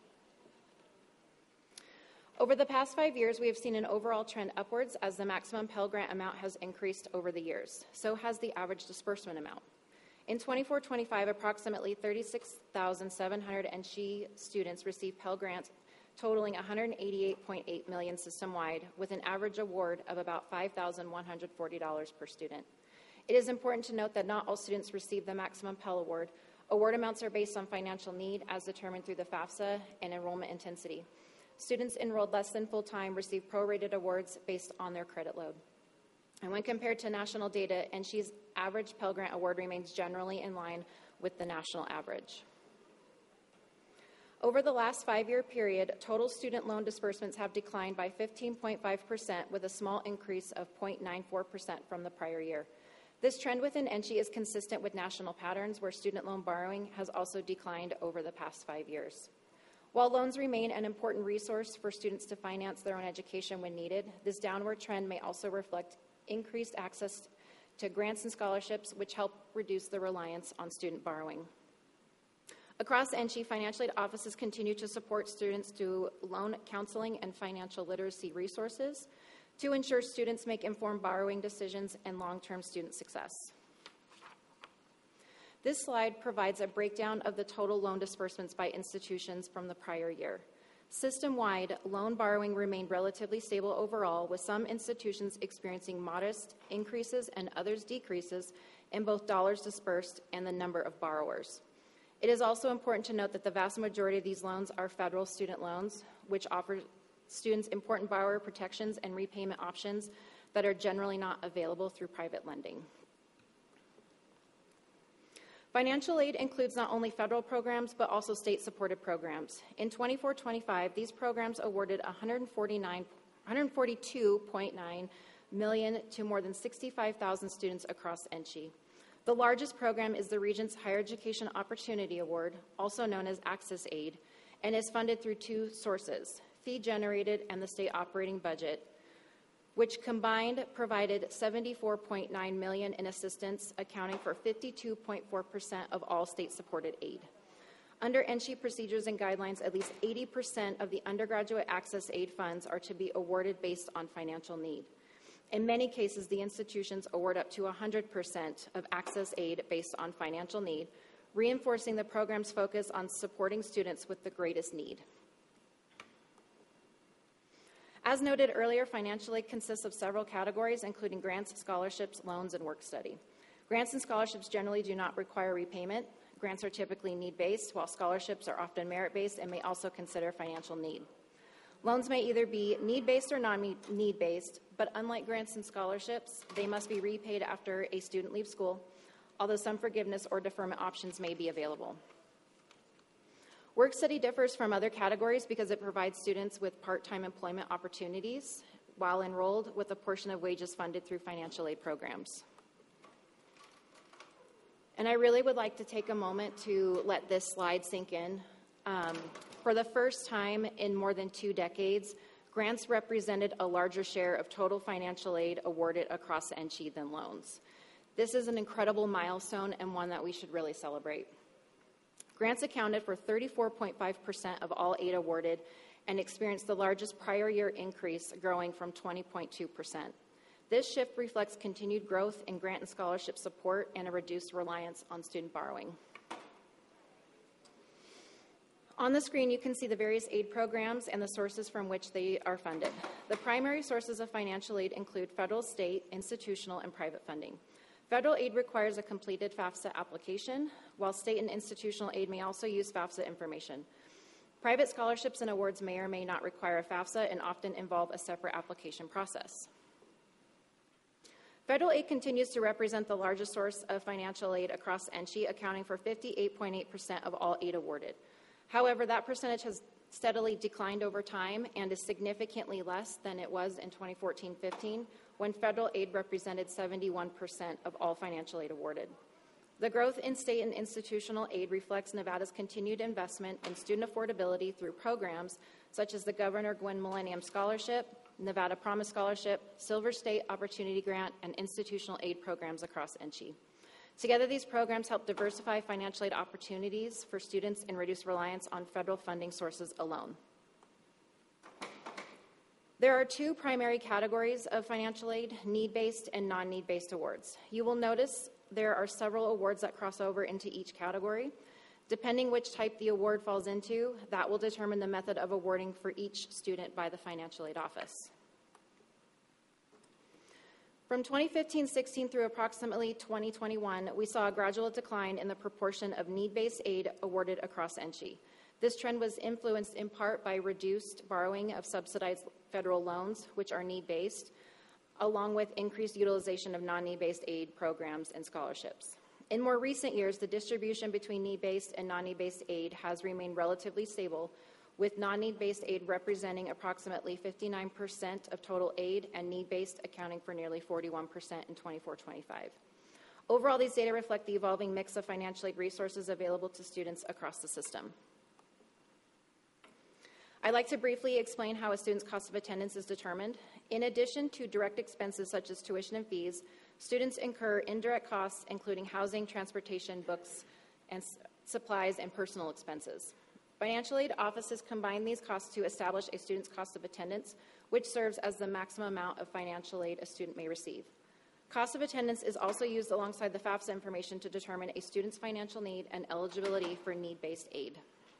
Speaker 5: Over the past 5 years, we have seen an overall trend upwards as the maximum Pell Grant amount has increased over the years. So has the average disbursement amount. In 24-25, approximately 36,700 NSHE students received Pell Grants totaling $188.8 million system-wide, with an average award of about $5,140 per student. It is important to note that not all students receive the maximum Pell Award. Award amounts are based on financial need as determined through the FAFSA and enrollment intensity. Students enrolled less than full-time receive prorated awards based on their credit load. And when compared to national data, NSHE's average Pell Grant award remains generally in line with the national average. Over the last 5-year period, total student loan disbursements have declined by 15.5%, with a small increase of 0.94% from the prior year. This trend within NSHE is consistent with national patterns, where student loan borrowing has also declined over the past 5 years. While loans remain an important resource for students to finance their own education when needed, this downward trend may also reflect increased access to grants and scholarships, which help reduce the reliance on student borrowing. Across NSHE, financial aid offices continue to support students through loan counseling and financial literacy resources to ensure students make informed borrowing decisions and long-term student success. This slide provides a breakdown of the total loan disbursements by institutions from the prior year. System-wide, loan borrowing remained relatively stable overall, with some institutions experiencing modest increases and others decreases in both dollars dispersed and the number of borrowers. It is also important to note that the vast majority of these loans are federal student loans, which offer students important borrower protections and repayment options that are generally not available through private lending. Financial aid includes not only federal programs, but also state-supported programs. In 24-25, these programs awarded $142.9 million to more than 65,000 students across NSHE. The largest program is the Regents Higher Education Opportunity Award, also known as Access Aid, and is funded through 2 sources, fee-generated and the state operating budget, which combined provided $74.9 million in assistance, accounting for 52.4% of all state-supported aid. Under NSHE procedures and guidelines, at least 80% of the undergraduate access aid funds are to be awarded based on financial need. In many cases, the institutions award up to 100% of access aid based on financial need, reinforcing the program's focus on supporting students with the greatest need. As noted earlier, financial aid consists of several categories, including grants, scholarships, loans, and work study. Grants and scholarships generally do not require repayment. Grants are typically need-based, while scholarships are often merit-based and may also consider financial need. Loans may either be need-based or non-need-based, but unlike grants and scholarships, they must be repaid after a student leaves school, although some forgiveness or deferment options may be available. Work study differs from other categories because it provides students with part-time employment opportunities while enrolled, with a portion of wages funded through financial aid programs. And I really would like to take a moment to let this slide sink in. For the first time in more than 2 decades, grants represented a larger share of total financial aid awarded across NCHE than loans. This is an incredible milestone and one that we should really celebrate. Grants accounted for 34.5% of all aid awarded and experienced the largest prior year increase, growing from 20.2%. This shift reflects continued growth in grant and scholarship support and a reduced reliance on student borrowing. On the screen, you can see the various aid programs and the sources from which they are funded. The primary sources of financial aid include federal, state, institutional, and private funding. Federal aid requires a completed FAFSA application, while state and institutional aid may also use FAFSA information. Private scholarships and awards may or may not require a FAFSA and often involve a separate application process. Federal aid continues to represent the largest source of financial aid across NCHE, accounting for 58.8% of all aid awarded. However, that percentage has steadily declined over time and is significantly less than it was in 2014-15, when federal aid represented 71% of all financial aid awarded. The growth in state and institutional aid reflects Nevada's continued investment in student affordability through programs such as the Governor Gwynne Millennium Scholarship, Nevada Promise Scholarship, Silver State Opportunity Grant, and institutional aid programs across NCHE. Together, these programs help diversify financial aid opportunities for students and reduce reliance on federal funding sources alone. There are 2 primary categories of financial aid: need-based and non-need-based awards. You will notice there are several awards that cross over into each category. Depending which type the award falls into, that will determine the method of awarding for each student by the financial aid office. From 2015-16 through approximately 2021, we saw a gradual decline in the proportion of need-based aid awarded across NCHE. This trend was influenced in part by reduced borrowing of subsidized federal loans, which are need-based, along with increased utilization of non-need-based aid programs and scholarships. In more recent years, the distribution between need-based and non-need-based aid has remained relatively stable, with non-need-based aid representing approximately 59% of total aid and need-based accounting for nearly 41% in 24-25. Overall, these data reflect the evolving mix of financial aid resources available to students across the system. I'd like to briefly explain how a student's cost of attendance is determined. In addition to direct expenses such as tuition and fees, students incur indirect costs, including housing, transportation, books, and supplies, and personal expenses. Financial aid offices combine these costs to establish a student's cost of attendance, which serves as the maximum amount of financial aid a student may receive. Cost of attendance is also used alongside the FAFSA information to determine a student's financial need and eligibility for need-based aid.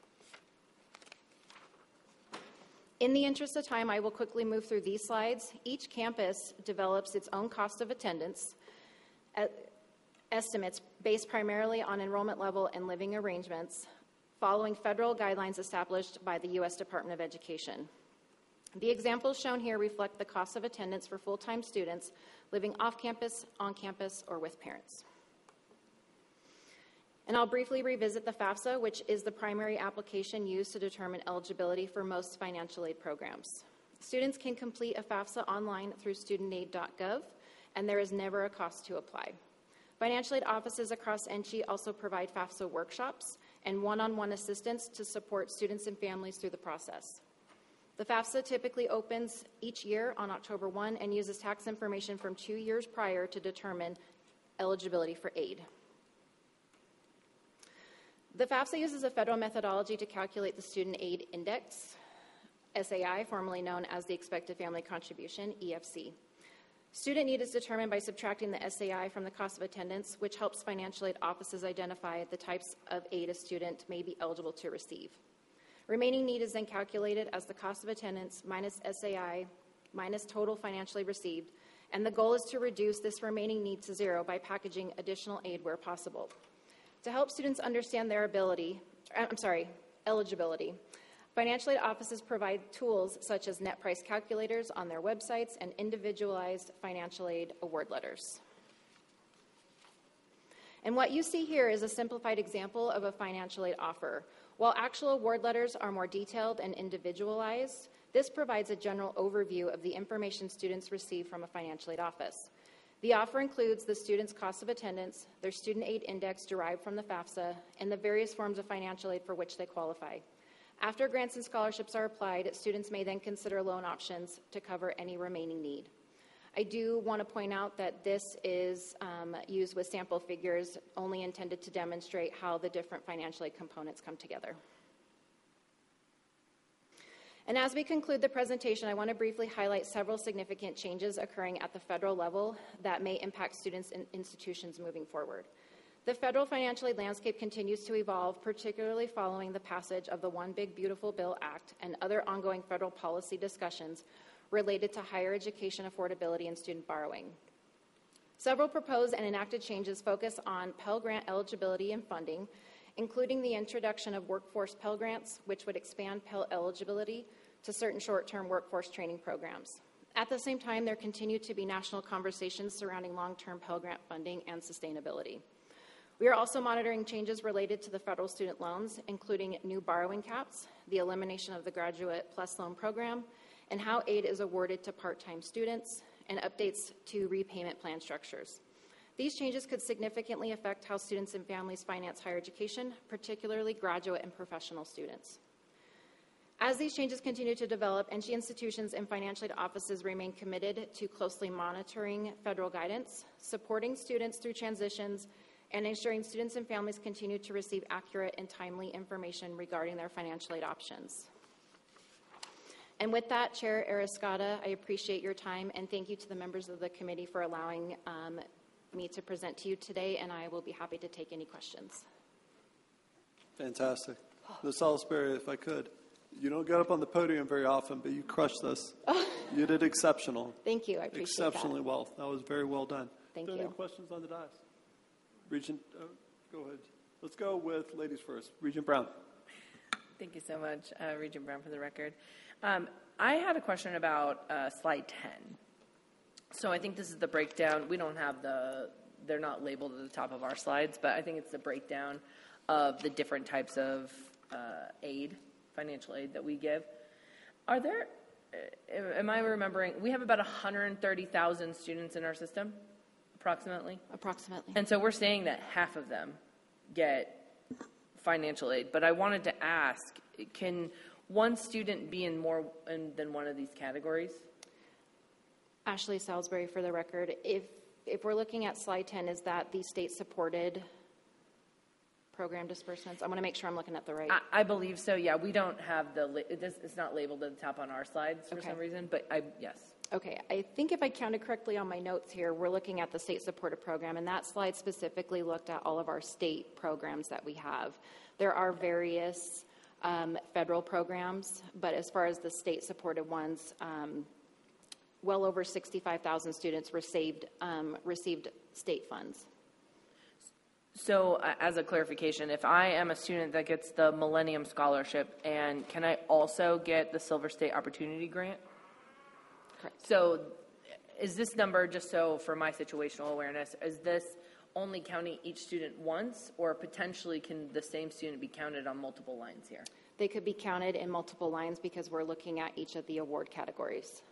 Speaker 5: In the interest of time, I will quickly move through these slides. Each campus develops its own cost of attendance estimates based primarily on enrollment level and living arrangements, following federal guidelines established by the U.S. Department of Education. The examples shown here reflect the cost of attendance for full-time students living off-campus, on-campus, or with parents. And I'll briefly revisit the FAFSA, which is the primary application used to determine eligibility for most financial aid programs. Students can complete a FAFSA online through studentaid.gov, and there is never a cost to apply. Financial aid offices across NCHE also provide FAFSA workshops and one-on-one assistance to support students and families through the process. The FAFSA typically opens each year on October 1 and uses tax information from 2 years prior to determine eligibility for aid. The FAFSA uses a federal methodology to calculate the Student Aid Index, SAI, formerly known as the Expected Family Contribution, EFC. Student need is determined by subtracting the SAI from the cost of attendance, which helps financial aid offices identify the types of aid a student may be eligible to receive. Remaining need is then calculated as the cost of attendance minus SAI minus total financially received, and the goal is to reduce this remaining need to zero by packaging additional aid where possible. To help students understand their eligibility, financial aid offices provide tools such as net price calculators on their websites and individualized financial aid award letters. And what you see here is a simplified example of a financial aid offer. While actual award letters are more detailed and individualized, this provides a general overview of the information students receive from a financial aid office. The offer includes the student's cost of attendance, their student aid index derived from the FAFSA, and the various forms of financial aid for which they qualify. After grants and scholarships are applied, students may then consider loan options to cover any remaining need. I do want to point out that this is used with sample figures only intended to demonstrate how the different financial aid components come together. And as we conclude the presentation, I want to briefly highlight several significant changes occurring at the federal level that may impact students and institutions moving forward. The federal financial aid landscape continues to evolve, particularly following the passage of the One Big Beautiful Bill Act and other ongoing federal policy discussions related to higher education affordability and student borrowing. Several proposed and enacted changes focus on Pell Grant eligibility and funding, including the introduction of workforce Pell Grants, which would expand Pell eligibility to certain short-term workforce training programs. At the same time, there continue to be national conversations surrounding long-term Pell Grant funding and sustainability. We are also monitoring changes related to the federal student loans, including new borrowing caps, the elimination of the Graduate Plus Loan Program, and how aid is awarded to part-time students, and updates to repayment plan structures. These changes could significantly affect how students and families finance higher education, particularly graduate and professional students. As these changes continue to develop, NC institutions and financial aid offices remain committed to closely monitoring federal guidance, supporting students through transitions, and ensuring students and families continue to receive accurate and timely information regarding their financial aid options. And with that, Chair Arascata, I appreciate your time, and thank you to the members of the committee for allowing me to present to you today, and I will be happy to take any questions.
Speaker 1: Fantastic. Ms. Salisbury, if I could, you don't get up on the podium very often, but you crushed this. You did exceptional.
Speaker 5: Thank you. I appreciate
Speaker 1: Exceptionally
Speaker 5: that.
Speaker 1: well. That was very well done.
Speaker 5: Thank
Speaker 1: Are there
Speaker 5: you.
Speaker 1: any questions on the dais? Regent, go ahead. Let's go with ladies first. Regent Brown.
Speaker 16: Thank you so much, Regent Brown, for the record. I had a question about slide 10. So I think this is the breakdown. We don't have they're not labeled at the top of our slides, but I think it's the breakdown of the different types of aid, financial aid that we give. Are there, am I remembering, we have about 130,000 students in our system, approximately?
Speaker 5: Approximately.
Speaker 16: And so we're saying that half of them get financial aid. But I wanted to ask, can one student be in more than one of these categories?
Speaker 5: Ashley Salisbury, for the record. If we're looking at slide 10, is that the state-supported program disbursements? I want to make sure I'm looking at the right.
Speaker 16: I believe so, yeah. We don't have it's not labeled at the top on our slides for some reason, but yes.
Speaker 5: Okay, I think if I counted correctly on my notes here, we're looking at the state-supported program, and that slide specifically looked at all of our state programs that we have. There are various federal programs, but as far as the state-supported ones, well over 65,000 students received state funds.
Speaker 16: So as a clarification, if I am a student that gets the Millennium Scholarship, and can I also get the Silver State Opportunity Grant?
Speaker 5: Correct.
Speaker 16: So is this number, just so for my situational awareness, is this only counting each student once, or potentially can the same student be counted on multiple lines here?
Speaker 5: They could be counted in multiple lines because we're looking at each of the award categories.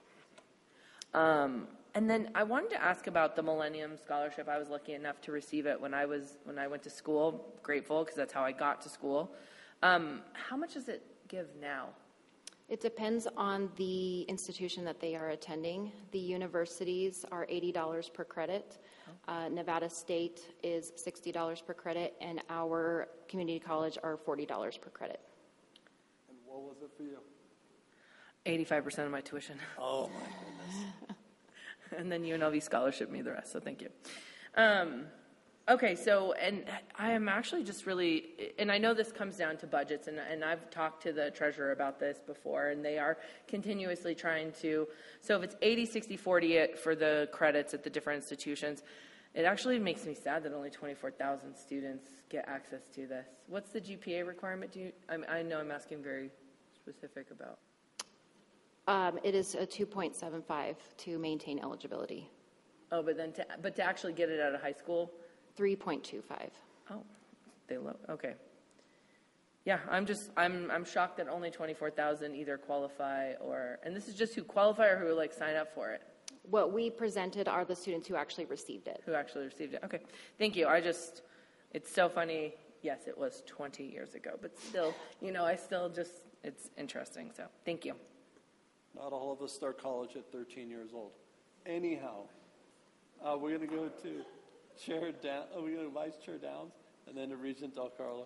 Speaker 16: And then I wanted to ask about the Millennium Scholarship. I was lucky enough to receive it when I went to school. Grateful, because that's how I got to school. How much does it give now?
Speaker 5: It depends on the institution that they are attending. The universities are $80 per credit. Nevada State is $60 per credit, and our community college are $40 per credit.
Speaker 1: And what was it for you?
Speaker 16: 85% of my tuition.
Speaker 1: Oh, my goodness.
Speaker 16: And then UNLV scholarship me the rest, so thank you. Okay, so, and I am actually just really, and I know this comes down to budgets, and I've talked to the treasurer about this before, and they are continuously trying to, so if it's 80, 60, 40 for the credits at the different institutions, it actually makes me sad that only 24,000 students get access to this. What's the GPA requirement? I know I'm asking very specific about.
Speaker 5: It is a 2.75 to maintain eligibility.
Speaker 16: Oh, but to actually get it out of high school?
Speaker 5: 3.25.
Speaker 16: Oh, they low. Okay. Yeah, I'm shocked that only 24,000 either qualify or, and this is just who qualify or who like sign up for it.
Speaker 5: What we presented are the students who actually received it.
Speaker 16: Who actually received it. Okay. Thank you. It's so funny. Yes, it was 20 years ago, but still, it's interesting. So thank you.
Speaker 1: Not all of us start college at 13 years old. Anyhow, we're going to go to Chair we're going to Vice Chair Downs, and then to Regent Del Carlo.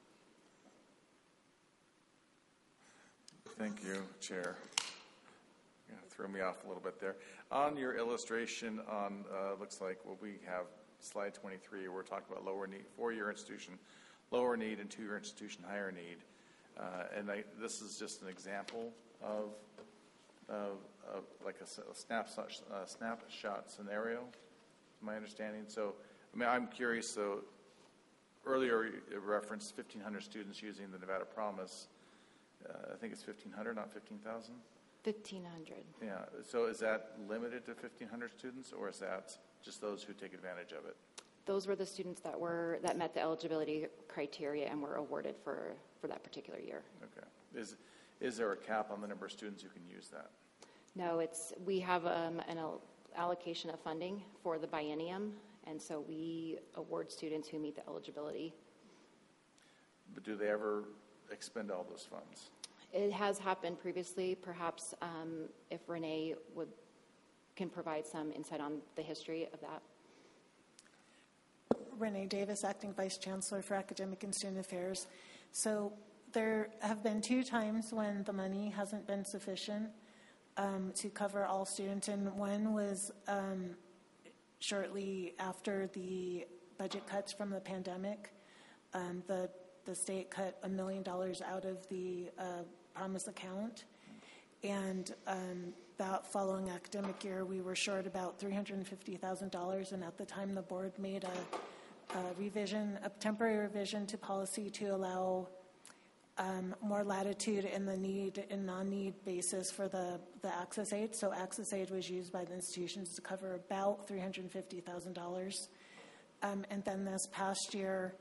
Speaker 12: Thank you, Chair. Yeah, threw me off a little bit there. On your illustration on, looks like what we have, slide 23, we're talking about lower need, 4-year institution, lower need, and 2-year institution, higher need. This is just an example of like a snapshot scenario, my understanding. So, I'm curious. So, earlier you referenced 1,500 students using the Nevada Promise. I think it's 1,500, not 15,000.
Speaker 5: 1,500.
Speaker 12: Yeah. So, is that limited to 1,500 students, or is that just those who take advantage of it?
Speaker 5: Those were the students that met the eligibility criteria and were awarded for that particular year.
Speaker 12: Okay. Is there a cap on the number of students who can use that?
Speaker 5: No, we have an allocation of funding for the biennium, and so we award students who meet the eligibility.
Speaker 12: But do they ever expend all those funds?
Speaker 5: It has happened previously. Perhaps if Renee can provide some insight on the history of that.
Speaker 2: Renee Davis, Acting Vice Chancellor for Academic and Student Affairs. So there have been 2 times when the money hasn't been sufficient to cover all students, and one was shortly after the budget cuts from the pandemic. The state cut $1 million out of the Promise account, and that following academic year, we were short about $350,000, and at the time, the board made a temporary revision to policy to allow more latitude in the need and non-need basis for the access aid. So access aid was used by the institutions to cover about $350,000. And then this past year,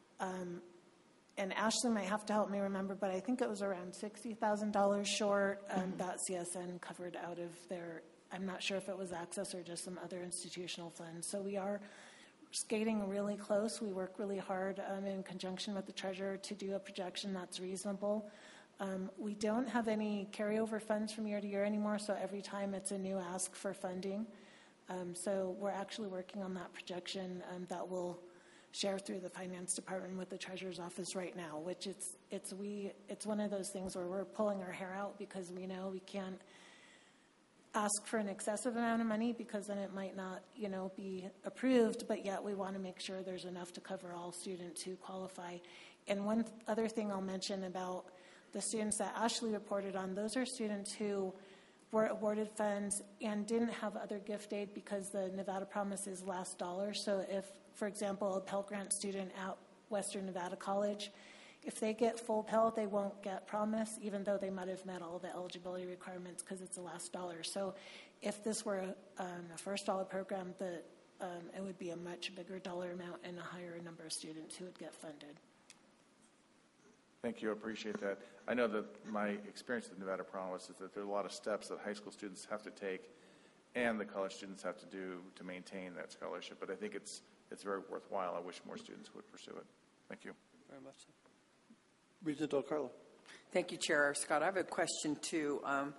Speaker 2: and Ashley might have to help me remember, but I think it was around $60,000 short that CSN covered out of their, I'm not sure if it was access or just some other institutional funds. So we are skating really close. We work really hard in conjunction with the treasurer to do a projection that's reasonable. We don't have any carryover funds from year to year anymore, so every time it's a new ask for funding. So we're actually working on that projection that we'll share through the finance department with the treasurer's office right now, which it's one of those things where we're pulling our hair out because we know we can't ask for an excessive amount of money because then it might not, be approved, but yet we want to make sure there's enough to cover all students who qualify. And one other thing I'll mention about the students that Ashley reported on, those are students who were awarded funds and didn't have other gift aid because the Nevada Promise is last dollar. So if, for example, a Pell Grant student at Western Nevada College, if they get full Pell, they won't get Promise, even though they might have met all the eligibility requirements because it's the last dollar. So if this were a first dollar program, it would be a much bigger dollar amount and a higher number of students who would get funded.
Speaker 12: Thank you. I appreciate that. I know that my experience with Nevada Promise is that there are a lot of steps that high school students have to take and the college students have to do to maintain that scholarship. But I think it's very worthwhile. I wish more students would pursue it. Thank you.
Speaker 1: Very much so. Regent Del Carlo.
Speaker 14: Thank you, Chair Scott. I have a question, too.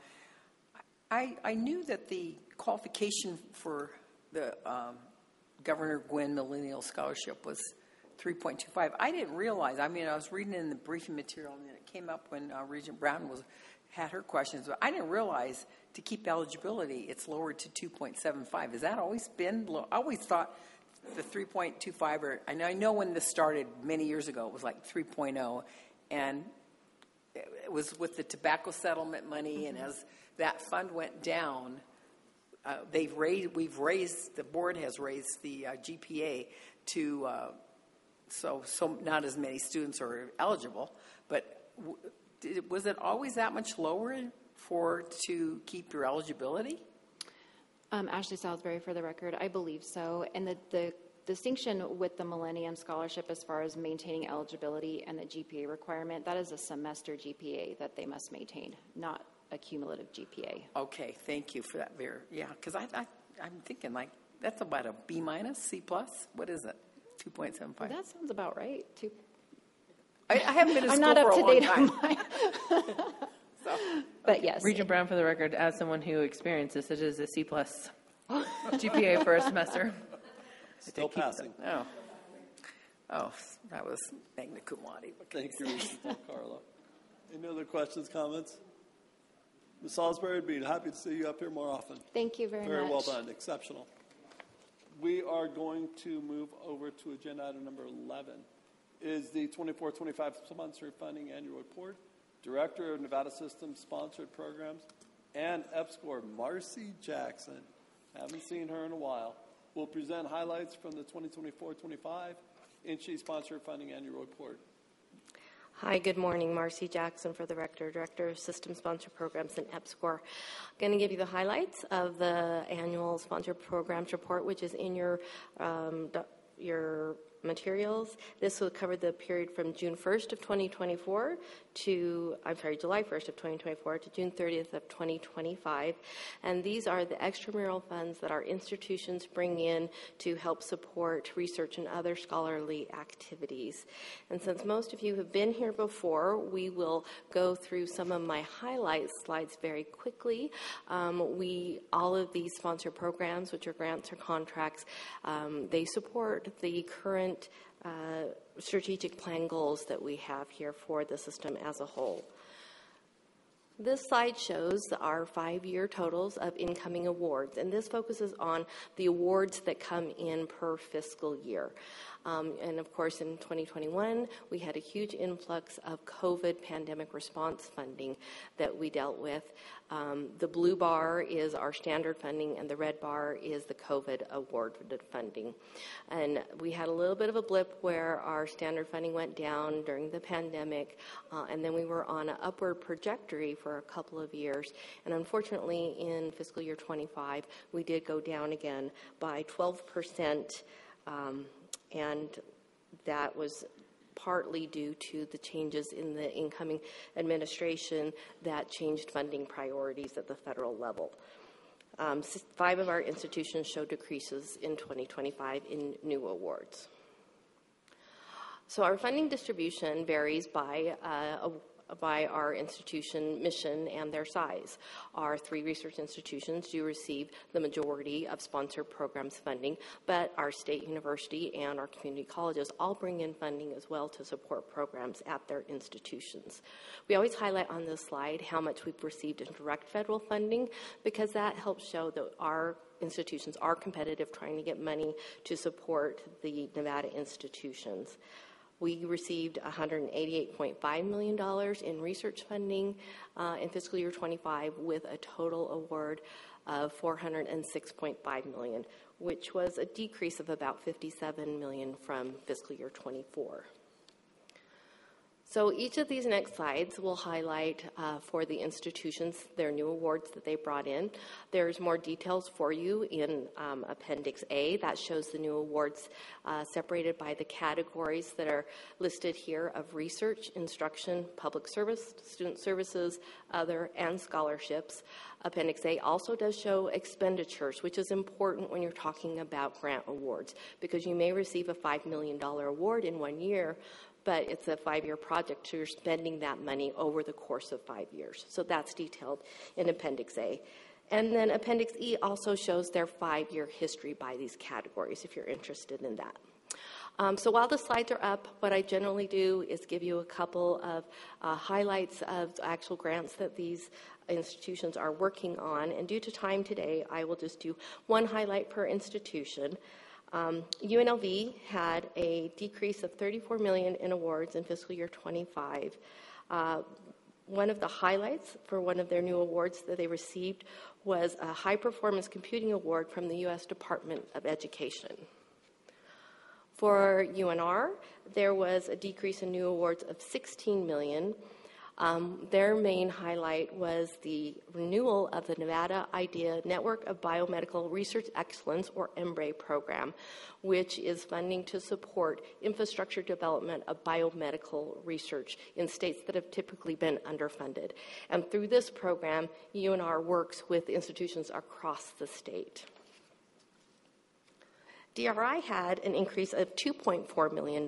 Speaker 14: I knew that the qualification for the Governor Gwynn Millennial Scholarship was 3.25. I didn't realize. I was reading in the briefing material, and it came up when Regent Brown had her questions. But I didn't realize to keep eligibility, it's lowered to 2.75. Has that always been low? I always thought the 3.25, or I know when this started many years ago, it was like 3.0, and it was with the tobacco settlement money, and as that fund went down, the board has raised the GPA to, so not as many students are eligible, but was it always that much lower to keep your eligibility?
Speaker 5: Ashley Salisbury for the record, I believe so. And the distinction with the Millennium Scholarship as far as maintaining eligibility and the GPA requirement, that is a semester GPA that they must maintain, not a cumulative GPA.
Speaker 14: Okay, thank you for that, Vera. Yeah, because I'm thinking like that's about a B minus, C plus. What is it? 2.75.
Speaker 5: Well, that sounds about right.
Speaker 14: I haven't been in
Speaker 5: I'm
Speaker 14: school
Speaker 5: not up
Speaker 14: for a
Speaker 5: to
Speaker 14: long
Speaker 5: date
Speaker 14: time.
Speaker 5: on mine. But yes.
Speaker 16: Regent Brown for the record, as someone who experienced this, it is a C plus GPA for a semester.
Speaker 1: Still passing.
Speaker 14: Oh, that was magna cum laude.
Speaker 1: Thank you, Regent Del Carlo. Any other questions, comments? Ms. Salisbury, I'd be happy to see you up here more often.
Speaker 5: Thank you very much.
Speaker 1: Very well done. Exceptional. We are going to move over to agenda item number 11. Is the 24-25 Sponsored Funding Annual Report. Director of Nevada Systems Sponsored Programs, and EPSCoR, Marcy Jackson. Haven't seen her in a while. Will present highlights from the 2024-25 INCHE Sponsored Funding Annual Report.
Speaker 4: Hi, good morning. Marcy Jackson for the Director of System Sponsored Programs and EPSCoR. I'm going to give you the highlights of the annual Sponsored Programs Report, which is in your materials. This will cover the period from June 1st of 2024 to, July 1st of 2024 to June 30th of 2025. And these are the extramural funds that our institutions bring in to help support research and other scholarly activities. And since most of you have been here before, we will go through some of my highlight slides very quickly. All of these sponsored programs, which are grants or contracts, they support the current strategic plan goals that we have here for the system as a whole. This slide shows our 5-year totals of incoming awards, and this focuses on the awards that come in per fiscal year. And of course, in 2021, we had a huge influx of COVID pandemic response funding that we dealt with. The blue bar is our standard funding, and the red bar is the COVID awarded funding. And we had a little bit of a blip where our standard funding went down during the pandemic, and then we were on an upward trajectory for a couple of years. And unfortunately, in fiscal year 25, we did go down again by 12%. And that was partly due to the changes in the incoming administration that changed funding priorities at the federal level. 5 of our institutions showed decreases in 2025 in new awards. So our funding distribution varies by our institution mission and their size. Our 3 research institutions do receive the majority of sponsored programs funding, but our state university and our community colleges all bring in funding as well to support programs at their institutions. We always highlight on this slide how much we've received in direct federal funding, because that helps show that our institutions are competitive trying to get money to support the Nevada institutions. We received $188.5 million in research funding in fiscal year 25, with a total award of $406.5 million, which was a decrease of about $57 million from fiscal year 24. So each of these next slides will highlight for the institutions their new awards that they brought in. There's more details for you in Appendix A. That shows the new awards separated by the categories that are listed here of research, instruction, public service, student services, other, and scholarships. Appendix A also does show expenditures, which is important when you're talking about grant awards, because you may receive a $5 million award in 1 year, but it's a 5-year project, so you're spending that money over the course of 5 years. So that's detailed in Appendix A. And then Appendix E also shows their 5-year history by these categories, if you're interested in that. So while the slides are up, what I generally do is give you a couple of highlights of actual grants that these institutions are working on. And due to time today, I will just do one highlight per institution. UNLV had a decrease of $34 million in awards in fiscal year 25. One of the highlights for one of their new awards that they received was a High Performance Computing Award from the U.S. Department of Education. For UNR, there was a decrease in new awards of $16 million. Their main highlight was the renewal of the Nevada IDEA Network of Biomedical Research Excellence, or NBRE program, which is funding to support infrastructure development of biomedical research in states that have typically been underfunded. And through this program, UNR works with institutions across the state. DRI had an increase of $2.4 million.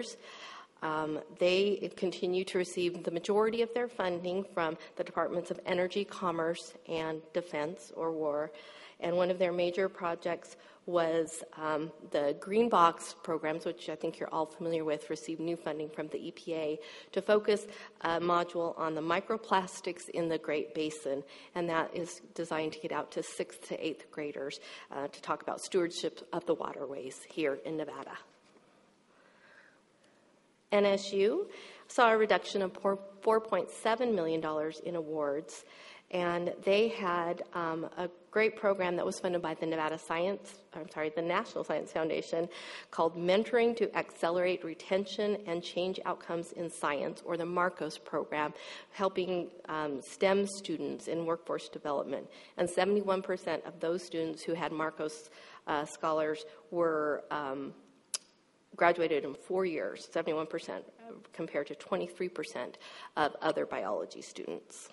Speaker 4: They continue to receive the majority of their funding from the Departments of Energy, Commerce, and Defense, or War. And one of their major projects was the Green Box programs, which I think you're all familiar with, received new funding from the EPA to focus a module on the microplastics in the Great Basin. And that is designed to get out to 6th to 8th graders to talk about stewardship of the waterways here in Nevada. NSU saw a reduction of $4.7 million in awards, and they had a great program that was funded by the the National Science Foundation called Mentoring to Accelerate Retention and Change Outcomes in Science, or the MARCOS program, helping STEM students in workforce development. And 71% of those students who had MARCOS scholars were graduated in 4 years, 71% compared to 23% of other biology students.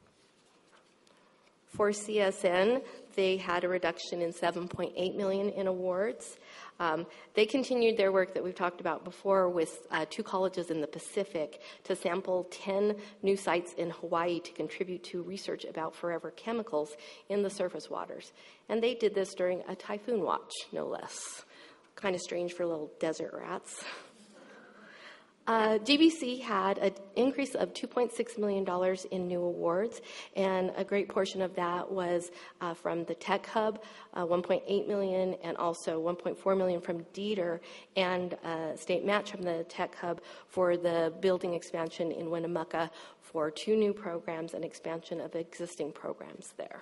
Speaker 4: For CSN, they had a reduction in $7.8 million in awards. They continued their work that we've talked about before with 2 colleges in the Pacific to sample 10 new sites in Hawaii to contribute to research about forever chemicals in the surface waters. And they did this during a typhoon watch, no less. Kind of strange for little desert rats. GBC had an increase of $2.6 million in new awards, and a great portion of that was from the Tech Hub, $1.8 million, and also $1.4 million from DEETR, and a state match from the Tech Hub for the building expansion in Winnemucca for 2 new programs and expansion of existing programs there.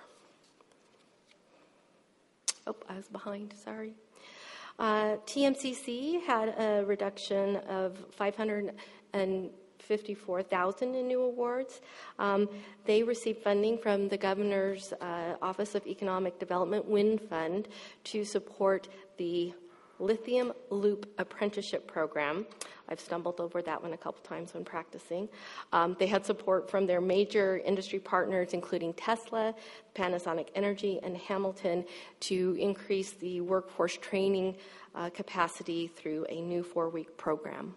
Speaker 4: Oh, I was behind, sorry. TMCC had a reduction of $554,000 in new awards. They received funding from the Governor's Office of Economic Development, WIN Fund, to support the Lithium Loop Apprenticeship Program. I've stumbled over that one a couple times when practicing. They had support from their major industry partners, including Tesla, Panasonic Energy, and Hamilton, to increase the workforce training capacity through a new 4-week program.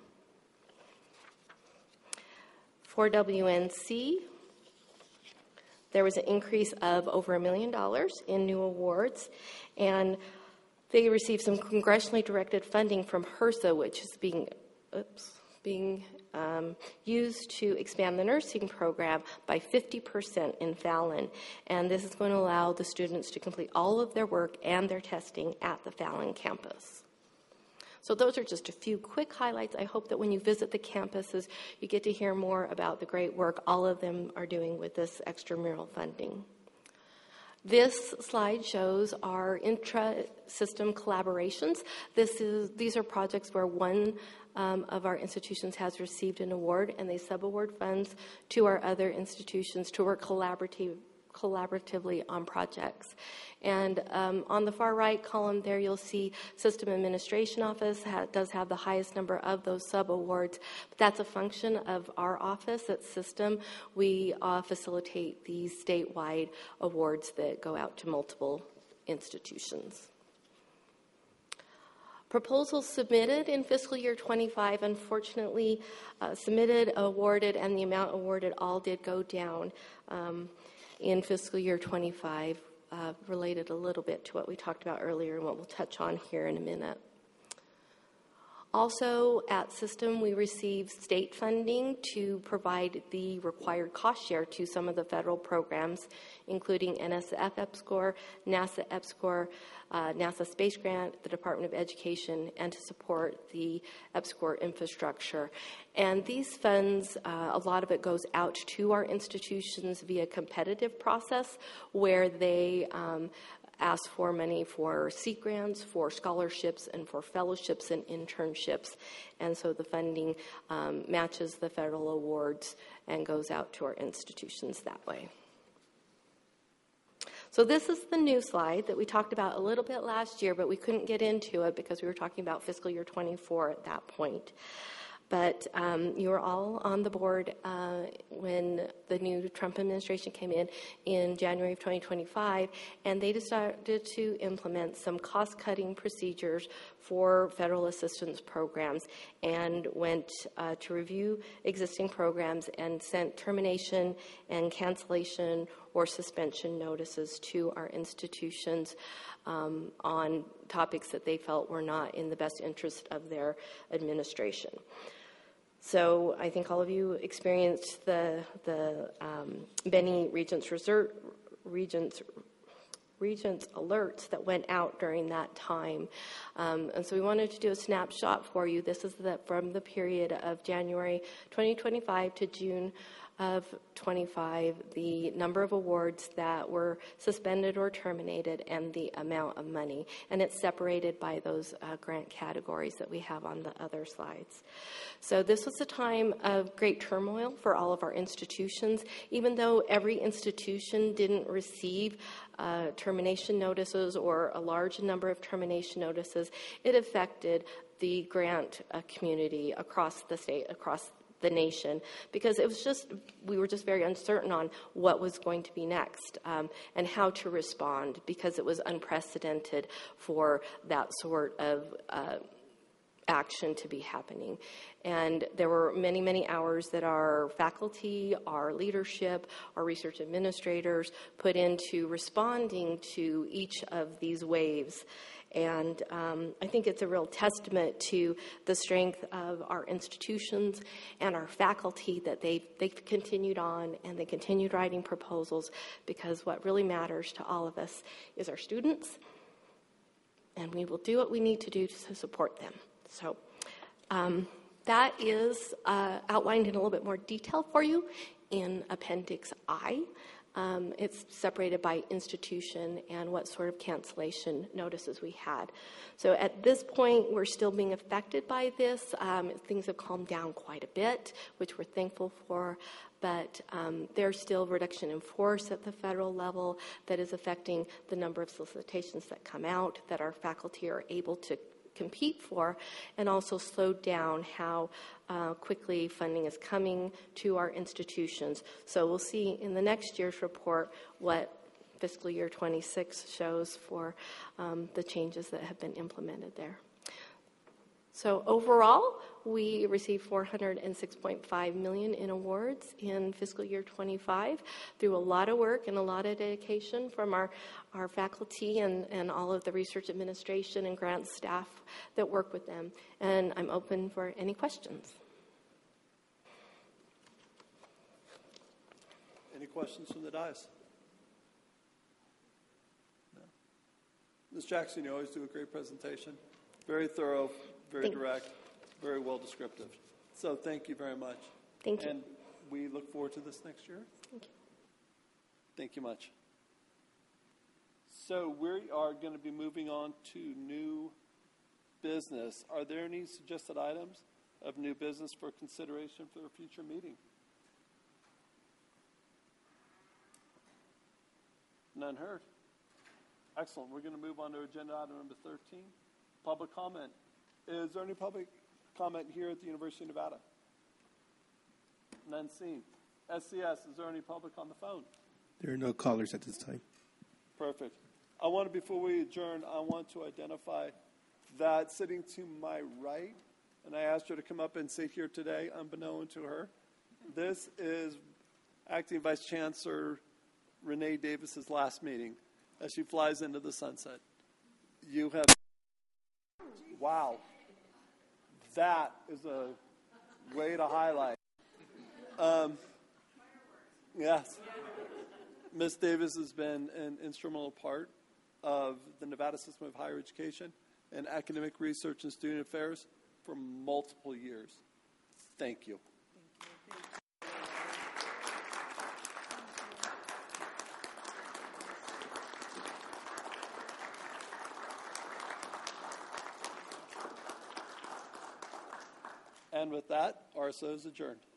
Speaker 4: For WNC, there was an increase of over $1 million in new awards, and they received some congressionally directed funding from HRSA, which is being used to expand the nursing program by 50% in Fallon. And this is going to allow the students to complete all of their work and their testing at the Fallon campus. So those are just a few quick highlights. I hope that when you visit the campuses, you get to hear more about the great work all of them are doing with this extramural funding. This slide shows our intra-system collaborations. These are projects where one of our institutions has received an award, and they sub-award funds to our other institutions to work collaboratively on projects. And on the far right column there, you'll see System Administration Office does have the highest number of those sub-awards. But that's a function of our office at System. We facilitate these statewide awards that go out to multiple institutions. Proposals submitted in fiscal year 25, unfortunately, submitted, awarded, and the amount awarded all did go down in fiscal year 25, related a little bit to what we talked about earlier and what we'll touch on here in a minute. Also, at System, we receive state funding to provide the required cost share to some of the federal programs, including NSF EPSCoR, NASA EPSCoR, NASA Space Grant, the Department of Education, and to support the EPSCoR infrastructure. And these funds, a lot of it goes out to our institutions via competitive process where they ask for money for seat grants, for scholarships, and for fellowships and internships. And so the funding matches the federal awards and goes out to our institutions that way. So this is the new slide that we talked about a little bit last year, but we couldn't get into it because we were talking about fiscal year 24 at that point. But you were all on the board when the new Trump administration came in January of 2025, and they decided to implement some cost-cutting procedures for federal assistance programs and went to review existing programs and sent termination and cancellation or suspension notices to our institutions on topics that they felt were not in the best interest of their administration. So I think all of you experienced the Benny Regents alerts that went out during that time. And so we wanted to do a snapshot for you. This is from the period of January 2025 to June of 25, the number of awards that were suspended or terminated and the amount of money. And it's separated by those grant categories that we have on the other slides. So this was a time of great turmoil for all of our institutions. Even though every institution didn't receive termination notices or a large number of termination notices, it affected the grant community across the state, across the nation, because we were just very uncertain on what was going to be next and how to respond, because it was unprecedented for that sort of action to be happening. And there were many, many hours that our faculty, our leadership, our research administrators put into responding to each of these waves. And I think it's a real testament to the strength of our institutions and our faculty that they've continued on and they continued writing proposals, because what really matters to all of us is our students, and we will do what we need to do to support them. So that is outlined in a little bit more detail for you in Appendix I. It's separated by institution and what sort of cancellation notices we had. So at this point, we're still being affected by this. Things have calmed down quite a bit, which we're thankful for, but there's still reduction in force at the federal level that is affecting the number of solicitations that come out that our faculty are able to compete for, and also slowed down how quickly funding is coming to our institutions. So we'll see in the next year's report what fiscal year 26 shows for the changes that have been implemented there. So overall, we received $406.5 million in awards in fiscal year 25 through a lot of work and a lot of dedication from our faculty and all of the research administration and grant staff that work with them. And I'm open for any questions.
Speaker 1: Any questions from the dais? No. Ms. Jackson, you always do a great presentation. Very thorough, very direct, very well descriptive. So thank you very much.
Speaker 4: Thank you.
Speaker 1: And we look forward to this next year.
Speaker 4: Thank you.
Speaker 1: Thank you much. So we are going to be moving on to new business. Are there any suggested items of new business for consideration for a future meeting? None heard. Excellent. We're going to move on to agenda item number 13, public comment. Is there any public comment here at the University of Nevada? None seen. SCS, is there any public on the phone?
Speaker 3: There are no callers at this time.
Speaker 1: Perfect. Before we adjourn, I want to identify that sitting to my right, and I asked her to come up and sit here today, unbeknown to her. This is Acting Vice Chancellor Renee Davis's last meeting as she flies into the sunset. You have, wow, That is a way to highlight. Yes. Ms. Davis has been an instrumental part of the Nevada system of higher education and academic research and student affairs for multiple years. Thank you. And with that, RSO is adjourned.